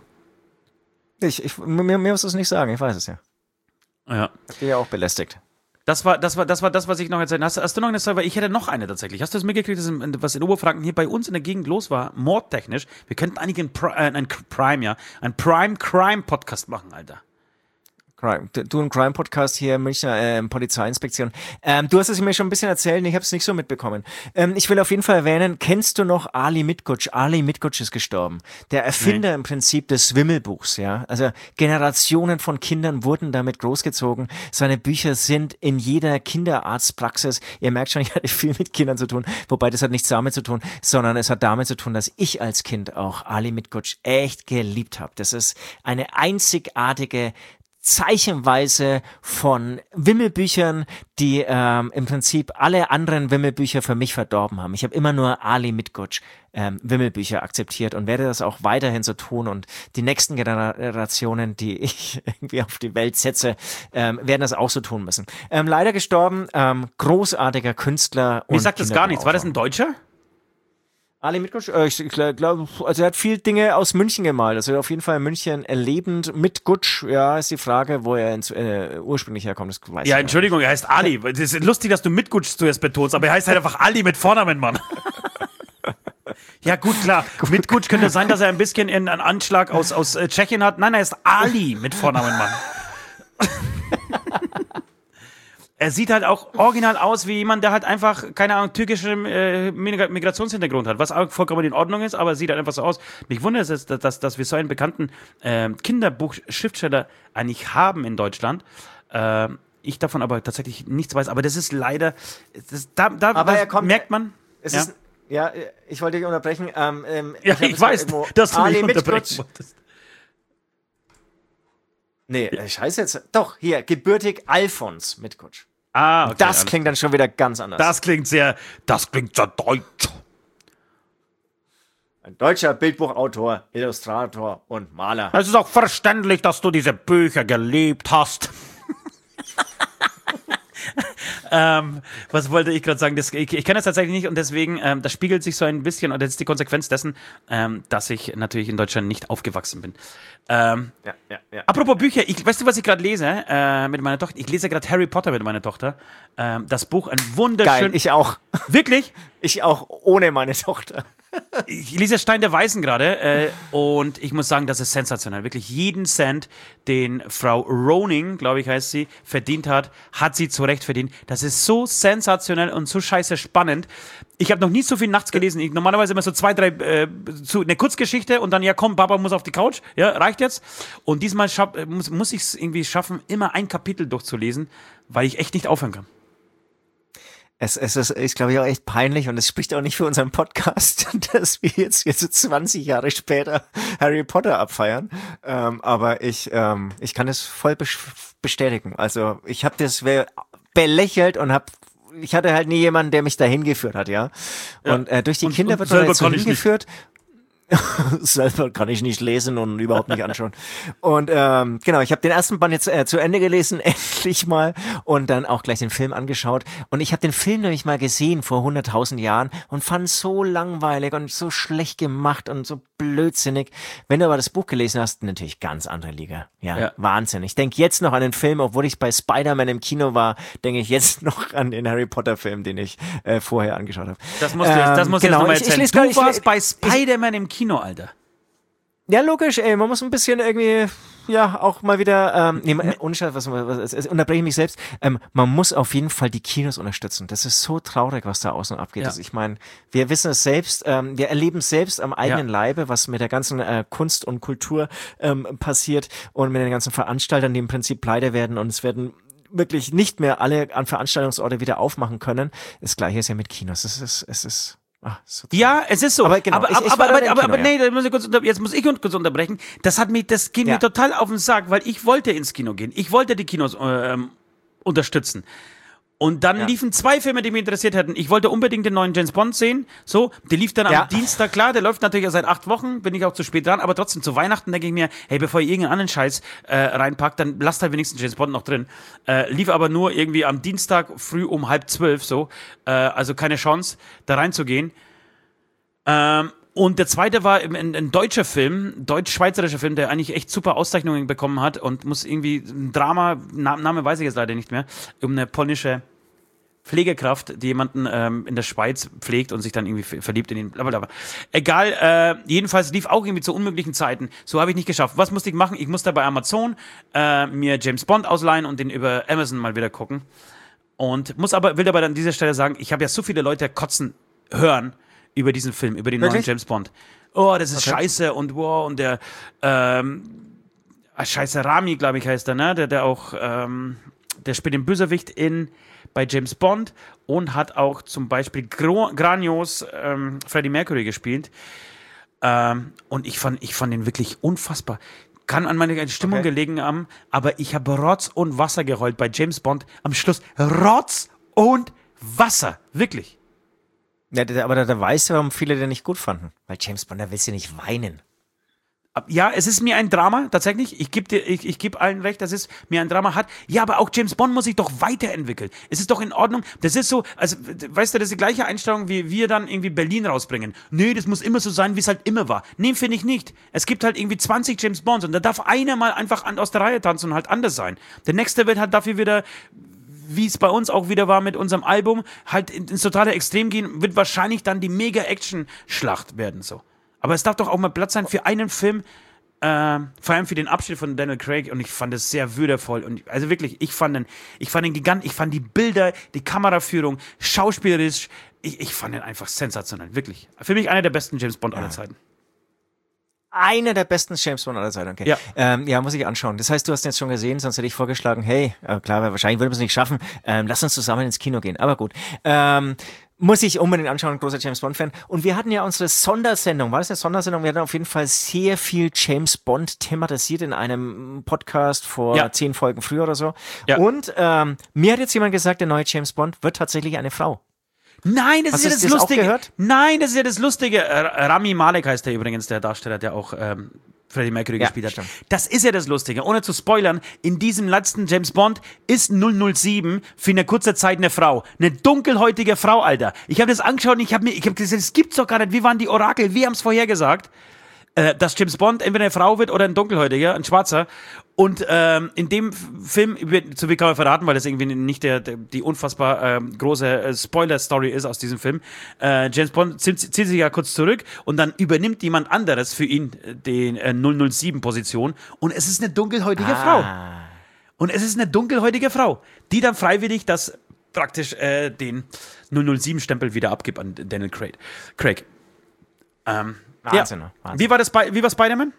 Speaker 2: Ich, ich, mir, mir muss es nicht sagen, ich weiß es ja.
Speaker 3: Ja.
Speaker 2: Ich bin ja auch belästigt.
Speaker 3: Das war, das war, das war das, was ich noch erzählt habe. Hast, hast du noch eine Story? Weil ich hätte noch eine tatsächlich. Hast du das mitgekriegt, dass in, was in Oberfranken hier bei uns in der Gegend los war, mordtechnisch? Wir könnten eigentlich einen, Pri- äh, einen Prime, ja, einen Prime-Crime-Podcast machen, Alter.
Speaker 2: Crime. Du ein Crime-Podcast hier, Münchner ähm, Polizeiinspektion. Ähm, du hast es mir schon ein bisschen erzählt, ich habe es nicht so mitbekommen. Ähm, ich will auf jeden Fall erwähnen, kennst du noch Ali Mitgutsch? Ali Mitgutsch ist gestorben. Der Erfinder nee. im Prinzip des Wimmelbuchs, ja. Also Generationen von Kindern wurden damit großgezogen. Seine Bücher sind in jeder Kinderarztpraxis. Ihr merkt schon, ich hatte viel mit Kindern zu tun, wobei das hat nichts damit zu tun, sondern es hat damit zu tun, dass ich als Kind auch Ali Mitgutsch echt geliebt habe. Das ist eine einzigartige Zeichenweise von Wimmelbüchern, die ähm, im Prinzip alle anderen Wimmelbücher für mich verdorben haben. Ich habe immer nur Ali Mitgutsch ähm, Wimmelbücher akzeptiert und werde das auch weiterhin so tun. Und die nächsten Generationen, die ich irgendwie auf die Welt setze, ähm, werden das auch so tun müssen. Ähm, leider gestorben, ähm, großartiger Künstler.
Speaker 3: Mir
Speaker 2: und
Speaker 3: sagt das gar nichts. War das ein Deutscher?
Speaker 2: Ali Mitgutsch, äh, ich glaube, also er hat viel Dinge aus München gemalt. Also auf jeden Fall in München lebend. Mitgutsch, ja, ist die Frage, wo er ins, äh, ursprünglich herkommt. Das weiß
Speaker 3: Ja,
Speaker 2: ich
Speaker 3: Entschuldigung, er heißt Ali. Es ist lustig, dass du Mitgutsch zuerst betonst, aber er heißt halt einfach Ali mit Vornamen, Mann. Ja, gut, klar. Mitgutsch könnte sein, dass er ein bisschen einen Anschlag aus, aus äh, Tschechien hat. Nein, er ist Ali mit Vornamen, Mann. Er sieht halt auch original aus wie jemand, der halt einfach, keine Ahnung, türkischen äh, Migrationshintergrund hat, was auch vollkommen in Ordnung ist, aber sieht halt einfach so aus. Mich wundert es, dass, dass, dass wir so einen bekannten äh, Kinderbuchschriftsteller eigentlich haben in Deutschland. Äh, ich davon aber tatsächlich nichts weiß, aber das ist leider, das, da, da
Speaker 2: Aber
Speaker 3: das
Speaker 2: er kommt,
Speaker 3: merkt man.
Speaker 2: Es
Speaker 3: ja?
Speaker 2: ist, ja, ich wollte dich unterbrechen. Ähm, ähm,
Speaker 3: Ja,
Speaker 2: ich,
Speaker 3: ich weiß, dass du
Speaker 2: Ali
Speaker 3: mich unterbrechen
Speaker 2: Mitgutsch.
Speaker 3: wolltest.
Speaker 2: Nee, äh, scheiße jetzt. Doch, hier, gebürtig Alfons Mitgutsch.
Speaker 3: Ah, okay.
Speaker 2: Das
Speaker 3: alles
Speaker 2: klingt dann schon wieder ganz anders.
Speaker 3: Das klingt sehr, das klingt sehr deutsch.
Speaker 2: Ein deutscher Bildbuchautor, Illustrator und Maler.
Speaker 3: Es ist auch verständlich, dass du diese Bücher geliebt hast. ähm, was wollte ich gerade sagen? Das, ich, ich kenne das tatsächlich nicht und deswegen, ähm, das spiegelt sich so ein bisschen, und das ist die Konsequenz dessen, ähm, dass ich natürlich in Deutschland nicht aufgewachsen bin. Ähm,
Speaker 2: Ja, ja, ja.
Speaker 3: Apropos Bücher, ich, weißt du, was ich gerade lese äh, mit meiner Tochter? Ich lese gerade Harry Potter mit meiner Tochter. Ähm, das Buch, ein wunderschön...
Speaker 2: Geil, ich auch.
Speaker 3: Wirklich?
Speaker 2: Ich auch ohne meine Tochter.
Speaker 3: Ich lese Stein der Weisen gerade äh, und ich muss sagen, das ist sensationell. Wirklich jeden Cent, den Frau Rowling, glaube ich heißt sie, verdient hat, hat sie zu Recht verdient. Das ist so sensationell und so scheiße spannend. Ich habe noch nie so viel nachts gelesen. Ich, normalerweise immer so zwei, drei, äh, zu, eine Kurzgeschichte und dann, ja komm, Papa muss auf die Couch. Ja, reicht jetzt. Und diesmal schaff, muss, muss ich es irgendwie schaffen, immer ein Kapitel durchzulesen, weil ich echt nicht aufhören kann.
Speaker 2: Es, es ist, ist glaube ich, auch echt peinlich und es spricht auch nicht für unseren Podcast, dass wir jetzt, jetzt so zwanzig Jahre später Harry Potter abfeiern. Ähm, aber ich, ähm, ich kann es voll bestätigen. Also ich habe das belächelt und habe ich hatte halt nie jemanden, der mich dahin geführt hat, ja. Und äh, durch die
Speaker 3: Und-
Speaker 2: Kinder
Speaker 3: und
Speaker 2: wird man
Speaker 3: selber
Speaker 2: halt so
Speaker 3: kann ich nicht.
Speaker 2: hingeführt. Selber kann ich nicht lesen und überhaupt nicht anschauen. Und ähm, genau, ich habe den ersten Band jetzt äh, zu Ende gelesen, endlich mal, und dann auch gleich den Film angeschaut. Und ich habe den Film nämlich mal gesehen vor hunderttausend Jahren und fand so langweilig und so schlecht gemacht und so blödsinnig. Wenn du aber das Buch gelesen hast, natürlich ganz andere Liga. Ja,
Speaker 3: Ja.
Speaker 2: Wahnsinn. Ich denke jetzt noch an den Film, obwohl ich bei Spider-Man im Kino war, denke ich jetzt noch an den Harry Potter-Film, den ich äh, vorher angeschaut habe.
Speaker 3: Das musst du jetzt, das
Speaker 2: Ähm,
Speaker 3: musst du
Speaker 2: genau,
Speaker 3: jetzt
Speaker 2: ich-
Speaker 3: nochmal
Speaker 2: ich
Speaker 3: erzählen.
Speaker 2: lese
Speaker 3: Du
Speaker 2: gar-
Speaker 3: warst
Speaker 2: ich-
Speaker 3: bei Spider-Man im Kino, Alter.
Speaker 2: Ja, logisch, ey, man muss ein bisschen irgendwie, ja, auch mal wieder, ähm, nee, äh, ohne Scheiß, was, was, was unterbreche ich mich selbst, ähm, man muss auf jeden Fall die Kinos unterstützen. Das ist so traurig, was da außen abgeht.
Speaker 3: Ja.
Speaker 2: Also ich meine, wir wissen es selbst, ähm, wir erleben es selbst am eigenen
Speaker 3: Ja.
Speaker 2: Leibe, was mit der ganzen äh, Kunst und Kultur ähm, passiert und mit den ganzen Veranstaltern, die im Prinzip pleite werden und es werden wirklich nicht mehr alle an Veranstaltungsorte wieder aufmachen können. Das Gleiche ist ja mit Kinos. Es ist, es ist, ach, so
Speaker 3: Ja, es ist so.
Speaker 2: Aber genau,
Speaker 3: aber,
Speaker 2: ich-
Speaker 3: aber,
Speaker 2: ich
Speaker 3: aber,
Speaker 2: war
Speaker 3: aber,
Speaker 2: da im
Speaker 3: aber,
Speaker 2: Kino,
Speaker 3: aber
Speaker 2: ja.
Speaker 3: nee, da muss ich kurz unter, jetzt muss ich uns kurz unterbrechen. Das hat mich, das geht
Speaker 2: Ja.
Speaker 3: mir total auf den Sack, weil ich wollte ins Kino gehen. Ich wollte die Kinos ähm, unterstützen. Und dann
Speaker 2: Ja.
Speaker 3: liefen zwei Filme, die mich interessiert hätten. Ich wollte unbedingt den neuen James Bond sehen. So, der lief dann am
Speaker 2: Ja.
Speaker 3: Dienstag, klar, der läuft natürlich seit acht Wochen, bin ich auch zu spät dran, aber trotzdem zu Weihnachten denke ich mir, hey, bevor ihr irgendeinen anderen Scheiß äh, reinpackt, dann lasst halt wenigstens James Bond noch drin. Äh, lief aber nur irgendwie am Dienstag früh um halb zwölf so, äh, also keine Chance, da reinzugehen. Ähm, und der zweite war ein, ein, ein deutscher Film, deutsch-schweizerischer Film, der eigentlich echt super Auszeichnungen bekommen hat und muss irgendwie ein Drama, Na, Name weiß ich jetzt leider nicht mehr, um eine polnische Pflegekraft, die jemanden ähm, in der Schweiz pflegt und sich dann irgendwie ver- verliebt in ihn. Blablabla. Egal, äh, jedenfalls lief auch irgendwie zu unmöglichen Zeiten. So habe ich nicht geschafft. Was musste ich machen? Ich musste bei Amazon äh, mir James Bond ausleihen und den über Amazon mal wieder gucken. Und muss aber, will aber an dieser Stelle sagen, ich habe ja so viele Leute kotzen hören über diesen Film, über den
Speaker 2: Wirklich?
Speaker 3: neuen James Bond. Oh, das ist
Speaker 2: Okay.
Speaker 3: scheiße und wow, und der ähm, ah, scheiße Rami, glaube ich, heißt er, ne? Der, der auch, ähm, der spielt den Bösewicht in bei James Bond und hat auch zum Beispiel gro- grandios ähm, Freddie Mercury gespielt. Ähm, und ich fand, ich fand den wirklich unfassbar. Kann an meiner Stimmung
Speaker 2: Okay.
Speaker 3: gelegen haben, aber ich habe Rotz und Wasser geheult bei James Bond. Am Schluss Rotz und Wasser. Wirklich.
Speaker 2: Ja, da- aber da, da weißt du, warum viele den nicht gut fanden. Weil James Bond, da willst du nicht weinen.
Speaker 3: Ja, es ist mir ein Drama, tatsächlich. Ich gebe dir, ich, ich gebe allen recht, dass es mir ein Drama hat. Ja, aber auch James Bond muss sich doch weiterentwickeln. Es ist doch in Ordnung. Das ist so, also, weißt du, das ist die gleiche Einstellung, wie wir dann irgendwie Berlin rausbringen. Nee, das muss immer so sein, wie es halt immer war. Nee, finde ich nicht. Es gibt halt irgendwie zwanzig James Bonds und da darf einer mal einfach an, aus der Reihe tanzen und halt anders sein. Der nächste wird halt dafür wieder, wie es bei uns auch wieder war mit unserem Album, halt ins totale Extrem gehen, wird wahrscheinlich dann die Mega-Action-Schlacht werden, so. Aber es darf doch auch mal Platz sein für einen Film, äh, vor allem für den Abschied von Daniel Craig, und ich fand es sehr würdevoll. Und also wirklich, ich fand den, ich fand den Gigant, ich fand die Bilder, die Kameraführung, schauspielerisch, ich, ich fand den einfach sensationell, wirklich. Für mich einer der besten James Bond aller Zeiten.
Speaker 2: Einer der besten James Bond aller Zeiten, okay.
Speaker 3: Ja.
Speaker 2: Ähm, ja, muss ich anschauen. Das heißt, du hast ihn jetzt schon gesehen, sonst hätte ich vorgeschlagen, hey, äh, klar, weil wahrscheinlich würden wir es nicht schaffen, ähm, lass uns zusammen ins Kino gehen. Aber gut. Ähm, muss ich unbedingt anschauen, großer James Bond-Fan. Und wir hatten ja unsere Sondersendung. War das eine Sondersendung? Wir hatten auf jeden Fall sehr viel James Bond thematisiert in einem Podcast vor
Speaker 3: Ja.
Speaker 2: zehn Folgen früher oder so.
Speaker 3: Ja.
Speaker 2: Und ähm, mir hat jetzt jemand gesagt, der neue James Bond wird tatsächlich eine Frau.
Speaker 3: Nein, das
Speaker 2: Hast
Speaker 3: ist ja
Speaker 2: du
Speaker 3: das
Speaker 2: das auch
Speaker 3: Lustige.
Speaker 2: gehört?
Speaker 3: Nein, das ist ja das Lustige. Äh, Rami Malek heißt der übrigens, der Darsteller, der auch ähm, Freddie Mercury
Speaker 2: Ja,
Speaker 3: gespielt hat.
Speaker 2: stimmt.
Speaker 3: Das ist ja das Lustige. Ohne zu spoilern, in diesem letzten James Bond ist null null sieben für eine kurze Zeit eine Frau. Eine dunkelhäutige Frau, Alter. Ich habe das angeschaut und ich habe mir, ich habe gesagt, das gibt's doch gar nicht. Wie waren die Orakel? Wir haben es vorhergesagt, äh, dass James Bond entweder eine Frau wird oder ein dunkelhäutiger, ein Schwarzer. Und ähm, in dem F- Film, zu viel kann man verraten, weil das irgendwie nicht der, der, die unfassbar ähm, große äh, Spoiler-Story ist aus diesem Film. Äh, James Bond zieht, zieht sich ja kurz zurück und dann übernimmt jemand anderes für ihn äh, den äh, null null sieben-Position und es ist eine dunkelhäutige Frau. Und es ist eine dunkelhäutige Frau, die dann freiwillig das praktisch äh, den null null sieben-Stempel wieder abgibt an Daniel Craig. Craig. Ähm,
Speaker 2: Wahnsinn,
Speaker 3: ja.
Speaker 2: Wahnsinn.
Speaker 3: Wie war das bei, wie war Spider-Man?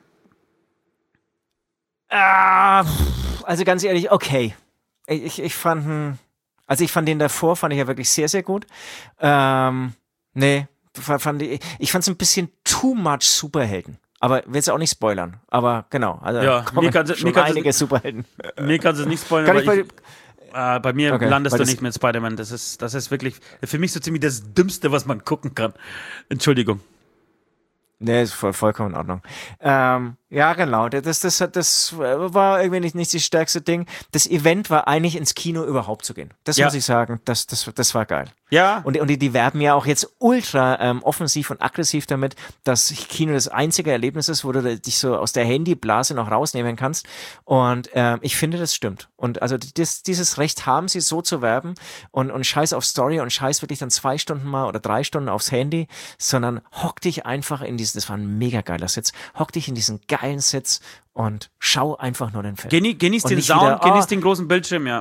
Speaker 2: Ah, pff, also ganz ehrlich, okay. Ich, ich, ich fand, hm, also ich fand den davor, fand ich ja wirklich sehr, sehr gut. Ähm, nee, fand ich, ich fand es ein bisschen too much Superhelden. Aber will es auch nicht spoilern. Aber genau, also
Speaker 3: Ja,
Speaker 2: kommen
Speaker 3: mir kann's-
Speaker 2: schon
Speaker 3: mir kann's-
Speaker 2: einige Superhelden.
Speaker 3: Mir kannst du es nicht spoilern,
Speaker 2: Kann
Speaker 3: aber
Speaker 2: ich
Speaker 3: ich,
Speaker 2: bei,
Speaker 3: äh, bei mir
Speaker 2: Okay,
Speaker 3: landest
Speaker 2: weil
Speaker 3: du
Speaker 2: das-
Speaker 3: nicht mit Spider-Man. Das ist, das ist wirklich für mich so ziemlich das Dümmste, was man gucken kann. Entschuldigung.
Speaker 2: Nee, ist voll, vollkommen in Ordnung. Ähm, ja, genau. Das, das, das war irgendwie nicht, nicht das stärkste Ding. Das Event war eigentlich ins Kino überhaupt zu gehen. Das
Speaker 3: Ja.
Speaker 2: muss ich sagen. Das, das, das war geil.
Speaker 3: Ja.
Speaker 2: Und, und die, die werben ja auch jetzt ultra ähm, offensiv und aggressiv damit, dass Kino das einzige Erlebnis ist, wo du dich so aus der Handyblase noch rausnehmen kannst. Und ähm, ich finde, das stimmt. Und also das, dieses Recht haben sie, so zu werben und, und scheiß auf Story und scheiß wirklich dann zwei Stunden mal oder drei Stunden aufs Handy, sondern hock dich einfach in diesen, das war ein mega geiler Sitz, hock dich in diesen geilen Sitz und schau einfach nur den Film.
Speaker 3: Geni genieß
Speaker 2: Und
Speaker 3: den
Speaker 2: nicht
Speaker 3: Sound,
Speaker 2: wieder,
Speaker 3: genieß
Speaker 2: oh,
Speaker 3: den großen Bildschirm, ja.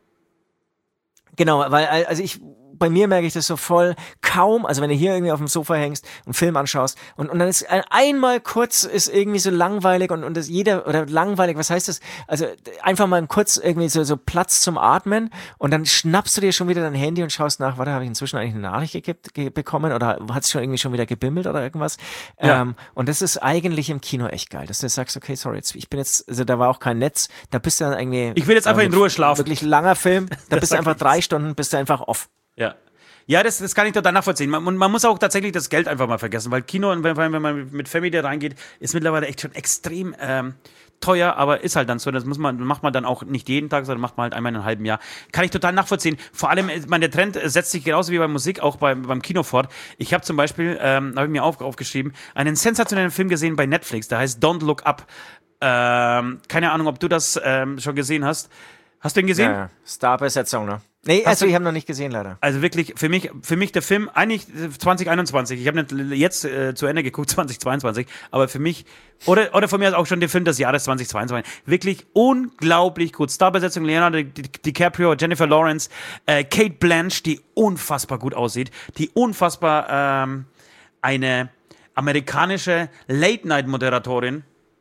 Speaker 2: Genau, weil also ich bei mir merke ich das so voll kaum, also wenn du hier irgendwie auf dem Sofa hängst und einen Film anschaust und, und dann ist ein, einmal kurz ist irgendwie so langweilig und, und das jeder, oder langweilig, was heißt das? Also einfach mal kurz irgendwie so, so Platz zum Atmen und dann schnappst du dir schon wieder dein Handy und schaust nach, warte, habe ich inzwischen eigentlich eine Nachricht gekippt, ge bekommen oder hat es schon irgendwie schon wieder gebimmelt oder irgendwas?
Speaker 3: Ja.
Speaker 2: Ähm, und das ist eigentlich im Kino echt geil, dass du sagst, okay, sorry, jetzt, ich bin jetzt, also da war auch kein Netz, da bist du dann irgendwie...
Speaker 3: Ich will jetzt einfach
Speaker 2: äh,
Speaker 3: in Ruhe schlafen.
Speaker 2: Wirklich langer Film, da bist du
Speaker 3: sag
Speaker 2: einfach
Speaker 3: ich.
Speaker 2: drei Stunden, bist du einfach off.
Speaker 3: Ja. Ja, das, das kann ich total nachvollziehen. Man, man muss auch tatsächlich das Geld einfach mal vergessen, weil Kino, und wenn, wenn man mit Family reingeht, ist mittlerweile echt schon extrem ähm, teuer, aber ist halt dann so. Das muss man, macht man dann auch nicht jeden Tag, sondern macht man halt einmal in einem halben Jahr. Kann ich total nachvollziehen. Vor allem, ich meine, der Trend setzt sich genauso wie bei Musik auch beim, beim Kino fort. Ich habe zum Beispiel, ähm, habe ich mir auf, aufgeschrieben, einen sensationellen Film gesehen bei Netflix, der heißt Don't Look Up. Ähm, keine Ahnung, ob du das ähm, schon gesehen hast. Hast du ihn gesehen?
Speaker 2: Ja, ja. Starbesetzung, ne? Nee,
Speaker 3: Hast
Speaker 2: also
Speaker 3: du-
Speaker 2: ich habe noch nicht gesehen, leider.
Speaker 3: Also wirklich, für mich, für mich der Film, eigentlich zwanzig einundzwanzig, ich habe nicht jetzt äh, zu Ende geguckt, zwanzig zweiundzwanzig, aber für mich, oder, oder von mir aus auch schon der Film des Jahres zwanzig zweiundzwanzig, wirklich unglaublich gut. Starbesetzung, Leonardo Di- DiCaprio, Jennifer Lawrence, äh, Kate Blanche, die unfassbar gut aussieht, die unfassbar ähm, eine amerikanische Late-Night-Moderatorin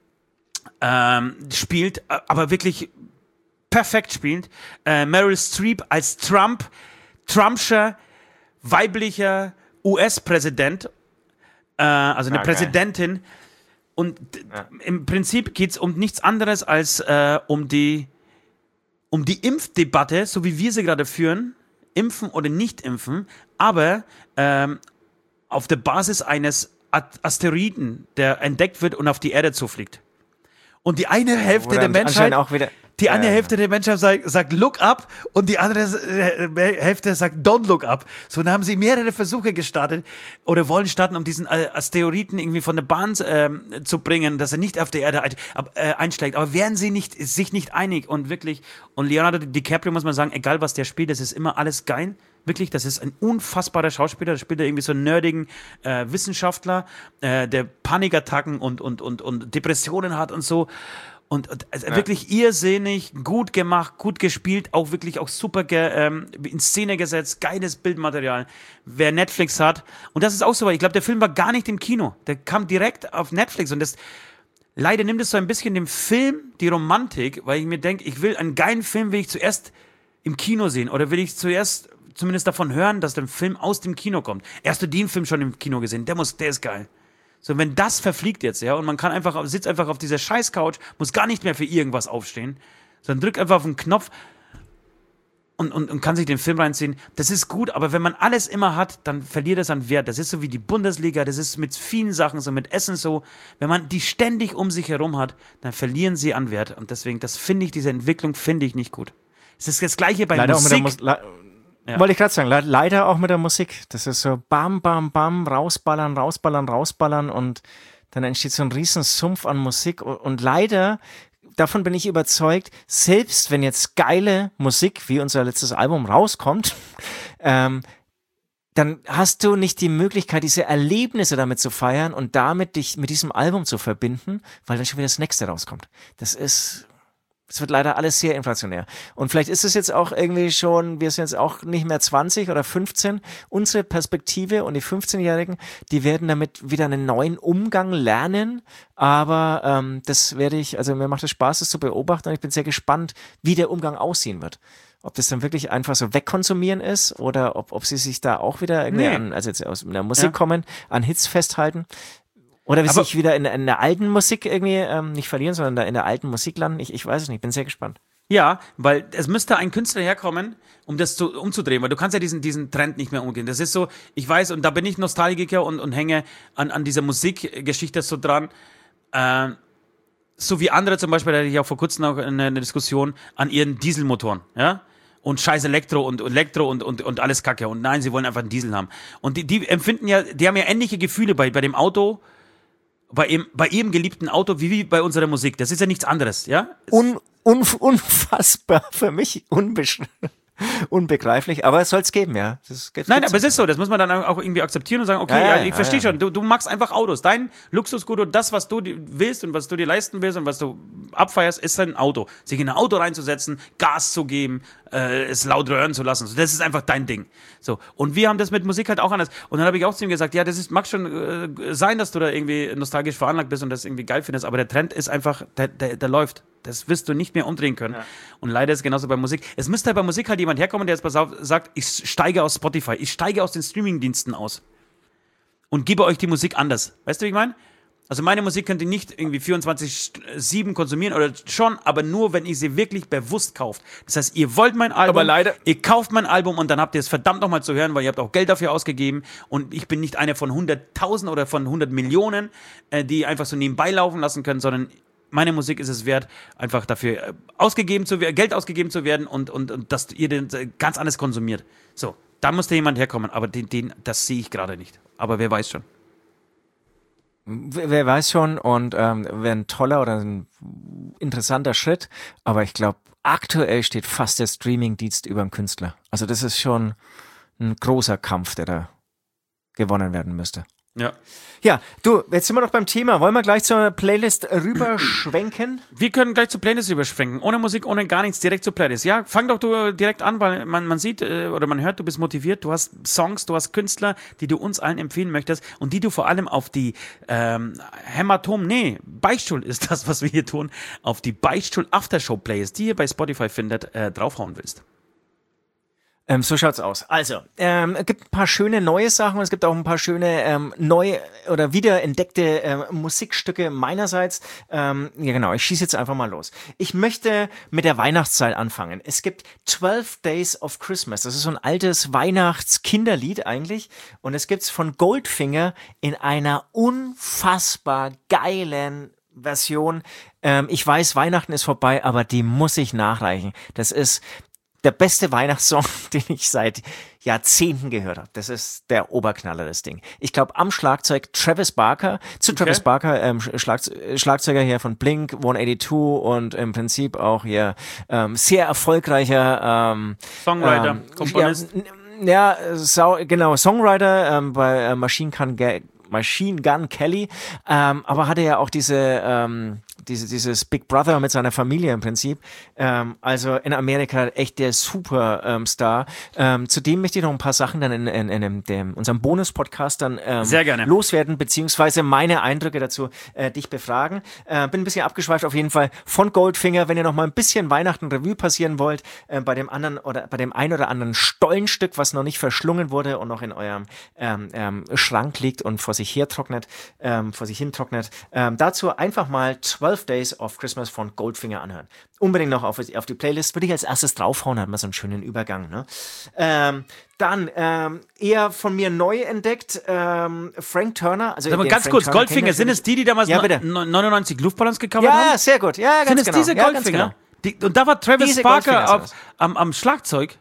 Speaker 3: ähm, spielt, äh, aber wirklich perfekt spielt. Äh, Meryl Streep als Trump, Trumpscher weiblicher U S-Präsident, äh, also eine
Speaker 2: Ah, geil.
Speaker 3: Präsidentin. Und d- im Prinzip geht es um nichts anderes als äh, um die um die Impfdebatte, so wie wir sie gerade führen, impfen oder nicht impfen, aber ähm, auf der Basis eines A- Asteroiden, der entdeckt wird und auf die Erde zufliegt. Und die eine Hälfte
Speaker 2: Oder
Speaker 3: der Menschheit
Speaker 2: anscheinend auch wieder.
Speaker 3: die eine
Speaker 2: Ja, ja.
Speaker 3: Hälfte der Menschheit sagt, sagt look up und die andere äh, Hälfte sagt don't look up. So, dann haben sie mehrere Versuche gestartet oder wollen starten, um diesen äh, Asteroiden irgendwie von der Bahn ähm, zu bringen, dass er nicht auf der Erde ein, äh, einschlägt. Aber wären sie nicht, sich nicht einig und wirklich, und Leonardo DiCaprio, muss man sagen, egal was der spielt, das ist immer alles geil. Wirklich, das ist ein unfassbarer Schauspieler. Da spielt er irgendwie so einen nerdigen äh, Wissenschaftler, äh, der Panikattacken und, und, und, und Depressionen hat und so. Und, und also wirklich irrsinnig, gut gemacht, gut gespielt, auch wirklich auch super ge, ähm, in Szene gesetzt, geiles Bildmaterial. Wer Netflix hat, und das ist auch so, weil ich glaube, der Film war gar nicht im Kino. Der kam direkt auf Netflix und das leider nimmt es so ein bisschen dem Film die Romantik, weil ich mir denke, ich will einen geilen Film, will ich zuerst im Kino sehen oder will ich zuerst zumindest davon hören, dass der Film aus dem Kino kommt. Erst du den Film schon im Kino gesehen, der muss, der ist geil. So, wenn das verfliegt jetzt, ja, und man kann einfach, sitzt einfach auf dieser Scheiß-Couch, muss gar nicht mehr für irgendwas aufstehen, sondern drückt einfach auf den Knopf und, und, und kann sich den Film reinziehen. Das ist gut, aber wenn man alles immer hat, dann verliert es an Wert. Das ist so wie die Bundesliga, das ist mit vielen Sachen so, mit Essen so. Wenn man die ständig um sich herum hat, dann verlieren sie an Wert. Und deswegen, das finde ich, diese Entwicklung finde ich nicht gut. Es ist das Gleiche bei
Speaker 2: Leider auch mit der
Speaker 3: Musik.
Speaker 2: Mus le
Speaker 3: Ja.
Speaker 2: Wollte ich gerade sagen, le leider auch mit der Musik. Das ist so bam, bam, bam, rausballern, rausballern, rausballern und dann entsteht so ein riesen Sumpf an Musik und, und leider, davon bin ich überzeugt, selbst wenn jetzt geile Musik, wie unser letztes Album rauskommt, ähm, dann hast du nicht die Möglichkeit, diese Erlebnisse damit zu feiern und damit dich mit diesem Album zu verbinden, weil dann schon wieder das nächste rauskommt. Das ist... Es wird leider alles sehr inflationär. Und vielleicht ist es jetzt auch irgendwie schon, wir sind jetzt auch nicht mehr zwanzig oder fünfzehn. Unsere Perspektive und die fünfzehnjährigen, die werden damit wieder einen neuen Umgang lernen. Aber ähm, das werde ich, also mir macht es Spaß, das zu beobachten. Und ich bin sehr gespannt, wie der Umgang aussehen wird. Ob das dann wirklich einfach so wegkonsumieren ist oder ob, ob sie sich da auch wieder irgendwie
Speaker 3: Nee.
Speaker 2: an, also jetzt aus der Musik
Speaker 3: Ja.
Speaker 2: kommen, an Hits festhalten. Oder wie
Speaker 3: Aber-
Speaker 2: sich wieder in, in der alten Musik irgendwie ähm, nicht verlieren, sondern da in der alten Musik landen. Ich, ich weiß es nicht, bin sehr gespannt.
Speaker 3: Ja, weil es müsste ein Künstler herkommen, um das zu, umzudrehen, weil du kannst ja diesen, diesen Trend nicht mehr umgehen. Das ist so, ich weiß, und da bin ich Nostalgiker und, und hänge an, an dieser Musikgeschichte so dran, äh, so wie andere zum Beispiel, da hatte ich auch vor kurzem noch eine, eine Diskussion an ihren Dieselmotoren, ja, und scheiß Elektro und Elektro und, und, und alles Kacke und nein, sie wollen einfach einen Diesel haben. Und die, die empfinden ja, die haben ja ähnliche Gefühle bei, bei dem Auto, bei ihrem, bei ihrem geliebten Auto, wie, wie bei unserer Musik. Das ist ja nichts anderes, ja?
Speaker 2: Un, un, unfassbar für mich, unbeschreiblich. Unbegreiflich, aber es soll es geben, ja. Das geht,
Speaker 3: Nein, aber es ist so, das muss man dann auch irgendwie akzeptieren und sagen, okay, ja, ja, ja ich verstehe ja, ja. schon, du, du magst einfach Autos. Dein Luxusgut und das, was du willst und was du dir leisten willst und was du abfeierst, ist ein Auto. Sich in ein Auto reinzusetzen, Gas zu geben, äh, es laut röhren zu lassen. So, das ist einfach dein Ding. So. Und wir haben das mit Musik halt auch anders. Und dann habe ich auch zu ihm gesagt, ja, das ist, mag schon äh, sein, dass du da irgendwie nostalgisch veranlagt bist und das irgendwie geil findest, aber der Trend ist einfach, der, der, der läuft. Das wirst du nicht mehr umdrehen können. Ja. Und leider ist es genauso bei Musik. Es müsste halt bei Musik halt jemand herkommen, der jetzt pass auf, sagt, ich steige aus Spotify, ich steige aus den Streamingdiensten aus und gebe euch die Musik anders. Weißt du, wie ich meine? Also meine Musik könnt ihr nicht irgendwie vierundzwanzig sieben konsumieren oder schon, aber nur, wenn ihr sie wirklich bewusst kauft. Das heißt, ihr wollt mein Album,
Speaker 2: aber leider
Speaker 3: ihr kauft mein Album und dann habt ihr es verdammt nochmal zu hören, weil ihr habt auch Geld dafür ausgegeben und ich bin nicht einer von hunderttausend oder von hundert Millionen, äh, die einfach so nebenbei laufen lassen können, sondern meine Musik ist es wert, einfach dafür ausgegeben zu werden, Geld ausgegeben zu werden und, und, und dass ihr den ganz anders konsumiert. So, da muss da jemand herkommen, aber den, den, das sehe ich gerade nicht. Aber wer weiß schon.
Speaker 2: Wer weiß schon und ähm, wäre ein toller oder ein interessanter Schritt, aber ich glaube, aktuell steht fast der Streaming-Dienst über dem Künstler. Also das ist schon ein großer Kampf, der da gewonnen werden müsste.
Speaker 3: Ja.
Speaker 2: Ja, du, jetzt sind wir noch beim Thema. Wollen wir gleich zur Playlist rüberschwenken?
Speaker 3: Wir können gleich zur Playlist rüberschwenken. Ohne Musik, ohne gar nichts, direkt zur Playlist. Ja, fang doch du direkt an, weil man, man sieht äh, oder man hört, du bist motiviert, du hast Songs, du hast Künstler, die du uns allen empfehlen möchtest und die du vor allem auf die ähm, Hämatom, nee, Beichtstuhl ist das, was wir hier tun, auf die Beichtstuhl Aftershow Playlist, die ihr bei Spotify findet, äh, draufhauen willst.
Speaker 2: Ähm, so schaut's aus. Also, ähm, es gibt ein paar schöne neue Sachen und es gibt auch ein paar schöne ähm, neu oder wiederentdeckte ähm, Musikstücke meinerseits. Ähm, ja genau, ich schieße jetzt einfach mal los. Ich möchte mit der Weihnachtszeit anfangen. Es gibt twelve Days of Christmas. Das ist so ein altes Weihnachtskinderlied eigentlich und es gibt's von Goldfinger in einer unfassbar geilen Version. Ähm, ich weiß, Weihnachten ist vorbei, aber die muss ich nachreichen. Das ist der beste Weihnachtssong, den ich seit Jahrzehnten gehört habe. Das ist der Oberknaller, das Ding. Ich glaube, am Schlagzeug Travis Barker, zu okay. Travis Barker, ähm, Schlag, Schlagzeuger hier von Blink hundertzweiundachtzig und im Prinzip auch hier ähm, sehr erfolgreicher ähm,
Speaker 3: Songwriter,
Speaker 2: ähm,
Speaker 3: Komponist.
Speaker 2: Ja, ja so, genau, Songwriter ähm, bei äh, Machine Gun, Machine Gun Kelly, ähm, aber hatte ja auch diese ähm, Diese, dieses Big Brother mit seiner Familie im Prinzip. Ähm, also in Amerika echt der Superstar. Ähm, zudem möchte ich noch ein paar Sachen dann in, in, in, in dem, unserem Bonus-Podcast dann ähm,
Speaker 3: Sehr gerne.
Speaker 2: loswerden, beziehungsweise meine Eindrücke dazu äh, dich befragen. Äh, bin ein bisschen abgeschweift auf jeden Fall von Goldfinger. Wenn ihr noch mal ein bisschen Weihnachten Revue passieren wollt, äh, bei dem anderen oder bei dem ein oder anderen Stollenstück, was noch nicht verschlungen wurde und noch in eurem ähm, ähm, Schrank liegt und vor sich her trocknet, ähm, vor sich hin trocknet, ähm, dazu einfach mal twelve Days of Christmas von Goldfinger anhören. Unbedingt noch auf, auf die Playlist. Würde ich als erstes draufhauen, hat man so einen schönen Übergang. Ne? Ähm, dann ähm, eher von mir neu entdeckt, ähm, Frank Turner. Also
Speaker 3: aber ganz
Speaker 2: Frank
Speaker 3: kurz,
Speaker 2: Turner
Speaker 3: Goldfinger, sind es die, die damals
Speaker 2: ja,
Speaker 3: no- neunundneunzig Luftballons gecovert
Speaker 2: ja,
Speaker 3: haben?
Speaker 2: Ja, sehr gut. Ja, ganz
Speaker 3: sind es
Speaker 2: genau.
Speaker 3: diese Goldfinger?
Speaker 2: Ja, genau.
Speaker 3: Die, und da war Travis
Speaker 2: Diese
Speaker 3: Barker auf, am, am Schlagzeug.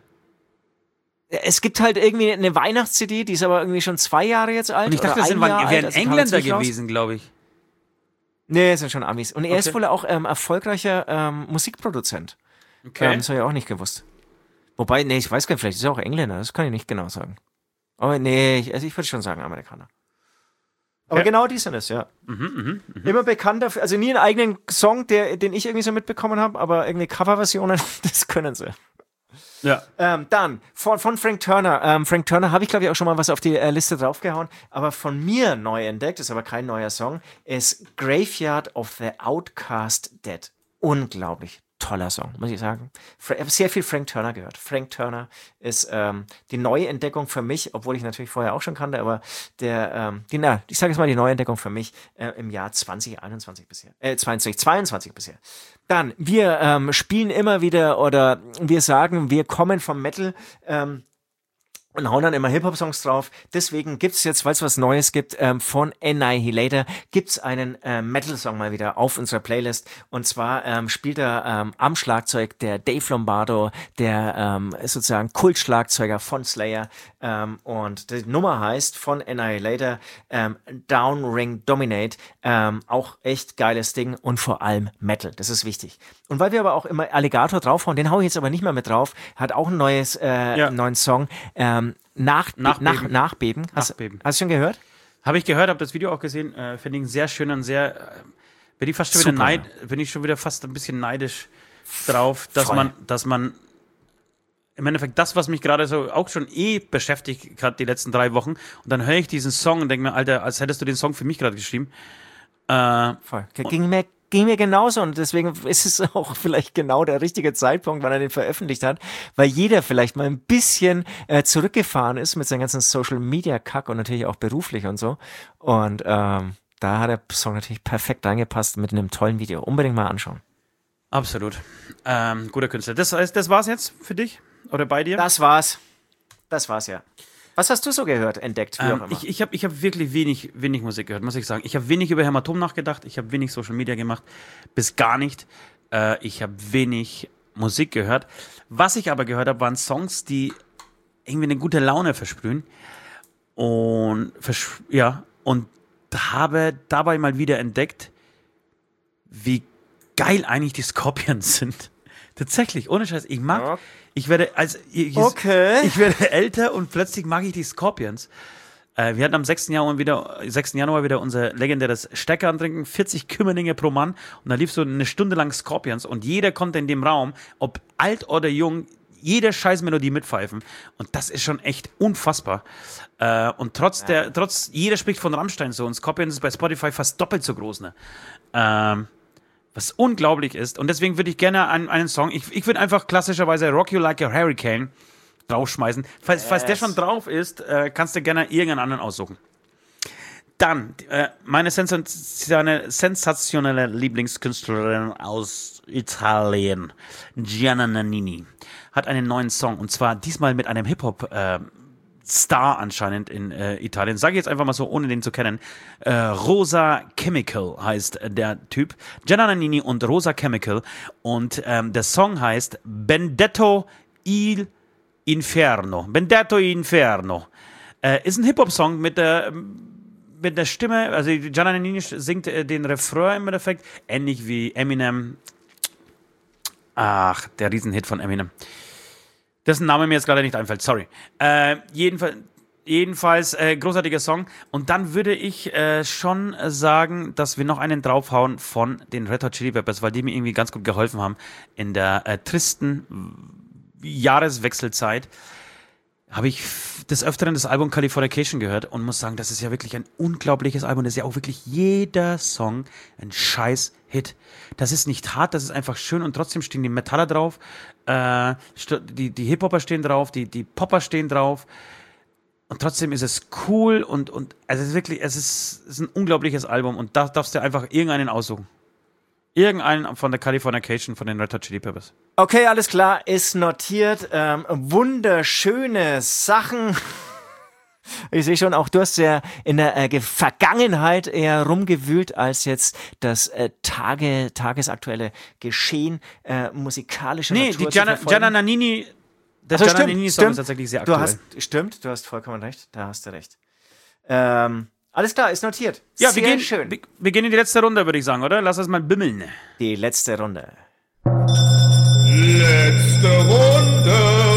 Speaker 2: Es gibt halt irgendwie eine Weihnachts-C D, die ist aber irgendwie schon zwei Jahre jetzt alt.
Speaker 3: Und ich dachte, das sind
Speaker 2: wären
Speaker 3: also Engländer gewesen, glaube ich.
Speaker 2: Nee, sind schon Amis. Und er
Speaker 3: okay.
Speaker 2: ist wohl auch ähm, erfolgreicher ähm, Musikproduzent.
Speaker 3: Okay.
Speaker 2: Ähm, das habe ich auch nicht gewusst. Wobei, nee, ich weiß gar nicht, vielleicht ist er auch Engländer, das kann ich nicht genau sagen. Aber nee, ich, also ich würde schon sagen Amerikaner. Aber okay. Genau die sind es, ja.
Speaker 3: Mhm, mh, mh.
Speaker 2: Immer bekannt dafür, also nie einen eigenen Song, der, den ich irgendwie so mitbekommen habe, aber irgendwie Coverversionen, das können sie.
Speaker 3: Ja.
Speaker 2: Ähm, dann, von, von Frank Turner. Ähm, Frank Turner habe ich, glaube ich, auch schon mal was auf die äh, Liste draufgehauen, aber von mir neu entdeckt, ist aber kein neuer Song, ist Graveyard of the Outcast Dead. Unglaublich toller Song, muss ich sagen. Ich habe sehr viel Frank Turner gehört. Frank Turner ist ähm, die neue Entdeckung für mich, obwohl ich natürlich vorher auch schon kannte, aber der, ähm, die, na, ich sage jetzt mal die neue Entdeckung für mich äh, im Jahr zwanzig einundzwanzig bisher. Äh, zwanzig zweiundzwanzig bisher. Dann, wir ähm, spielen immer wieder oder wir sagen, wir kommen vom Metal, ähm, und hauen dann immer Hip-Hop-Songs drauf. Deswegen gibt's jetzt, weil es was Neues gibt, ähm, von Annihilator, gibt's einen äh, Metal-Song mal wieder auf unserer Playlist. Und zwar ähm, spielt er ähm, am Schlagzeug der Dave Lombardo, der ähm, ist sozusagen Kultschlagzeuger von Slayer. Ähm, und die Nummer heißt von Annihilator ähm, Down Ring Dominate. Ähm, auch echt geiles Ding und vor allem Metal. Das ist wichtig. Und weil wir aber auch immer Alligator draufhauen, den hau ich jetzt aber nicht mehr mit drauf, hat auch ein neues, äh, ja. einen neuen Song. Ähm, Nach, Nachbeben. Nach, Nachbeben. Hast,
Speaker 3: Nachbeben.
Speaker 2: Hast du schon gehört?
Speaker 3: Habe ich gehört, habe das Video auch gesehen. Äh, Finde ich sehr schön und sehr. Äh, bin ich fast schon wieder neid, bin ich schon wieder fast ein bisschen neidisch drauf, dass Voll. man, dass man im Endeffekt das, was mich gerade so auch schon eh beschäftigt hat die letzten drei Wochen, und dann höre ich diesen Song und denke mir, Alter, als hättest du den Song für mich gerade geschrieben. Äh,
Speaker 2: Voll. Ging mir Ging mir genauso und deswegen ist es auch vielleicht genau der richtige Zeitpunkt, wann er den veröffentlicht hat, weil jeder vielleicht mal ein bisschen äh, zurückgefahren ist mit seinem ganzen Social-Media-Kack und natürlich auch beruflich und so. Und ähm, da hat der Song natürlich perfekt reingepasst mit einem tollen Video. Unbedingt mal anschauen.
Speaker 3: Absolut. Ähm, guter Künstler. Das heißt, das war's jetzt für dich oder bei dir?
Speaker 2: Das war's. Das war's, ja. Was hast du so gehört, entdeckt, wie
Speaker 3: ähm,
Speaker 2: auch immer?
Speaker 3: Ich, ich habe ich hab wirklich wenig, wenig Musik gehört, muss ich sagen. Ich habe wenig über Hämatom nachgedacht, ich habe wenig Social Media gemacht, bis gar nicht. Äh, ich habe wenig Musik gehört. Was ich aber gehört habe, waren Songs, die irgendwie eine gute Laune versprühen. Und, vers- ja, und habe dabei mal wieder entdeckt, wie geil eigentlich die Scorpions sind. Tatsächlich, ohne Scheiß. Ich mag, okay. ich werde, als, ich,
Speaker 2: okay.
Speaker 3: ich werde älter und plötzlich mag ich die Scorpions. Äh, wir hatten am sechsten Januar wieder, sechsten Januar wieder unser legendäres Stecker antrinken, vierzig Kümmerlinge pro Mann, und da lief so eine Stunde lang Scorpions und jeder konnte in dem Raum, ob alt oder jung, jede Scheißmelodie mitpfeifen, und das ist schon echt unfassbar. Äh, und trotz der, trotz, jeder spricht von Rammstein so, und Scorpions ist bei Spotify fast doppelt so groß, ne? Ähm, Was unglaublich ist. Und deswegen würde ich gerne einen, einen Song, ich, ich würde einfach klassischerweise Rock You Like a Hurricane draufschmeißen. Falls, yes. falls der schon drauf ist, äh, kannst du gerne irgendeinen anderen aussuchen. Dann, äh, meine sensationelle, sensationelle Lieblingskünstlerin aus Italien, Gianna Nannini, hat einen neuen Song. Und zwar diesmal mit einem Hip-Hop- äh, Star anscheinend in äh, Italien. Sage ich jetzt einfach mal so, ohne den zu kennen. Äh, Rosa Chemical heißt der Typ. Gianna Nannini und Rosa Chemical. Und ähm, der Song heißt Benedetto il Inferno. Benedetto il Inferno. Äh, ist ein Hip-Hop-Song mit der, mit der Stimme, also Gianna Nannini singt äh, den Refrain im Endeffekt, ähnlich wie Eminem. Ach, der Riesenhit von Eminem. Dessen Name mir jetzt gerade nicht einfällt, sorry. Äh, jedenfalls, jedenfalls äh, großartiger Song. Und dann würde ich äh, schon sagen, dass wir noch einen draufhauen von den Red Hot Chili Peppers, weil die mir irgendwie ganz gut geholfen haben in der äh, tristen Jahreswechselzeit. Habe ich des Öfteren das Album Californication gehört und muss sagen, das ist ja wirklich ein unglaubliches Album. Das ist ja auch wirklich jeder Song ein scheiß Hit. Das ist nicht hart, das ist einfach schön, und trotzdem stehen die Metaller drauf, äh, die, die Hip-Hopper stehen drauf, die, die Popper stehen drauf, und trotzdem ist es cool und, und also es ist wirklich, es ist, es ist ein unglaubliches Album, und da darfst du einfach irgendeinen aussuchen. Irgendeinen von der Californication von den Red Hot Chili Peppers.
Speaker 2: Okay, alles klar, ist notiert. Ähm, wunderschöne Sachen. Ich sehe schon, auch du hast ja in der äh, Vergangenheit eher rumgewühlt, als jetzt das äh, Tage, tagesaktuelle Geschehen äh, musikalischer
Speaker 3: nee,
Speaker 2: Natur
Speaker 3: die Gianna, Gianna Nannini, der
Speaker 2: also,
Speaker 3: Gianna
Speaker 2: stimmt,
Speaker 3: Nannini Song
Speaker 2: stimmt.
Speaker 3: ist tatsächlich sehr aktuell.
Speaker 2: Du hast, stimmt, du hast vollkommen recht, da hast du recht. Ähm, alles klar, ist notiert.
Speaker 3: Ja,
Speaker 2: sehr
Speaker 3: wir gehen,
Speaker 2: schön.
Speaker 3: Wir, wir gehen in die letzte Runde, würde ich sagen, oder? Lass uns mal bimmeln.
Speaker 2: Die letzte Runde.
Speaker 1: Letzte Runde.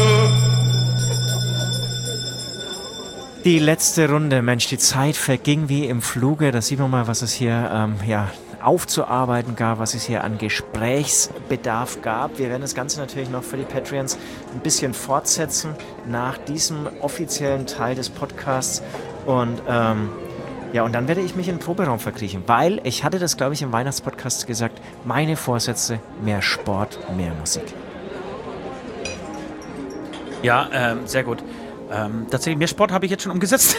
Speaker 2: Die letzte Runde, Mensch, die Zeit verging wie im Fluge. Da sieht man mal, was es hier ähm, ja, aufzuarbeiten gab, was es hier an Gesprächsbedarf gab. Wir werden das Ganze natürlich noch für die Patreons ein bisschen fortsetzen nach diesem offiziellen Teil des Podcasts. Und ähm, Ja, und dann werde ich mich in den Proberaum verkriechen, weil ich hatte das, glaube ich, im Weihnachtspodcast gesagt, meine Vorsätze, mehr Sport, mehr Musik.
Speaker 3: Ja, ähm, sehr gut. Ähm, tatsächlich, mehr Sport habe ich jetzt schon umgesetzt.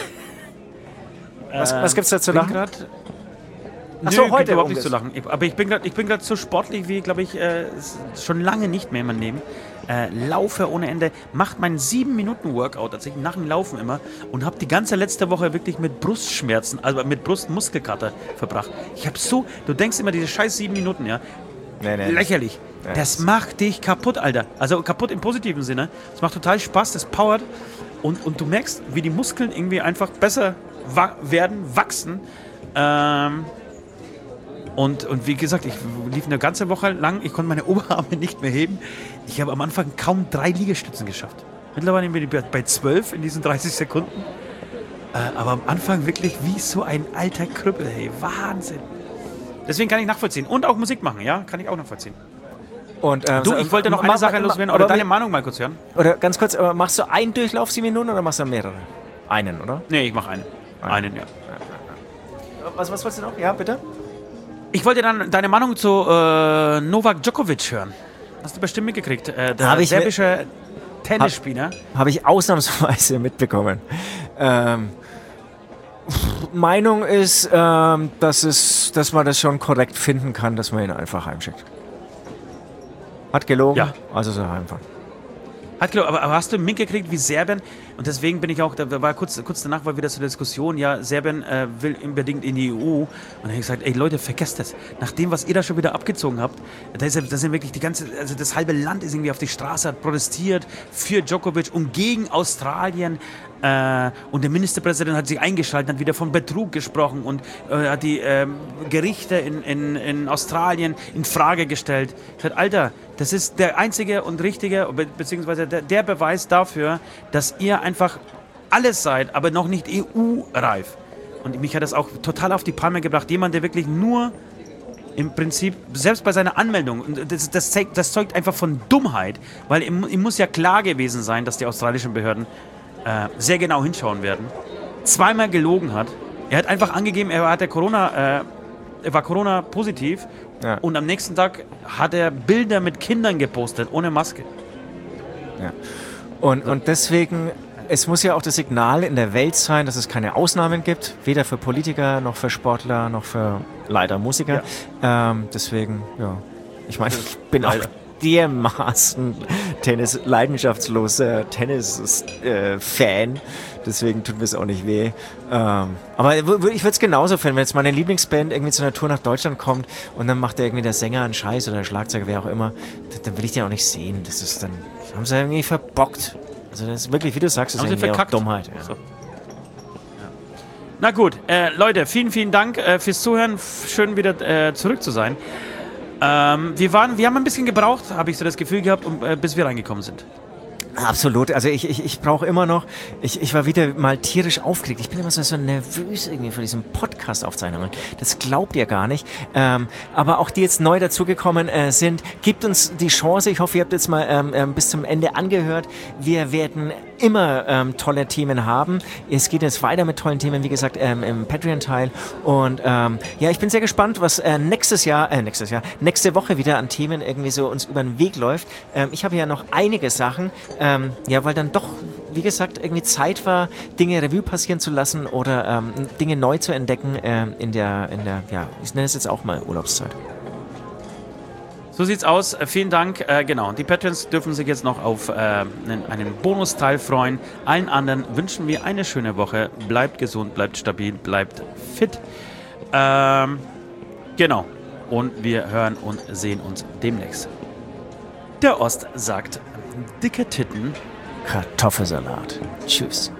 Speaker 2: Was, was gibt's da zu
Speaker 3: bin
Speaker 2: lachen?
Speaker 3: Grad,
Speaker 2: Ach so,
Speaker 3: Nö,
Speaker 2: heute
Speaker 3: überhaupt nicht
Speaker 2: umges-
Speaker 3: zu lachen. Ich, aber ich bin gerade, ich bin gerade so sportlich wie, glaube ich, äh, s- schon lange nicht mehr in meinem Leben. Äh, laufe ohne Ende, macht meinen sieben Minuten Workout tatsächlich nach dem Laufen immer und habe die ganze letzte Woche wirklich mit Brustschmerzen, also mit Brustmuskelkater verbracht. Ich habe so, du denkst immer diese scheiß sieben Minuten, ja,
Speaker 2: Nee, nee.
Speaker 3: lächerlich.
Speaker 2: Ja,
Speaker 3: Das
Speaker 2: das-
Speaker 3: macht dich kaputt, Alter. Also kaputt im positiven Sinne. Es macht total Spaß, das powert und, und du merkst, wie die Muskeln irgendwie einfach besser wa- werden, wachsen. Ähm, und, und wie gesagt, ich lief eine ganze Woche lang, ich konnte meine Oberarme nicht mehr heben. Ich habe am Anfang kaum drei Liegestützen geschafft. Mittlerweile bin ich bei zwölf in diesen dreißig Sekunden. Äh, aber am Anfang wirklich wie so ein alter Krüppel, hey, Wahnsinn. Deswegen kann ich nachvollziehen. Und auch Musik machen, ja, kann ich auch nachvollziehen.
Speaker 2: Und, ähm,
Speaker 3: Du,
Speaker 2: so,
Speaker 3: ich wollte noch
Speaker 2: ma-
Speaker 3: eine Sache
Speaker 2: ma-
Speaker 3: loswerden,
Speaker 2: aber
Speaker 3: oder deine
Speaker 2: wie-
Speaker 3: Meinung mal kurz hören.
Speaker 2: Oder ganz kurz, aber machst du einen Durchlauf sieben Minuten oder machst du mehrere? Einen, oder?
Speaker 3: Nee, ich mache einen. Einen, ja.
Speaker 2: Was, was wolltest du noch? Ja, bitte?
Speaker 3: Ich wollte dann deine Meinung zu äh, Novak Djokovic hören. Hast du bestimmt mitgekriegt. Äh, der
Speaker 2: Hab ich mit-
Speaker 3: serbische Tennisspieler.
Speaker 2: Habe ich ausnahmsweise mitbekommen. Ähm, Meinung ist, ähm, dass, es, dass man das schon korrekt finden kann, dass man ihn einfach heimschickt. Hat gelogen,
Speaker 3: Ja.
Speaker 2: also so einfach.
Speaker 3: Hat geglaubt, aber, aber hast du mitgekriegt, wie Serbien, und deswegen bin ich auch, da war kurz, kurz danach war wieder so eine Diskussion, ja, Serbien äh, will unbedingt in die E U. Und dann habe ich gesagt, ey Leute, vergesst das. Nach dem, was ihr da schon wieder abgezogen habt, da ist ja, da sind wirklich die ganze, also das halbe Land ist irgendwie auf die Straße, hat protestiert für Djokovic und gegen Australien. Äh, und der Ministerpräsident hat sich eingeschaltet, hat wieder von Betrug gesprochen und äh, hat die ähm, Gerichte in, in, in Australien in Frage gestellt. Ich sag, Alter, das ist der einzige und richtige, be beziehungsweise der, der Beweis dafür, dass ihr einfach alles seid, aber noch nicht E U-reif. Und mich hat das auch total auf die Palme gebracht. Jemand, der wirklich nur im Prinzip, selbst bei seiner Anmeldung, und das, das, zeigt, das zeugt einfach von Dummheit, weil ihm, ihm muss ja klar gewesen sein, dass die australischen Behörden äh, sehr genau hinschauen werden, zweimal gelogen hat. Er hat einfach angegeben, er hatte Corona, äh, er war Corona positiv
Speaker 2: Ja.
Speaker 3: und am nächsten Tag hat er Bilder mit Kindern gepostet, ohne Maske.
Speaker 2: Ja. Und, und deswegen, es muss ja auch das Signal in der Welt sein, dass es keine Ausnahmen gibt, weder für Politiker, noch für Sportler, noch für leider Musiker. Ähm, deswegen, ja, ich meine, ich bin auch
Speaker 3: Leider.
Speaker 2: dermaßen Tennis, leidenschaftsloser Tennis-Fan. Deswegen tut mir es auch nicht weh. Ähm, aber w- w- ich würde es genauso finden, wenn jetzt meine Lieblingsband irgendwie zu einer Tour nach Deutschland kommt und dann macht der irgendwie der Sänger einen Scheiß oder der Schlagzeuger, wer auch immer, dann, dann will ich den auch nicht sehen. Das ist dann, haben sie irgendwie verbockt. Also das ist wirklich, wie du sagst, das
Speaker 3: Haben
Speaker 2: ist
Speaker 3: sie
Speaker 2: irgendwie auch
Speaker 3: verkackt.
Speaker 2: Dummheit. Ja.
Speaker 3: So. Na gut, äh, Leute, vielen, vielen Dank äh, fürs Zuhören. F- Schön wieder äh, zurück zu sein. Ähm, wir, waren, wir haben ein bisschen gebraucht, habe ich so das Gefühl gehabt, um, äh, bis wir reingekommen sind.
Speaker 2: Absolut, also ich, ich, ich brauche immer noch, ich, ich war wieder mal tierisch aufgeregt. Ich bin immer so, so nervös irgendwie vor diesen Podcast-Aufzeichnungen. Das glaubt ihr gar nicht. Ähm, aber auch die jetzt neu dazugekommen äh, sind, gebt uns die Chance. Ich hoffe, ihr habt jetzt mal ähm, ähm, bis zum Ende angehört. Wir werden immer ähm, tolle Themen haben. Es geht jetzt weiter mit tollen Themen, wie gesagt, ähm, im Patreon-Teil. Und ähm, ja, ich bin sehr gespannt, was äh, nächstes Jahr, äh, nächstes Jahr, nächste Woche wieder an Themen irgendwie so uns über den Weg läuft. Ähm, ich habe ja noch einige Sachen, ähm, ja, weil dann doch, wie gesagt, irgendwie Zeit war, Dinge Revue passieren zu lassen oder ähm, Dinge neu zu entdecken ähm, in der, in der, ja, ich nenne es jetzt auch mal Urlaubszeit.
Speaker 3: So sieht's aus. Äh, vielen Dank. Äh, genau. Die Patrons dürfen sich jetzt noch auf äh, einen, einen Bonusteil freuen. Allen anderen wünschen wir eine schöne Woche. Bleibt gesund, bleibt stabil, bleibt fit. Ähm, genau. Und wir hören und sehen uns demnächst. Der Ost sagt dicke Titten.
Speaker 2: Kartoffelsalat. Tschüss.